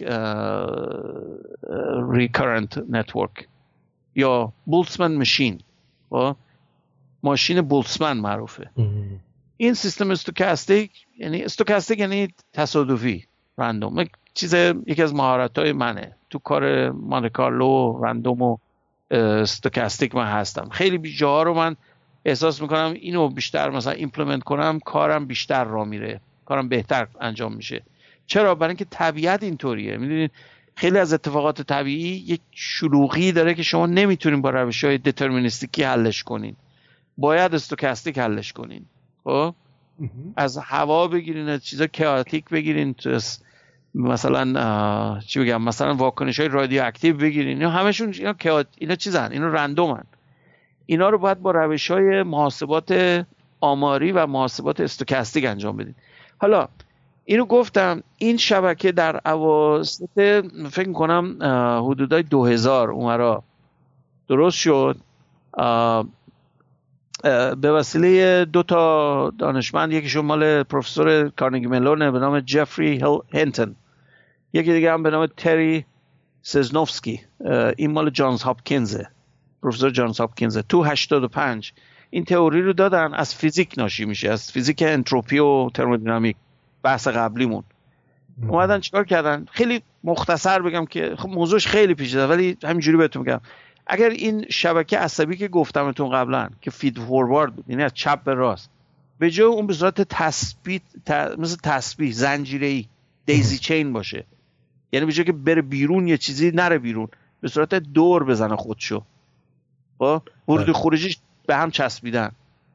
Recurrent Network یا بولتزمن ماشین. ماشین بولتزمن معروفه. این سیستم استوکاستیک یعنی تصادفی، رندوم. یکی از مهارت‌های منه تو کار مانته کارلو، رندوم و استوکاستیک من هستم. خیلی جاها رو من احساس میکنم اینو بیشتر مثلا ایمپلمنت کنم کارم بیشتر راه میره، کارم بهتر انجام میشه. چرا؟ برای اینکه طبیعت اینطوریه. میدونید خیلی از اتفاقات طبیعی یک شلوغی داره که شما نمیتونین با روش‌های دترمینیستیکی حلش کنین، باید استوکاستیک حلش کنین. خب از هوا بگیرین، از چیزا کیاتیک بگیرین، مثلا چی بگم، مثلا واکنش‌های رادیواکتیو بگیرین، اینا همشون اینا چیزن، اینا رندومن. اینا رو باید با روش‌های محاسبات آماری و محاسبات استوکاستیک انجام بدین. حالا اینو گفتم، این شبکه در اواسط فکر می‌کنم حدودای 2000 اونورا درست شد به وسیله دو تا دانشمند، یکیشون مال پروفسور کارنگی ملونه به نام جفری هنتن، یکی دیگه هم به نام تری سزنوفسکی، این مال جانز هاپکینزه، پروفسور جانز هاپکینزه. تو 85 این تئوری رو دادن، از فیزیک ناشی میشه، از فیزیک انتروپی و ترمودینامیک، بحث قبلیمون. اومدن چیکار کردن؟ خیلی مختصر بگم که خب موضوعش خیلی پیچیده، ولی همینجوری بهتون میگم. اگر این شبکه عصبی که گفتمتون قبلا که فید فوروارد بود، یعنی از چپ به راست، به جای اون به صورت مثل تسبیح زنجیره‌ای دیزی چین باشه، یعنی به جای که بره بیرون یه چیزی نره بیرون، به صورت دور بزنه خودشو، خب ورود خروجیش به هم چسبیدن.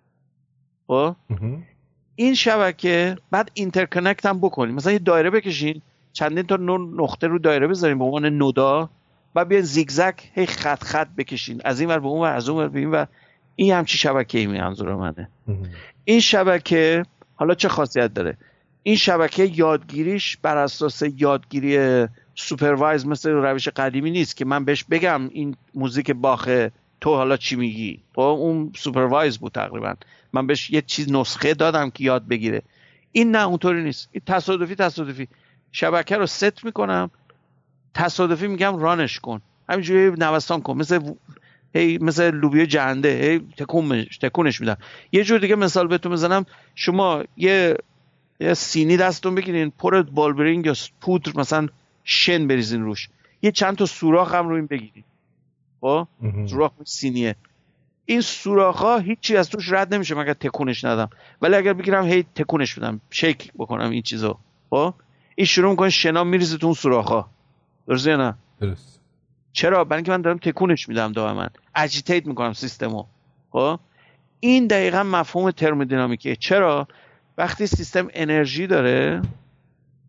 خب این شبکه بعد اینترکانکت هم بکنیم، مثلا یه دایره بکشین، چندین تا نقطه رو دایره بذاریم به عنوان نودا، بعد بیاین زیگزاگ هی خط خط بکشین از این ور به اون ور، از اون ور به این ور. این همچی شبکه‌ای منظور منه. این شبکه حالا چه خاصیت داره؟ این شبکه یادگیریش بر اساس یادگیری سوپروایز مثل روش قدیمی نیست که من بهش بگم این موزیک باخه تو حالا چی میگی. تو اون سوپروایز بود تقریبا، من بهش یه چیز نسخه دادم که یاد بگیره. این نه، اونطوری نیست. این تصادفی شبکه رو ست میکنم، تصادفی میگم رانش کن، همینجوری نوستان کن، مثل لوبیا جنده، تکونش میدم. یه جور دیگه مثال بهتون بزنم، شما یه سینی دستتون بگیرین، پر بالبرینگ یا پودر مثلا شن بریزین روش، یه چند تا سوراخ هم رو این بگیرین. خب سوراخ سینیه، این سوراخ‌ها هیچی از توش رد نمیشه مگر تکونش ندم. ولی اگر بگیرم هی تکونش بدم، شیک بکنم این چیزو، خب این شروع میکنه شنا میریزه تو اون سوراخ‌ها. درسته یا نه؟ درست. چرا؟ برای اینکه من دارم تکونش میدم، دائما اجیتیت میکنم سیستمو. خب این دقیقاً مفهوم ترمودینامیکه. چرا؟ وقتی سیستم انرژی داره،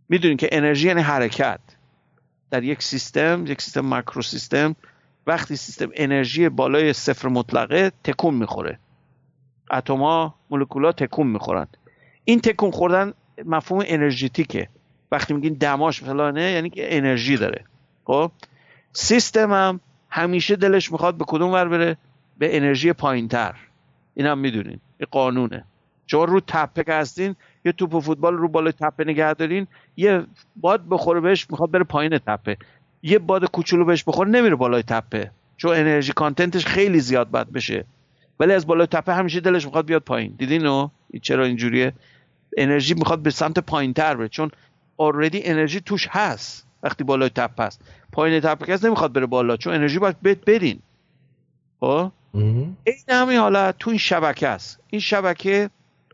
میدونین که انرژی یعنی حرکت. در یک سیستم ماکرو سیستم، وقتی سیستم انرژی بالای صفر مطلقه تکون میخوره، اتم‌ها مولکول‌ها تکون میخورن. این تکون خوردن مفهوم انرژیتیکه. وقتی میگین دماش فلانه یعنی که انرژی داره. خب سیستم هم همیشه دلش میخواد به کدوم ور بره؟ به انرژی پایینتر. اینم میدونین، این قانونه. شما رو تپه که هستین، یه توپ فوتبال رو بالای تپه نگه دارین، یه باد بخوره بهش میخواد بره پایین تپه، یه باد کوچولو بهش بخوره نمیره بالای تپه، چون انرژی کانتنتش خیلی زیاد باید بشه. ولی از بالای تپه همیشه دلش میخواد بیاد پایین. دیدین چرا اینجوریه؟ انرژی میخواد به سمت پایینتر بره، چون already انرژی توش هست. وقتی بالای تپه هست، پایین تپه کس نمیخواد بره بالا، چون انرژی باید بدین. خب این همین حالت تو این شبکه است. این شبکه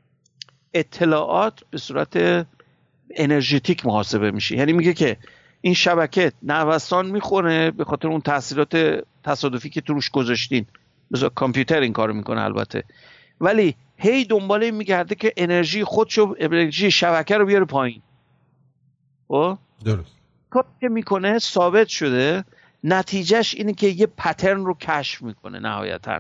اطلاعات به صورت انرژتیک محاسبه میشه. یعنی میگه که این شبکه نوسان میخوره به خاطر اون تاثیرات تصادفی که توش گذاشتین. مثلا کامپیوتر این کارو میکنه البته، ولی هی دنبال این میگرده که انرژی خودشو، انرژی شبکه رو بیاره پایین. خب درست. کاری که میکنه ثابت شده، نتیجهش اینه که یه پترن رو کشف میکنه نهایتاً.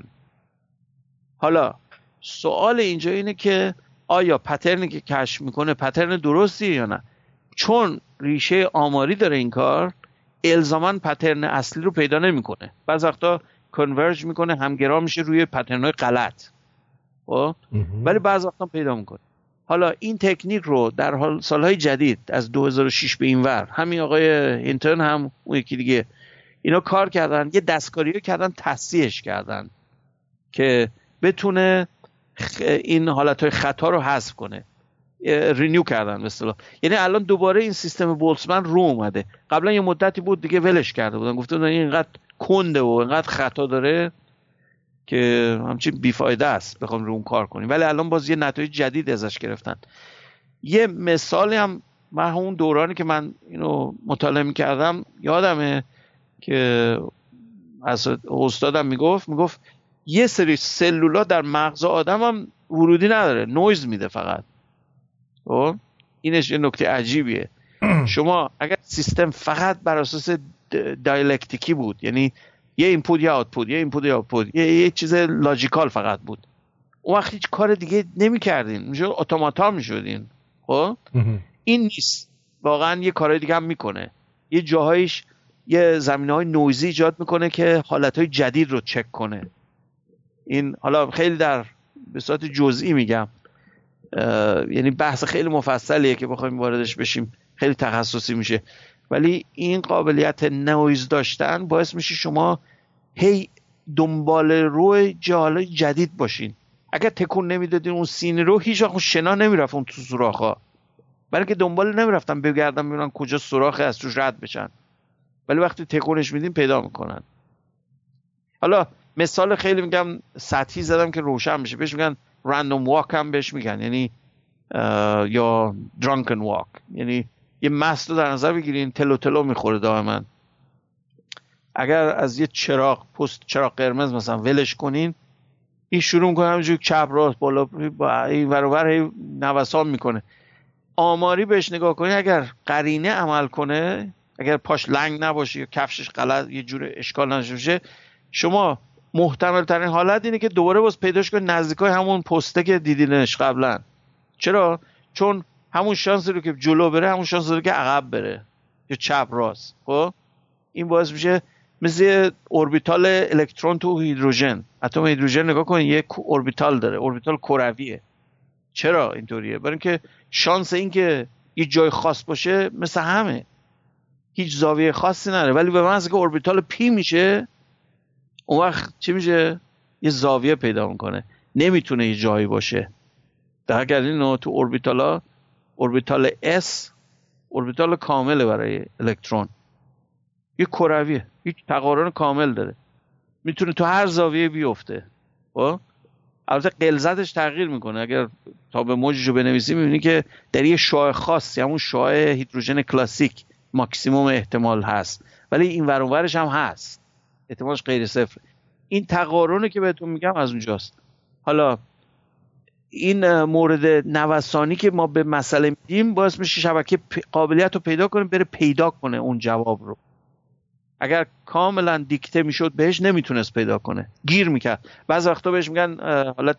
حالا سوال اینجا اینه که آیا پترنی که کشف میکنه پترن درستیه یا نه؟ چون ریشه آماری داره این کار، الزاماً پترن اصلی رو پیدا نمیکنه. بعضی وقتا کنورج میکنه، همگرا میشه روی پترن‌های غلط. خب ولی بعضی وقتا پیدا میکنه. حالا این تکنیک رو در حال سالهای جدید از 2006 به این ور، همین آقای هینتون هم اون یکی دیگه، اینا کار کردن، یه دستکاری رو کردن، تصحیحش کردن که بتونه این حالتهای خطا رو حذف کنه. رینیو کردن به اصطلاح. یعنی الان دوباره این سیستم بولتزمن رو اومده. قبلا یه مدتی بود دیگه ولش کرده بودن، گفته بودن این اینقدر کنده و اینقدر خطا داره که همچین بیفایده است بخوام رو اون کار کنیم. ولی الان باز یه نتایج جدید ازش گرفتن. یه مثالی هم من اون دورانی که من اینو مطالعه می‌کردم یادمه که از استادم میگفت یه سری سلولا در مغز آدم هم ورودی نداره، نویز میده فقط. خب اینش یه نکته عجیبیه. شما اگر سیستم فقط بر اساس دایلکتیکی بود، یعنی یه اینپوت یا آوتپوت، یه اینپوت یا آوتپوت، یه چیز لاجیکال فقط بود، اون وقت هیچ کار دیگه نمی‌کردین، میشه اتوماتا میشدین. خب این نیست، واقعا یه کارهای دیگه هم میکنه. یه جاهایش یه زمینه‌های نویزی ایجاد میکنه که حالتهای جدید رو چک کنه. این حالا خیلی در به صورت جزئی میگم، یعنی بحث خیلی مفصلیه که بخوایم واردش بشیم خیلی تخصصی میشه، ولی این قابلیت نویز داشتن باعث میشه شما هی دنبال روی جاهای جدید باشین. اگر تکون نمیدادین اون سینی رو، هیچ وقت شنا نمیرفت اون تو سوراخ‌ها، برای که دنبال نمیرفتن بگردن ببینن کجا سوراخی از توش رد بشن، ولی وقتی تکونش میدین پیدا میکنن. حالا مثال خیلی میگم سطحی زدم که روشن بشه، بهش میگن رندوم واک هم بهش میگن، یعنی یا درانکن واک، یعنی یه مست رو در نظر بگیرین تلو تلو میخوره دائما. اگر از یه چراغ پست چراغ قرمز مثلا ولش کنین، این شروع میکنه همینجوری چپ راست بالا این ور و ور نوسان میکنه. آماری بهش نگاه کنین، اگر قرینه عمل کنه، اگر پاش لنگ نباشه یا کفشش غلط یه جور اشکال نشه، شما محتمل ترین حالت اینه که دوباره باز پیداش کنید نزدیکای همون پسته که دیدینش قبلا. چرا؟ چون همون شانس رو که جلو بره، همون شانس رو که عقب بره یا چپ راست. خب این باعث میشه مثل اوربیتال الکترون تو هیدروژن، اتم هیدروژن نگاه کنید، یک اوربیتال داره، اوربیتال کرویه. چرا اینطوریه؟ برای اینکه شانس این که یه جای خاص باشه مثل همه، هیچ زاویه خاصی نداره، ولی به من که اوربیتال پی میشه، اون وقت چی میشه؟ یه زاویه پیدا میکنه، نمیتونه یه جایی باشه. در حقیقت تو اوربیتال S اوربیتال کامله برای الکترون، یه کرویه، یک تقارن کامل داره، میتونه تو هر زاویه بیفته. خب البته غلظتش تغییر میکنه. اگر تا به موجش رو بنویسی میبینی که در یه شعاع خاصی، همون شعاع هیدروژن کلاسیک، ماکسیموم احتمال هست، ولی این ور و ورش هم هست، احتمالش غیر صفر. این تقارنی که بهتون میگم از اونجاست. حالا این مورد نوسانی که ما به مسئله میدیم باعث میشه شبکه قابلیت رو پیدا کنه بره پیدا کنه اون جواب رو. اگر کاملا دیکته میشد بهش نمیتونست پیدا کنه، گیر میکرد. بعضی وقتا بهش میگن حالت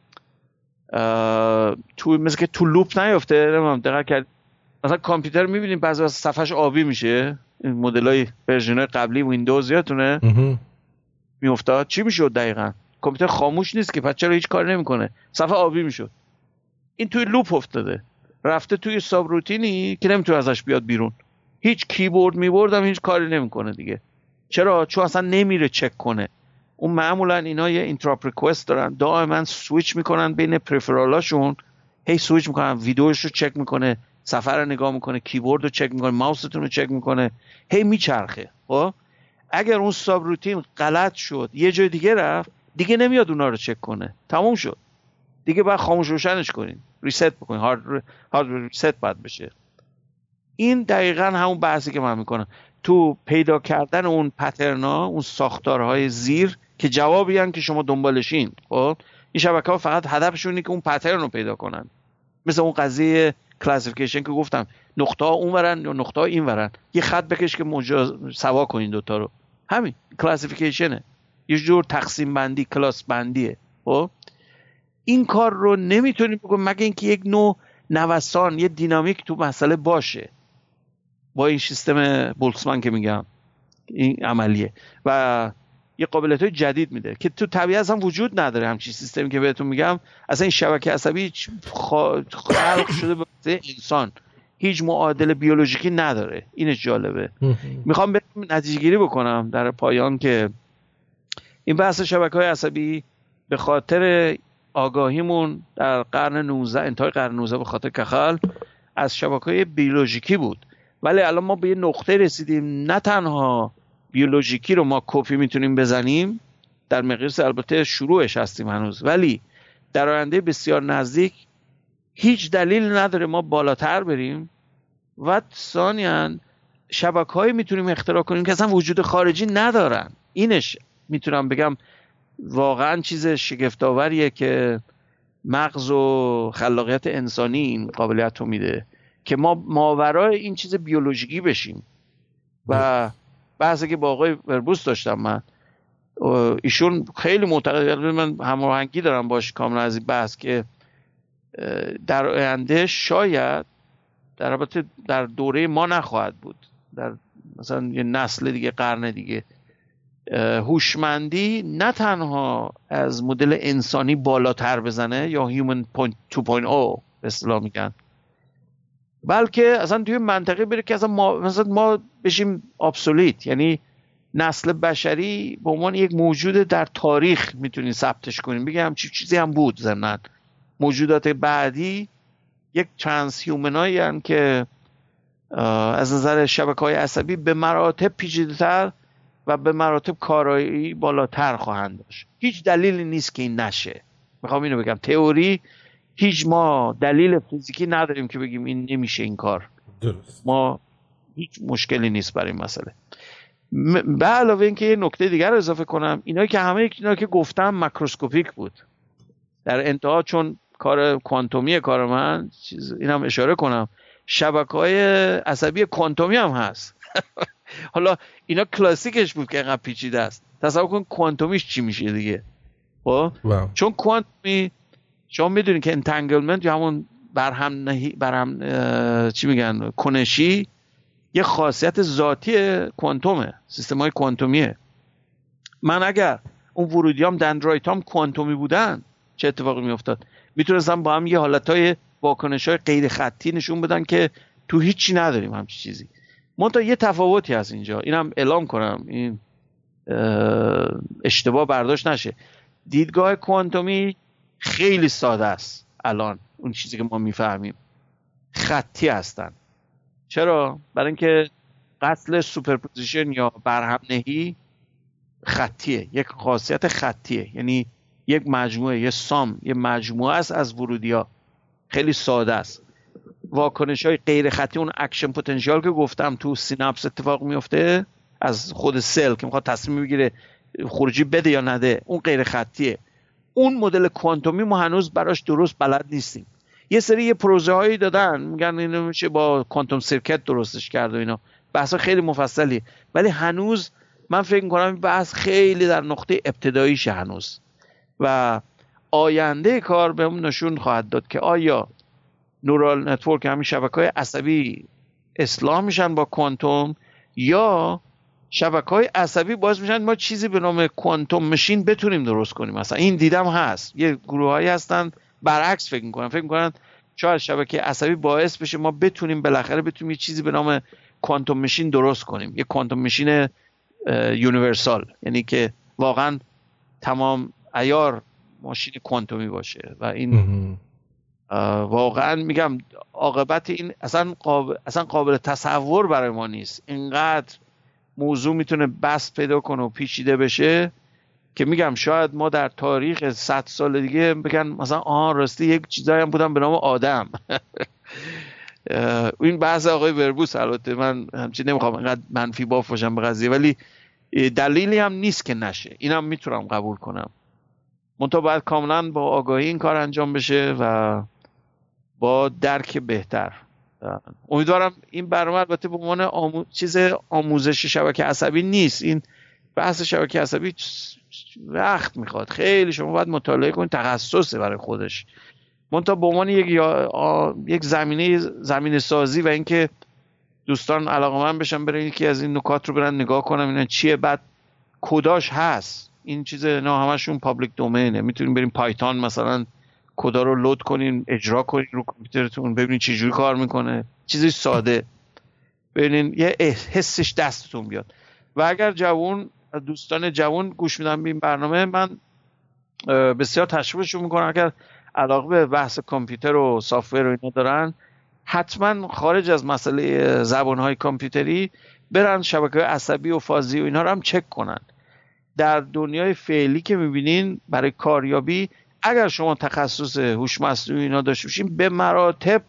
تو مثل که تو لوپ نیفته. نمیدونم دقیق کرد، مثلا کامپیوتر میبینیم بعضی وقتا صفحش آبی میشه، این مدلای ورژن‌های قبلی ویندوز یادتونه میافتاد چی میشد دقیقاً؟ کامپیوتر خاموش نیست که، پس چرا هیچ کاری نمیکنه؟ صفحه آبی میشد. این توی لوپ افتاده، رفته توی ساب روتینی که نمیتونه ازش بیاد بیرون. هیچ کیبورد میبردم هیچ کاری نمیکنه دیگه. چرا؟ چون اصلا نمیره چک کنه. اون معمولا اینا یه اینتراپ ریکوست دارن، دائما سویچ میکنن بین پریفرالاشون، هی سویچ میکنن، ویدیوش رو چک میکنه، صفحه رو نگاه میکنه، کیبورد رو چک میکنه، ماوستون رو چک میکنه، هی میچرخه. خب اگر اون ساب روتین غلط شد یه جای دیگه رفت، دیگه نمیاد اونا رو چک کنه، تموم شد دیگه. باید خاموش روشنش کنین، ریست بکنین، هارد ریست باید بشه. این دقیقاً همون بحثی که من میکنم تو پیدا کردن اون پترنا، اون ساختارهای زیر که جوابی هن که شما دنبالشین. خب این شبکه‌ها فقط هدفشون اینه که اون پترن رو پیدا کنن. مثل اون قضیه کلاسیفیکیشن که گفتم، نقطه ها اونورن یا نقطه ها اینورن، یه خط بکش که سوا کنین دوتا رو. همین کلاسیفیکیشنه، یه جور تقسیم بندی، کلاس بندیه. خب این کار رو نمیتونیم بکنیم مگه اینکه یک نوع نوسان، یه دینامیک تو مسئله باشه. با این سیستم بولتزمن که میگم این عملیه و یه قابلیت‌های جدید میده که تو طبیعت هم وجود نداره. همچین سیستمی که بهتون میگم، اصلا این شبکه عصبی خلق شده به انسان، هیچ معادل بیولوژیکی نداره. اینش جالبه. میخوام بهتون نتیجه گیری بکنم در پایان که این بحث شبکه‌های عصبی به خاطر آگاهیمون در قرن 19، انتهای قرن 19 به خاطر کخل از شبکه‌های بیولوژیکی بود، ولی الان ما به یه نقطه رسیدیم نه تنها بیولوژیکی رو ما کپی میتونیم بزنیم، در مقیاس البته شروعش هستیم هنوز، ولی در آینده بسیار نزدیک هیچ دلیل نداره ما بالاتر بریم و ثانیاً شبکه‌هایی میتونیم اختراع کنیم که اصلا وجود خارجی ندارن. اینش میتونم بگم واقعا چیز شگفت‌آوریه که مغز و خلاقیت انسانی این قابلیت رو میده که ما ماورای این چیز بیولوژیکی بشیم. و بحثی که با آقای وربوس داشتم من، ایشون خیلی معتقد، من هماهنگی دارم باش کاملا از این بحث، که در آینده شاید در دوره ما نخواهد بود، در مثلا یه نسل دیگه، قرن دیگه، هوشمندی نه تنها از مدل انسانی بالاتر بزنه یا هیومن 2.0 به اصطلاح میگن، بلکه اصلا توی منطقه بره که اصلا ما بشیم ابسولیت، یعنی نسل بشری به عنوان یک موجود در تاریخ میتونین ثبتش کنیم، بگم چیزی هم بود. ضمن موجودات بعدی یک ترانس هیومنایی هستند که از نظر شبکه‌های عصبی به مراتب پیچیده‌تر و به مراتب کارایی بالاتر خواهند داشت. هیچ دلیلی نیست که این نشه. میخوام اینو بگم، تئوری هیچ ما دلیل فیزیکی نداریم که بگیم این نمیشه این کار. درست. ما هیچ مشکلی نیست برای این مسئله. به علاوه اینکه یه نکته دیگر رو اضافه کنم، اینا که گفتم ماکروسکوپیک بود در انتها، چون کار کوانتومی کار من اینم اشاره کنم، شبکه‌های عصبی کوانتومی هم هست. حالا اینا کلاسیکش بود که اینقدر پیچیده است. تصور کن کوانتومیش چی میشه دیگه. خب چون کوانتومی شما میدونید که انتنگلمنت یا همون چی میگن، کنشی، یه خاصیت ذاتی کوانتومه، سیستم‌های کوانتومیه. من اگر اون ورودیام دندرایتام کوانتومی بودن چه اتفاقی میافتاد؟ میتونستم با هم یه حالتهای واکنش‌های غیر خطی نشون بدن که تو هیچی نداریم همچین چیزی. منتها یه تفاوتی هست اینجا، اینم اعلام کنم، این اشتباه برداشت نشه. دیدگاه کوانتومی خیلی ساده است. الان اون چیزی که ما میفهمیم خطی هستن. چرا؟ برای اینکه قتل سوپرپوزیشن یا برهم نهی خطیه، یک خاصیت خطیه، یعنی یک مجموعه، یه سام، یه مجموعه است از ورودی‌ها. خیلی ساده است. واکنش‌های غیر خطی، اون اکشن پتانسیال که گفتم تو سیناپس اتفاق میفته از خود سل که میخواد تصمیم بگیره خروجی بده یا نده، اون غیر خطیه. اون مدل کوانتومی ما هنوز براش درست بلد نیستیم. یه سری پروژه هایی دادن میگن اینو میشه با کوانتوم سرکت درستش کرد و اینا، بحث خیلی مفصلی، ولی هنوز من فکر میکنم این بحث خیلی در نقطه ابتداییشه هنوز و آینده کار بهمون نشون خواهد داد که آیا نورال نتورک، همین شبکه‌های عصبی اصلاح میشن با کوانتوم یا شبکه‌های عصبی باعث میشن ما چیزی به نام کوانتوم ماشین بتونیم درست کنیم. مثلا این دیدم هست یه گروهایی هستن برعکس فکر میکنن شاید شبکه عصبی باعث بشه ما بتونیم بالاخره یه چیزی به نام کوانتوم ماشین درست کنیم، یه کوانتوم ماشین یونیورسال، یعنی که واقعا تمام عیار ماشین کوانتومی باشه و این واقعا میگم عاقبت این اصلا قابل تصور برای ما نیست. اینقدر موضوع میتونه بس پیدا کنه و پیچیده بشه که میگم شاید ما در تاریخ 100 سال دیگه بگن مثلا راستی یک چیزایی هم بودن به نام آدم. این بحث آقای وربوس، البته من همچین نمیخوام اینقدر منفی باف باشم به قضیه، ولی دلیلی هم نیست که نشه، اینم میتونم قبول کنم. منتها باید کاملا با آگاهی این کار انجام بشه و با درک بهتر. امیدوارم این برنامه البته به عنوان چیز آموزش شبکه عصبی نیست، این بحث شبکه عصبی وقت میخواد، خیلی شما باید مطالعه کنید، تخصصه برای خودش. منتها به عنوان یک زمینه سازی و اینکه دوستان علاقه‌مند بشن برای یکی از این نکات رو برن نگاه کنن اینا چیه، بعد کداش هست، این چیز نه همشون پابلیک دومینه، میتونین بریم پایتون مثلا کدا رو لود کنین اجرا کنین رو کامپیوترتون ببینین چه جوری کار میکنه، چیزی ساده، ببینین یه حسش دستتون بیاد. و اگر دوستان جوان گوش میدن به این برنامه، من بسیار تشویقشون میکنم اگر علاقه به بحث کامپیوتر و سافت‌ور و اینا دارن، حتما خارج از مسئله زبان‌های کامپیوتری برن شبکه‌های عصبی و فازی و اینا رو هم چک کنن. در دنیای فعلی که میبینین برای کاریابی اگر شما تخصص هوش مصنوعی اینا داشته باشین به مراتب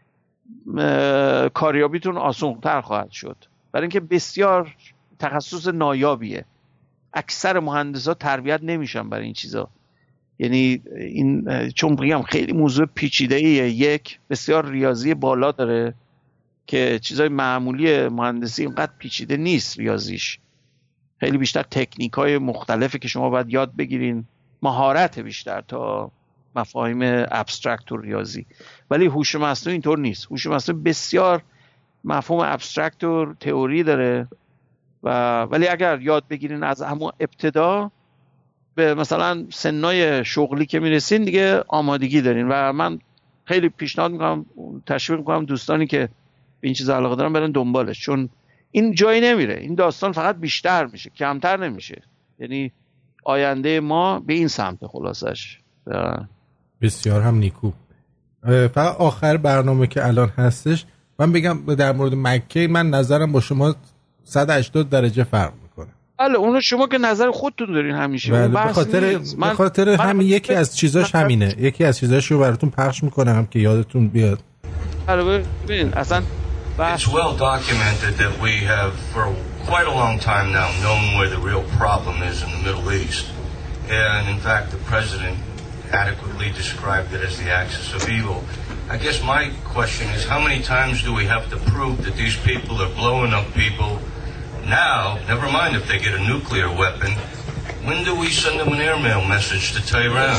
کاریابیتون آسان‌تر خواهد شد، برای اینکه بسیار تخصص نایابیه. اکثر مهندسا تربیت نمیشن برای این چیزا، یعنی این چون بگم خیلی موضوع پیچیده‌ایه، یک بسیار ریاضی بالا داره که چیزای معمولی مهندسی اینقدر پیچیده نیست، ریاضیش خیلی بیشتر تکنیک‌های مختلفه که شما باید یاد بگیرین، مهارت بیشتر تا مفاهیم ابسترکت و ریاضی. ولی هوش مصنوعی اینطور نیست، هوش مصنوعی بسیار مفهوم ابسترکت و تئوری داره ولی اگر یاد بگیرین از همون ابتدا به مثلا سنای شغلی که میرسین دیگه آمادگی دارین. و من خیلی پیشنهاد میکنم، تشویق میکنم دوستانی که به این چیز علاقه دارن برن دنبالش، چون این جایی نمیره، این داستان فقط بیشتر میشه، کمتر نمیشه. یعنی آینده ما به این سمت خلاصش. بسیار هم نیکو. فقط آخر برنامه که الان هستش من بگم در مورد مکه، من نظرم با شما 180 درجه فرق میکنه. بله اونو شما که نظر خودتون دارین همیشه. بله به خاطر همین یکی از چیزاش همینه، یکی از چیزاش رو براتون پخش میکنم که یادتون بیاد. بله ببین اصلا It's well documented that we have for quite a long time now known where the real problem is in the Middle East. And in fact the president adequately described it as the axis of evil. I guess my question is, how many times do we have to prove that these people are blowing up people now, never mind if they get a nuclear weapon? When do we send them an airmail message to Tehran?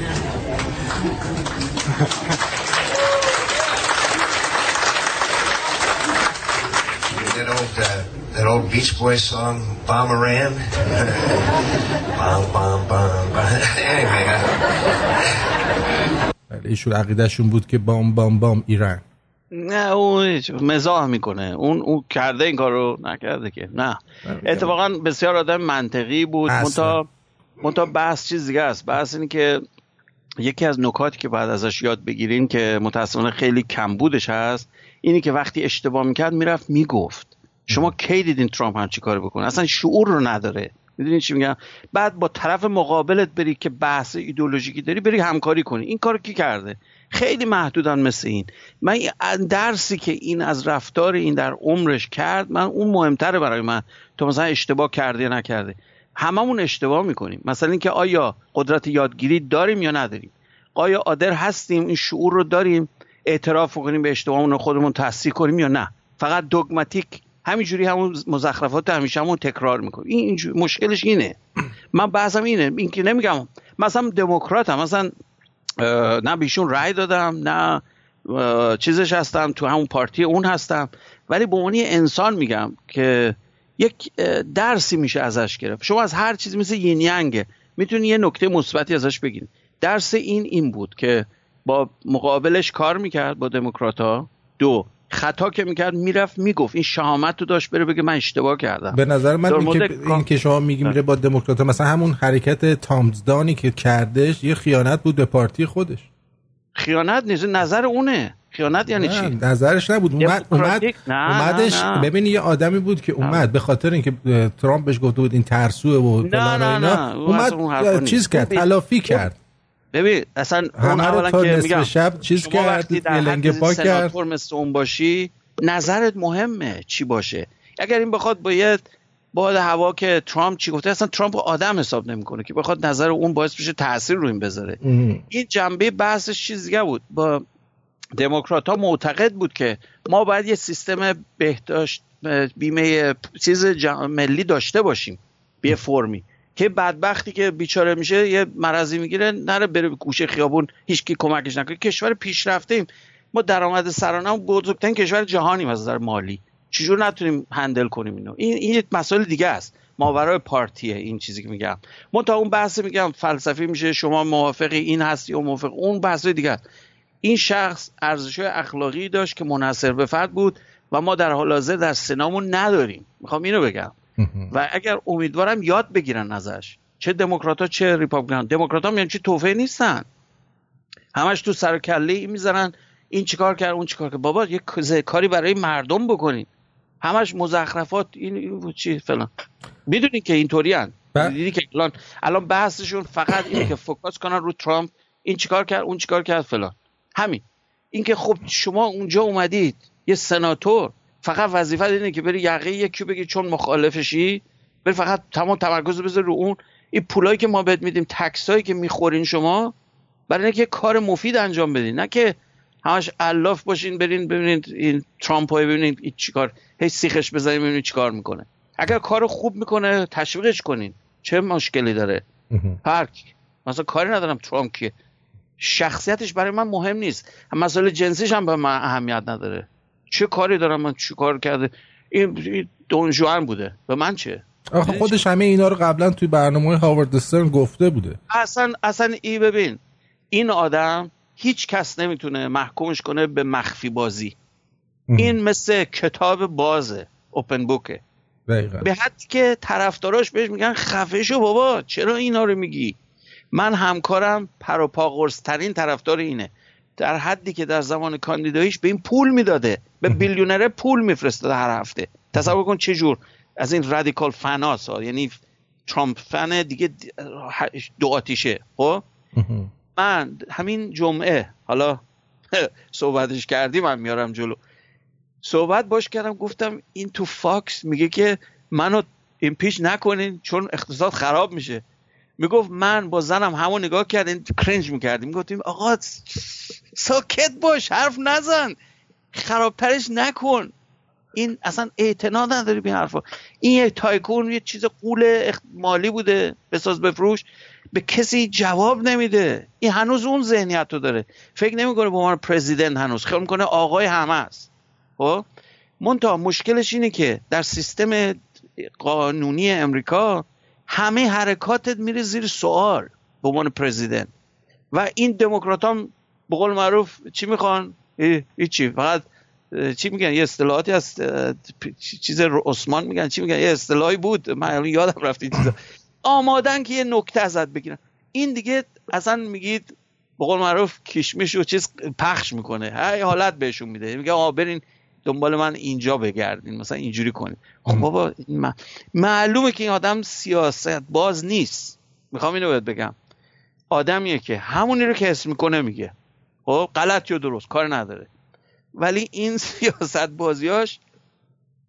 That old Beach Boys song, Bomb Iran? Bomb, bomb, bomb, bomb. Anyway, ایشون عقیدهشون بود که بام بام بام ایران. نه اون مزاح میکنه، اون کرده این کارو نکرده که نه. اتفاقا بسیار آدم منطقی بود. منتها بحث چیز دیگه است. بحث اینه که یکی از نکاتی که بعد ازش یاد بگیرین که متاسفانه خیلی کمبودش هست اینی که وقتی اشتباه میکرد میرفت میگفت. شما کی دیدین ترامپ هم چی کار بکنه؟ اصلا شعور رو نداره. میدونین چی میگم؟ بعد با طرف مقابلت بری که بحث ایدئولوژیکی داری بری همکاری کنی. این کارو کی کرده؟ خیلی محدودن مثل این. من درسی که این از رفتار این در عمرش کرد، من اون مهمتره برای من تا مثلا اشتباه کرده یا نکرده. هممون اشتباه میکنیم. مثلا اینکه آیا قدرت یادگیری داریم یا نداریم، آیا قادر هستیم این شعور رو داریم اعتراف کنیم به اشتباهمون رو خودمون تصحیح کنیم یا نه، فقط دوگماتیک همینجوری همون مزخرفات همیشه همون تکرار میکنیم. این مشکلش اینه. من بحثم اینه، این که نمیگم مثلا دموکراتم، مثلا نه بیشون رأی دادم نه چیزش هستم، تو همون پارتی اون هستم، ولی به عنوان انسان میگم که یک درسی میشه ازش گرفت. شما از هر چیز مثل یین یانگ میتونی یه نکته مثبتی ازش بگیرید. درس این بود که با مقابلش کار میکرد، با دموکراتا. دو، خطا که میکرد میرفت میگفت، این شهامت رو داشت بره بگه من اشتباه کردم. به نظر من این که شما میگی میره با دموکراتا، مثلا همون حرکت تامزدانی که کردش یه خیانت بود به پارتی خودش. خیانت نیست، نظر اونه. خیانت یعنی چی؟ نظرش نبود. اومدش ببین یه آدمی بود که اومد به خاطر اینکه ترامپ بهش گفته بود این ترسوه و فلان اینا، اومد چیز کرد، تلافی کرد. ببین اصلا اون اولا که میگم شب چیز کرد، لنگه پا کرد. سناتور مثل اون باشی نظرت مهمه چی باشه. اگر این بخواد با یه باد هوا که ترامپ چی گفته، اصلا ترامپ آدم حساب نمیکنه که بخواد نظر اون باعث بشه تاثیر رو این بذاره. این جنبه بحثش چیز دیگه بود. با دموکرات‌ها معتقد بود که ما باید یه سیستم بهداشت بیمه چیز ملی داشته باشیم به یه فرمی که بدبختی که بیچاره میشه یه مرضی میگیره نره بره گوشه خیابون هیچ کی کمکش نکنه. کشور پیشرفته ایم ما، درآمد سرانه بزرگترین کشور جهانیم از نظر مالی، چجور نتونیم هندل کنیم اینو؟ این یه مسئله دیگه است، ماورای پارتیه این چیزی که میگم. من تا اون بحث میگم فلسفی میشه، شما موافقی این هستی و موافق اون، بحث دیگه است. این شخص ارزش‌های اخلاقی داشت که منحصر به فرد بود و ما در حال حاضر در سنامون نداریم. میخوام اینو بگم و اگر امیدوارم یاد بگیرن ازش، چه دموکرات‌ها چه ریپابلیکن. دموکرات‌ها میگن چی توفیق نیستن، همش تو سر و کله میذارن این چیکار کرد اون چیکار کرد. بابا یه کاری برای مردم بکنین، همش مزخرفات این چی فلان. میدونین که اینطوریان، دیدی که الان بحثشون فقط اینه که فوکس کنن رو ترامپ، این چیکار کرد اون چیکار کرد فلان. همین. این که خب شما اونجا اومدید یه سناتور فقط وظیفت اینه که بری یقه یکی بگی چون مخالفشی، بری فقط تمام تمرکز بذار رو اون. این پولایی که ما بهت میدیم، تکسایی که میخورین شما، برای اینکه کار مفید انجام بدین، نه که همش الاف باشین برین ببینید این ترامپو ببینید این چیکار، هی سیخش بزنین ببینید چیکار میکنه. اگر کارو خوب میکنه تشویقش کنین، چه مشکلی داره؟ هر کی مثلا کاری ندارم ترامپ که شخصیتش برای من مهم نیست، مسئله جنسیش هم به من اهمیت نداره. چه کاری دارم من، چه کار کرده؟ این دون جوان بوده، به من چه؟ آخه خودش همه اینا رو قبلا توی برنامه هاوارد استرن گفته بوده. اصلا ببین این آدم هیچ کس نمیتونه محکومش کنه به مخفی بازی. این مثل کتاب بازه، اوپن بوکه. به حدی که طرفداراش بهش میگن خفه شو بابا، چرا اینا رو میگی؟ من همکارم پروپا قرص‌ترین طرفدار اینه، در حدی که در زمان کاندیداییش به این پول میداده، به بیلیونره پول میفرستاده هر هفته. تصور کن چه جور از این رادیکال فناسا، یعنی ترامپ فن دیگه دو آتیشه. خب من همین جمعه حالا صحبتش کردی، من میارم جلو، صحبت باش کردم، گفتم این تو فاکس میگه که منو ایمپیچ نکنین چون اقتصاد خراب میشه. میگفت من با زنم همو نگاه کردیم کرنج میکردیم، میگفتیم آقا ساکت باش، حرف نزن، خرابترش نکن. این اصلا اعتنا نداری به حرفا. این یه تایکون یه چیز قول مالی بوده، بساز بفروش، به کسی جواب نمیده. این هنوز اون ذهنیت رو داره، فکر نمیکنه به عنوان پرزیدنت، هنوز خیال میکنه آقای همه است. خب منتها مشکلش اینه که در سیستم قانونی امریکا همه حرکاتت میره زیر سوال به عنوان پرزیدنت. و این دموکرات هم به قول معروف چی میخوان؟ چی فقط چی میگن، یه اصطلاحاتی هست، چیز عثمان میگن، چی میگن، یه اصطلاحی بود من یادم رفت، چیزا آمادن که یه نکته ازت بگیرن. این دیگه اصلا میگید به قول معروف کشمش و چیز پخش میکنه، هی حالت بهشون میده، میگه آقا برین دنبال من اینجا بگردین، مثلا اینجوری کنین. خب بابا معلومه که این آدم سیاست باز نیست. میخوام اینو بهت بگم، آدمیه که همونی رو که حس میکنه میگه، خب غلط یا درست کار نداره، ولی این سیاست بازیاش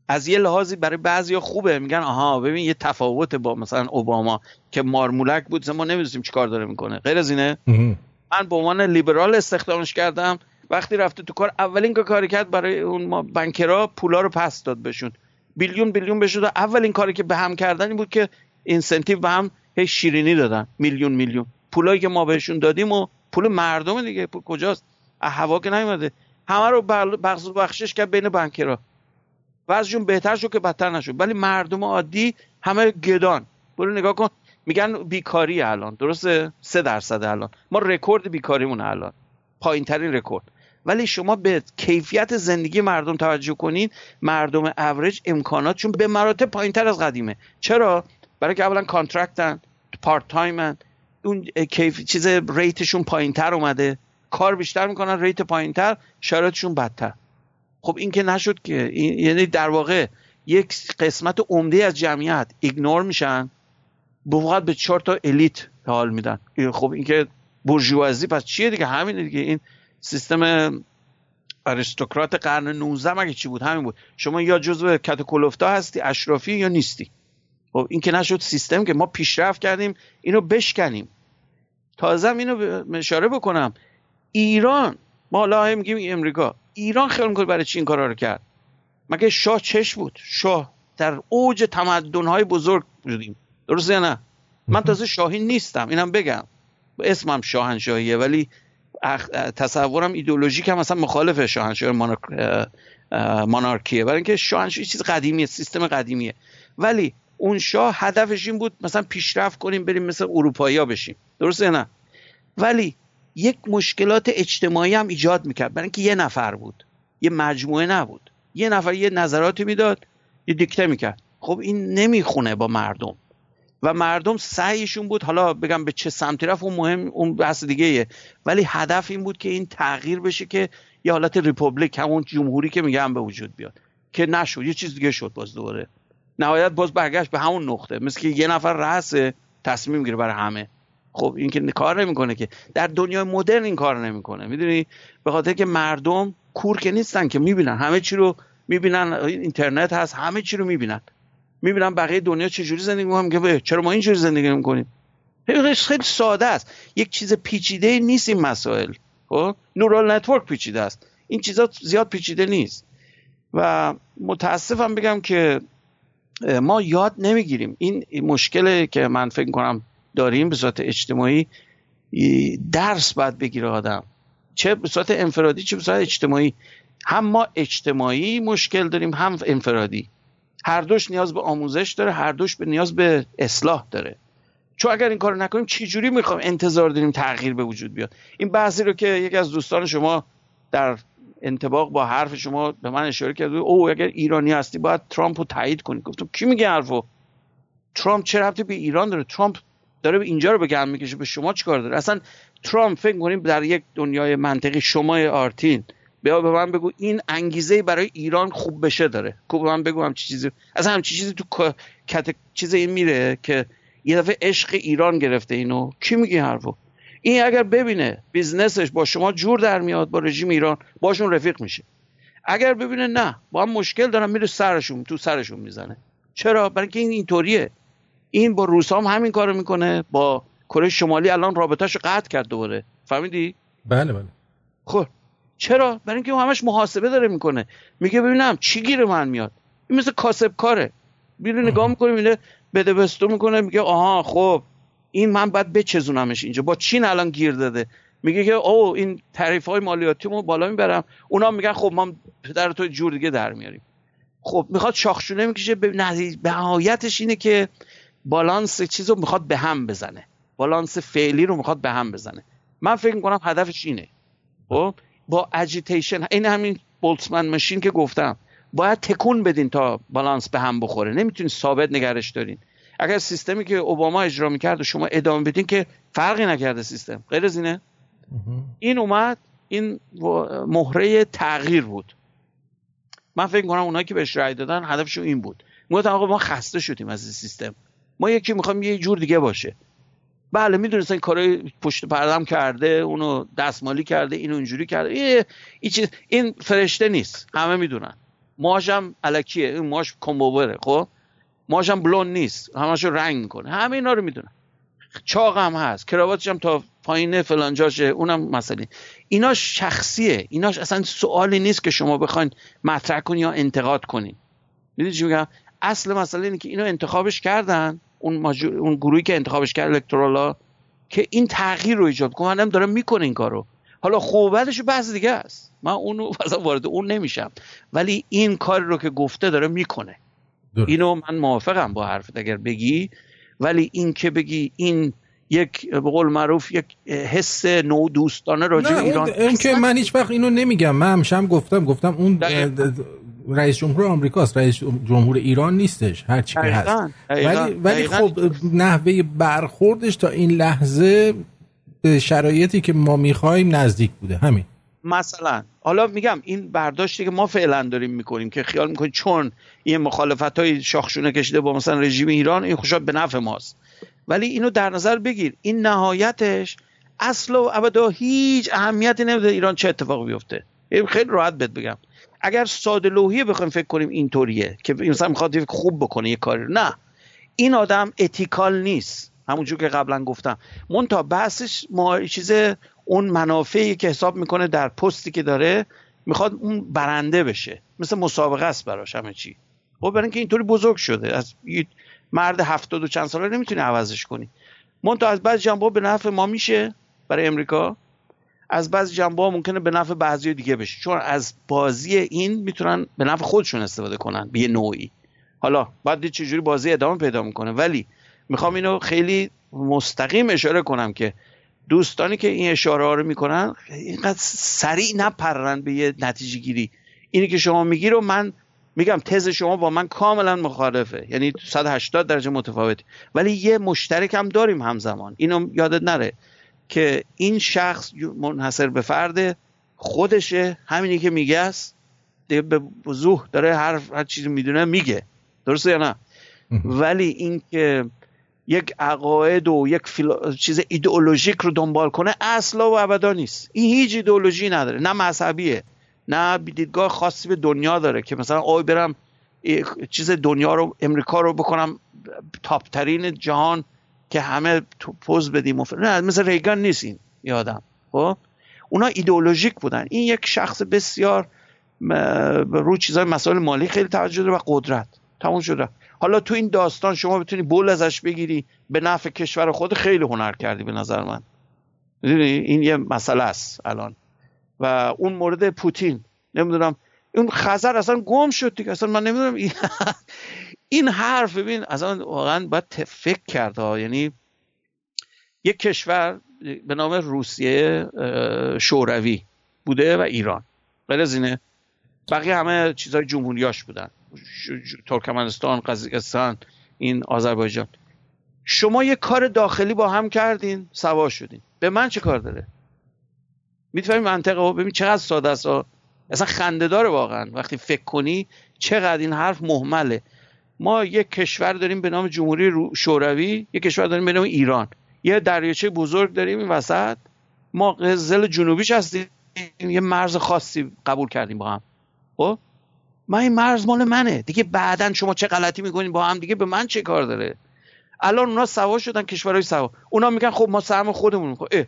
از یه لحاظی برای بعضیا خوبه، میگن آها ببین یه تفاوت با مثلا اوباما که مارمولک بود، ما نمیدونیم چیکار داره میکنه. غیر از اینه من به عنوان لیبرال استخدامش کردم، وقتی رفته تو کار اولین کاری کرد برای اون ما بانکرها پولا رو پس داد بهشون، بیلیون بهشون. اولین کاری که به هم کردن این بود که اینسنتیو به هم هی شیرینی دادن، میلیون پولایی که ما بهشون دادیم و پول مردم دیگه، پول کجاست؟ هوا که نیومده، همه رو بخشش کرد بین بانکرها. وضعشون بهتر شد که بدتر نشد، ولی مردم عادی همه گدان. برو نگاه کن، میگن بیکاری الان درسته 3% الان، ما رکورد بیکاریمون الان پایین ترین رکورد. ولی شما به کیفیت زندگی مردم توجه کنین، مردم اوریج امکاناتشون به مراتب پایین تر از قدیمه. چرا؟ برای که اولا کانترکتن، پارت تایمن، اون چیز ریتشون پایین تر اومده، کار بیشتر میکنن، ریت پایین تر، شرایطشون بدتر. خب این که نشد که یعنی در واقع یک قسمت عمده از جمعیت ایگنور میشن، فقط به 4 تا الیت حال میدن. خب این که بورژوازی پس چیه دیگه؟ همین دیگه. این سیستم آریستوکرات قرن 19 مگه چی بود؟ همین بود. شما یا جزو کت و کلفتا هستی اشرافی یا نیستی. خب این که نشد سیستم که ما پیشرفت کردیم اینو بشکنیم. تازه اینو اشاره بکنم، ایران، ما حالا میگیم امریکا، ایران خیال میکنه برای چی این کارا رو کرد؟ مگه شاه چش بود؟ شاه در اوج تمدن‌های بزرگ بودیم، درسته یا نه؟ من تازه شاهی نیستم، اینم بگم، اسمم شاهنشاهیه ولی تصورم ایدئولوژیک هم مثلا مخالف شاهنشاهی مونارکیه، برای اینکه شاهنشاهی چیز قدیمیه، سیستم قدیمیه. ولی اون شاه هدفش این بود مثلا پیشرفت کنیم بریم مثل اروپایی‌ها بشیم، درسته یا نه؟ ولی یک مشکلات اجتماعی هم ایجاد میکرد، برای اینکه یه نفر بود، یه مجموعه نبود، یه نفر یه نظراتی میداد، یه دیکته میکرد. خب این نمیخونه با مردم و مردم سعیشون بود، حالا بگم به چه سمتی رفت اون مهم، اون بحث دیگه‌ایه، ولی هدف این بود که این تغییر بشه که یه حالت ریپابلیک، همون جمهوری که میگم به وجود بیاد، که نشد، یه چیز دیگه شد. باز دوباره نهایت باز برگشت به همون نقطه، مثل که یه نفر رأس تصمیم میگیره برای همه. خب این که کار نمیکنه، که در دنیای مدرن این کار نمیکنه، میدونی، به خاطر که مردم کور که نیستن، که میبینن همه چی رو، میبینن اینترنت هست، همه چی رو میبینن بقیه دنیا چجوری زندگی میکنن، که چرا ما اینجوری زندگی نمیکنیم؟ خیلی ساده است، یک چیز پیچیده نیست این مسائل. خب نورال نتورک پیچیده است، این چیزا زیاد پیچیده نیست. و متاسفم بگم که ما یاد نمیگیریم. این مشکلی که من فکر کنم داریم به صورت اجتماعی، درس باید بگیره آدم، چه به صورت انفرادی چه به صورت اجتماعی. هم ما اجتماعی مشکل داریم، هم انفرادی. هر دوش نیاز به آموزش داره، هر دوش به نیاز به اصلاح داره. چون اگر این کارو نکنیم چه جوری میخوام انتظار داریم تغییر به وجود بیاد؟ این بحثی رو که یکی از دوستان شما در انطباق با حرف شما به من اشاره کرد، او اگر ایرانی هستی باید ترامپ رو تایید کنی. گفتم کی میگه حرفو؟ ترامپ چه ربطی به ایران داره؟ ترامپ داره به اینجا رو به گم میکشه، به شما چیکار داره؟ اصلا ترامپ فکر کنیم در یک دنیای منطقی، شما آرتین بیا به من بگو این انگیزه برای ایران خوب بشه داره؟ به من بگو هم چیزی، اصلا هم چیزی تو چیز این میره که یه دفعه عشق ایران گرفته اینو؟ کی میگه حرفو؟ این اگر ببینه بیزنسش با شما جور در میاد، با رژیم ایران باشون رفیق میشه. اگر ببینه نه با هم مشکل دارن، میره سرشون میزنه. چرا؟ برای اینکه این اینطوریه. این با روسا هم همین کارو میکنه، با کره شمالی الان رابطه‌شو قطع کرد دوباره. فهمیدی؟ بله. خب چرا؟ برای اینکه همش محاسبه داره میکنه، میگه ببینم چی گیر من میاد. این مثل کاسب کاره، میره نگاه میکنه، میره بده بستو میکنه، میگه آها خب این من باید بچزونمش اینجا. با چین الان گیر داده، میگه که او این تعرفه‌های مالیاتیمو بالا میبرم، اونا میگن خب ما پدر تو جور دیگه در میاریم. خب میخواد شاخشونه میکشه، به نهایتش اینه که بالانس چیزو میخواد به هم بزنه، بالانس فعلی رو میخواد به هم بزنه. من فکر میکنم هدفش اینه. خب با اجیتیشن، این همین بولتزمن ماشین که گفتم، باید تکون بدین تا بالانس به هم بخوره، نمیتونین ثابت نگرش دارین. اگر سیستمی که اوباما اجرا میکرد و شما ادامه بدین که فرقی نکرده سیستم، غیر از اینه. این اومد، این مهره تغییر بود. من فکر کنم اونایی که بهش رای دادن هدفشون این بود. ما خسته شدیم از این سیستم، ما یکی میخوایم یه جور دیگه باشه. بله میدونستن کارهای پشت پردم کرده، اونو دستمالی کرده، اینو اینجوری کرده، این فرشته نیست، همه میدونن. ماژم الکیه، این ماش کمبوبره، خب ماژم بلون نیست، همشو رنگ میکنه، همه اینا رو میدونن. چاق هم هست، کراواتش هم تا پایین فلانجاشه، اونم مسئله. اینا شخصیه، ایناش اصلا سوالی نیست که شما بخواین مطرح کنی یا انتقاد کنین. میدونی چی میگم؟ اصل مسئله اینه که اینو انتخابش کردن، اون گروهی که انتخابش کرد الکترالا، که این تغییر رو ایجاد کنه. منم دارم میکنه این کارو. حالا خوبش بحث دیگه است، من اونو مثلا وارد اون نمیشم، ولی این کار رو که گفته داره میکنه. اینو من موافقم با حرفت اگر بگی، ولی این که بگی این یک به قول معروف یک حس نو دوستانه راجع به ایران، این که من هیچ وقت اینو نمیگم. من همشم گفتم اون رئیس جمهور آمریکاست، رئیس جمهور ایران نیستش، هر چی که هست. ولی خب نحوه برخوردش تا این لحظه به شرایطی که ما میخوایم نزدیک بوده. همین مثلا حالا میگم این برداشتی که ما فعلا داریم میکنیم که خیال میکنیم چون این مخالفت‌های شاخشونه کشیده با مثلا رژیم ایران، این خوشا به نفع ماست. ولی اینو در نظر بگیر، این نهایتش اصل و ابدا هیچ اهمیتی نمیده ایران چه اتفاقی بیفته. خیلی راحت بهت بگم، اگر ساده لوحی بخوایم فکر کنیم اینطوریه که مثلا میخواد خوب بکنه یه کاری، نه، این آدم اتیکال نیست، همونجور که قبلا گفتم. منتها بحثش چیز اون منافعی که حساب میکنه در پستی که داره، میخواد اون برنده بشه، مثل مسابقه است براش همه چی. خب برای اینکه اینطوری بزرگ شده، از مرد 70 و چند ساله نمیتونی عوضش کنی. منتها از بعضی جنبه‌ها به نفع ما میشه برای امریکا، از بعضی جنبه‌ها ممکنه به نفع بعضی دیگه بشه، چون از بازی این میتونن به نفع خودشون استفاده کنن به یه نوعی. حالا بعد دید چجوری بازی ادامه پیدا میکنه، ولی میخوام اینو خیلی مستقیم اشاره کنم که دوستانی که این اشاره ها رو میکنن اینقدر سریع نپرن به یه نتیجه گیری. اینی که شما میگی رو من میگم تز شما با من کاملا مخالفه، یعنی 180 درجه متفاوتی، ولی یه مشترک هم داریم همزمان. اینو یادت نره که این شخص منحصر به فرد خودشه، همینی که میگه است به وضوح داره هر چیزی میدونه میگه، درسته یا نه؟ ولی این که یک عقاید و یک چیز ایدئولوژیک رو دنبال کنه اصلا و ابدا نیست. این هیچ ایدئولوژی نداره، نه مذهبیه، نه دیدگاه خاصی به دنیا داره که مثلا آی برم چیز دنیا رو، امریکا رو بکنم تاپ ترین جهان که همه پوز بدیم. نه، مثل ریگان نیست این یادم. خب اونا ایدئولوژیک بودن، این یک شخص بسیار رو چیزای مسائل مالی خیلی توجه داره و قدرت. تموم شده. حالا تو این داستان شما بتونی بول ازش بگیری به نفع کشور خود، خیلی هنر کردی به نظر من. این یه مسئله است الان. و اون مورد پوتین نمیدونم، اون خزر اصلا گم شد دیگه، اصلا من نمیدونم این حرف، ببین اصلا واقعا باید فکر کرد ها. یعنی یک کشور به نام روسیه شوروی بوده و ایران، غیر از اینه بقیه همه چیزای جمهوریاش بودن، ترکمنستان، قزاقستان، این آذربایجان. شما یه کار داخلی با هم کردین، سوا شدین، به من چه کار داره؟ میتونی منطقه ببین چقدر ساده است، اصلا خنده داره واقعا وقتی فکر کنی چقدر این حرف مهمله. ما یک کشور داریم به نام جمهوری شوروی، یک کشور داریم به نام ایران، یه دریاچه بزرگ داریم این وسط، ما قزل جنوبیش هستیم، یه مرز خاصی قبول کردیم با هم. خب من این مرز مال منه دیگه، بعدن شما چه غلطی میکنین با هم دیگه به من چه کار داره؟ الان اونا سوا شدن، کشورهای سوا، اونا میگن خب ما سهم خودمون میکنیم.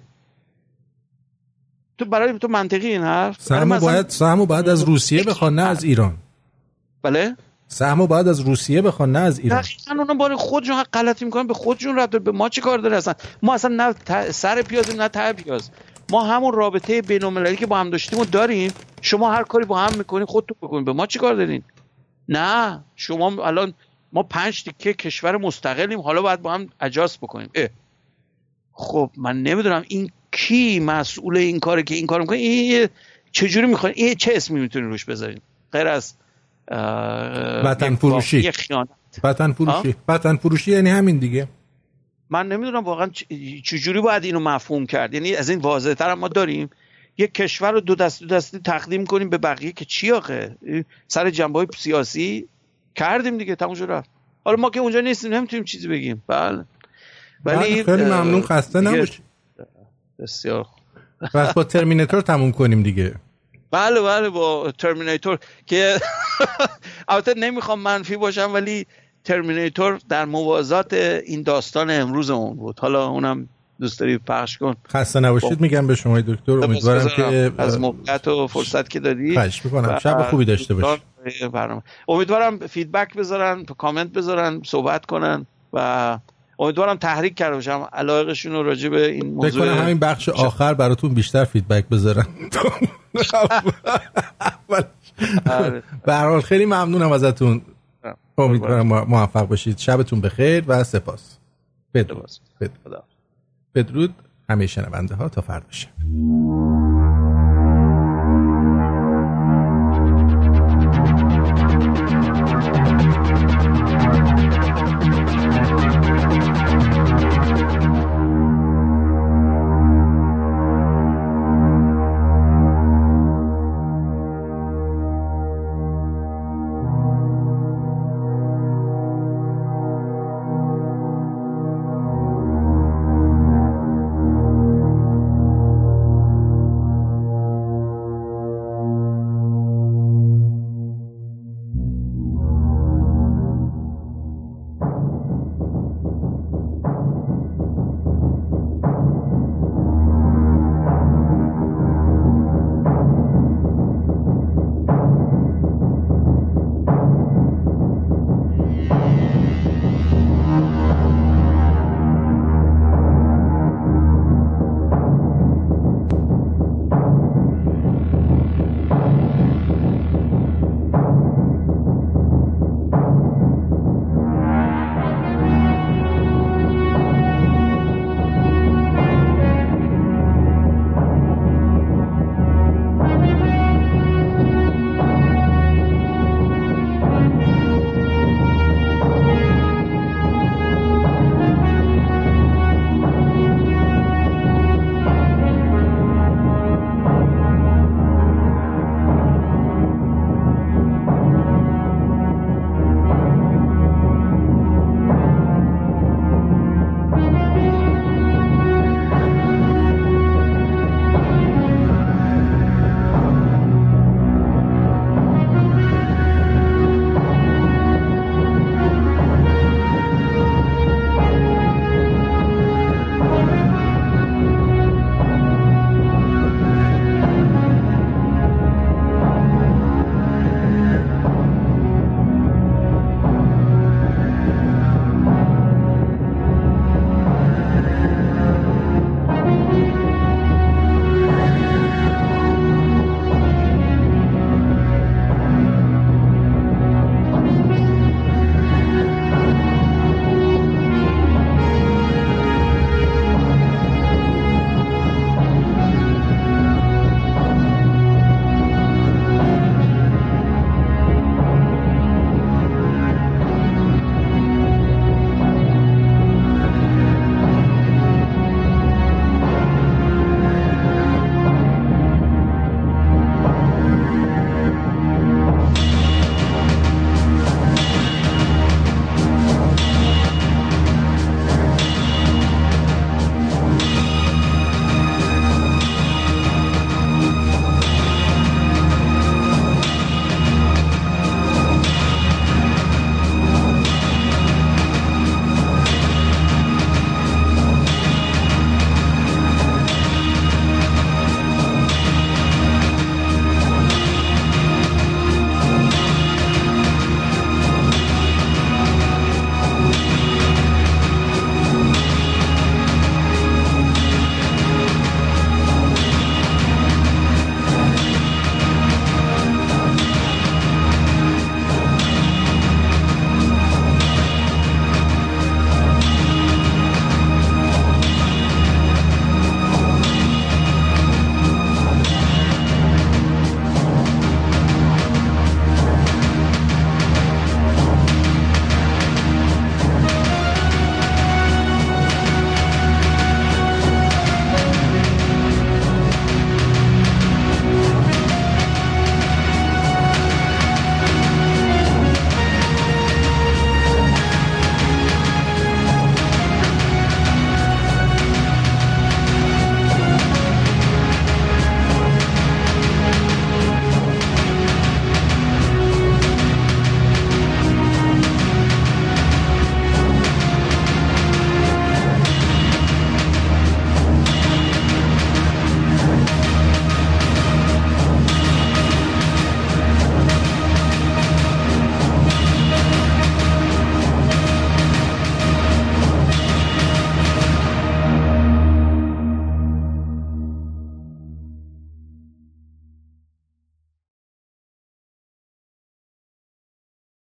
تو برای تو منطقی این حرف؟ سهمو باید از روسیه بخوان، نه از ایران. بله؟ سهمو باید از روسیه بخوان، نه از ایران. دقیقاً اونا برای خودشون غلطی میکنن، به خودشون ربط داره، به ما چه کار داره اصلا؟ ما اصلا نه سر پیازیم نه ته پیاز. ما همون رابطه بین‌المللی که با هم داشتیم و داریم. شما هر کاری با هم میکنین خودتون بکنین، به ما چه کار دارین؟ نه، شما الان ما 5 تیکه کشور مستقلیم، حالا باید با هم اجاست بکنیم. خب من نمیدونم این کی مسئول این کاره که این کارو میکنه؟ این چجوری میخواین؟ این چه اسمی میتونین روش بذارین غیر از وطن فروشی؟ وطن فروشی یعنی همین دیگه. من نمیدونم واقعا چجوری باید اینو مفهوم کرد. یعنی از این واضح‌تر ما داریم یک کشور رو دو دستی تقدیم کنیم به بقیه که چی آخه؟ سر جنبه‌های سیاسی کردیم دیگه، تموم شد رفت. حالا ما که اونجا نیستیم نمیتونیم چیزی بگیم. بله ولی خیلی ممنون، خسته نباشید. بسیار بس با ترمیناتور تموم کنیم دیگه. بله با ترمیناتور که البته نمیخوام منفی باشم ولی ترمیناتور در موازات این داستان امروز اون بود. حالا اونم دوست داری پخش کن. خسته نباشید میگم به شما دکتر. امیدوارم که از موقعیت و فرصت که دادی خواهش میکنم شب خوبی داشته باشید. امیدوارم فیدبک بذارن، کامنت بذارن، صحبت کنن و امیدوارم تحریک کرده باشم علایقشون رو راجع به این موضوع. فکر کنم همین بخش آخر براتون بیشتر فیدبک بذارن. به هر حال خیلی ممنونم ازتون. امیدوارم موفق باشید. شبتون بخیر و سپاس. بدرود همه شنونده ها. تا فردا شب.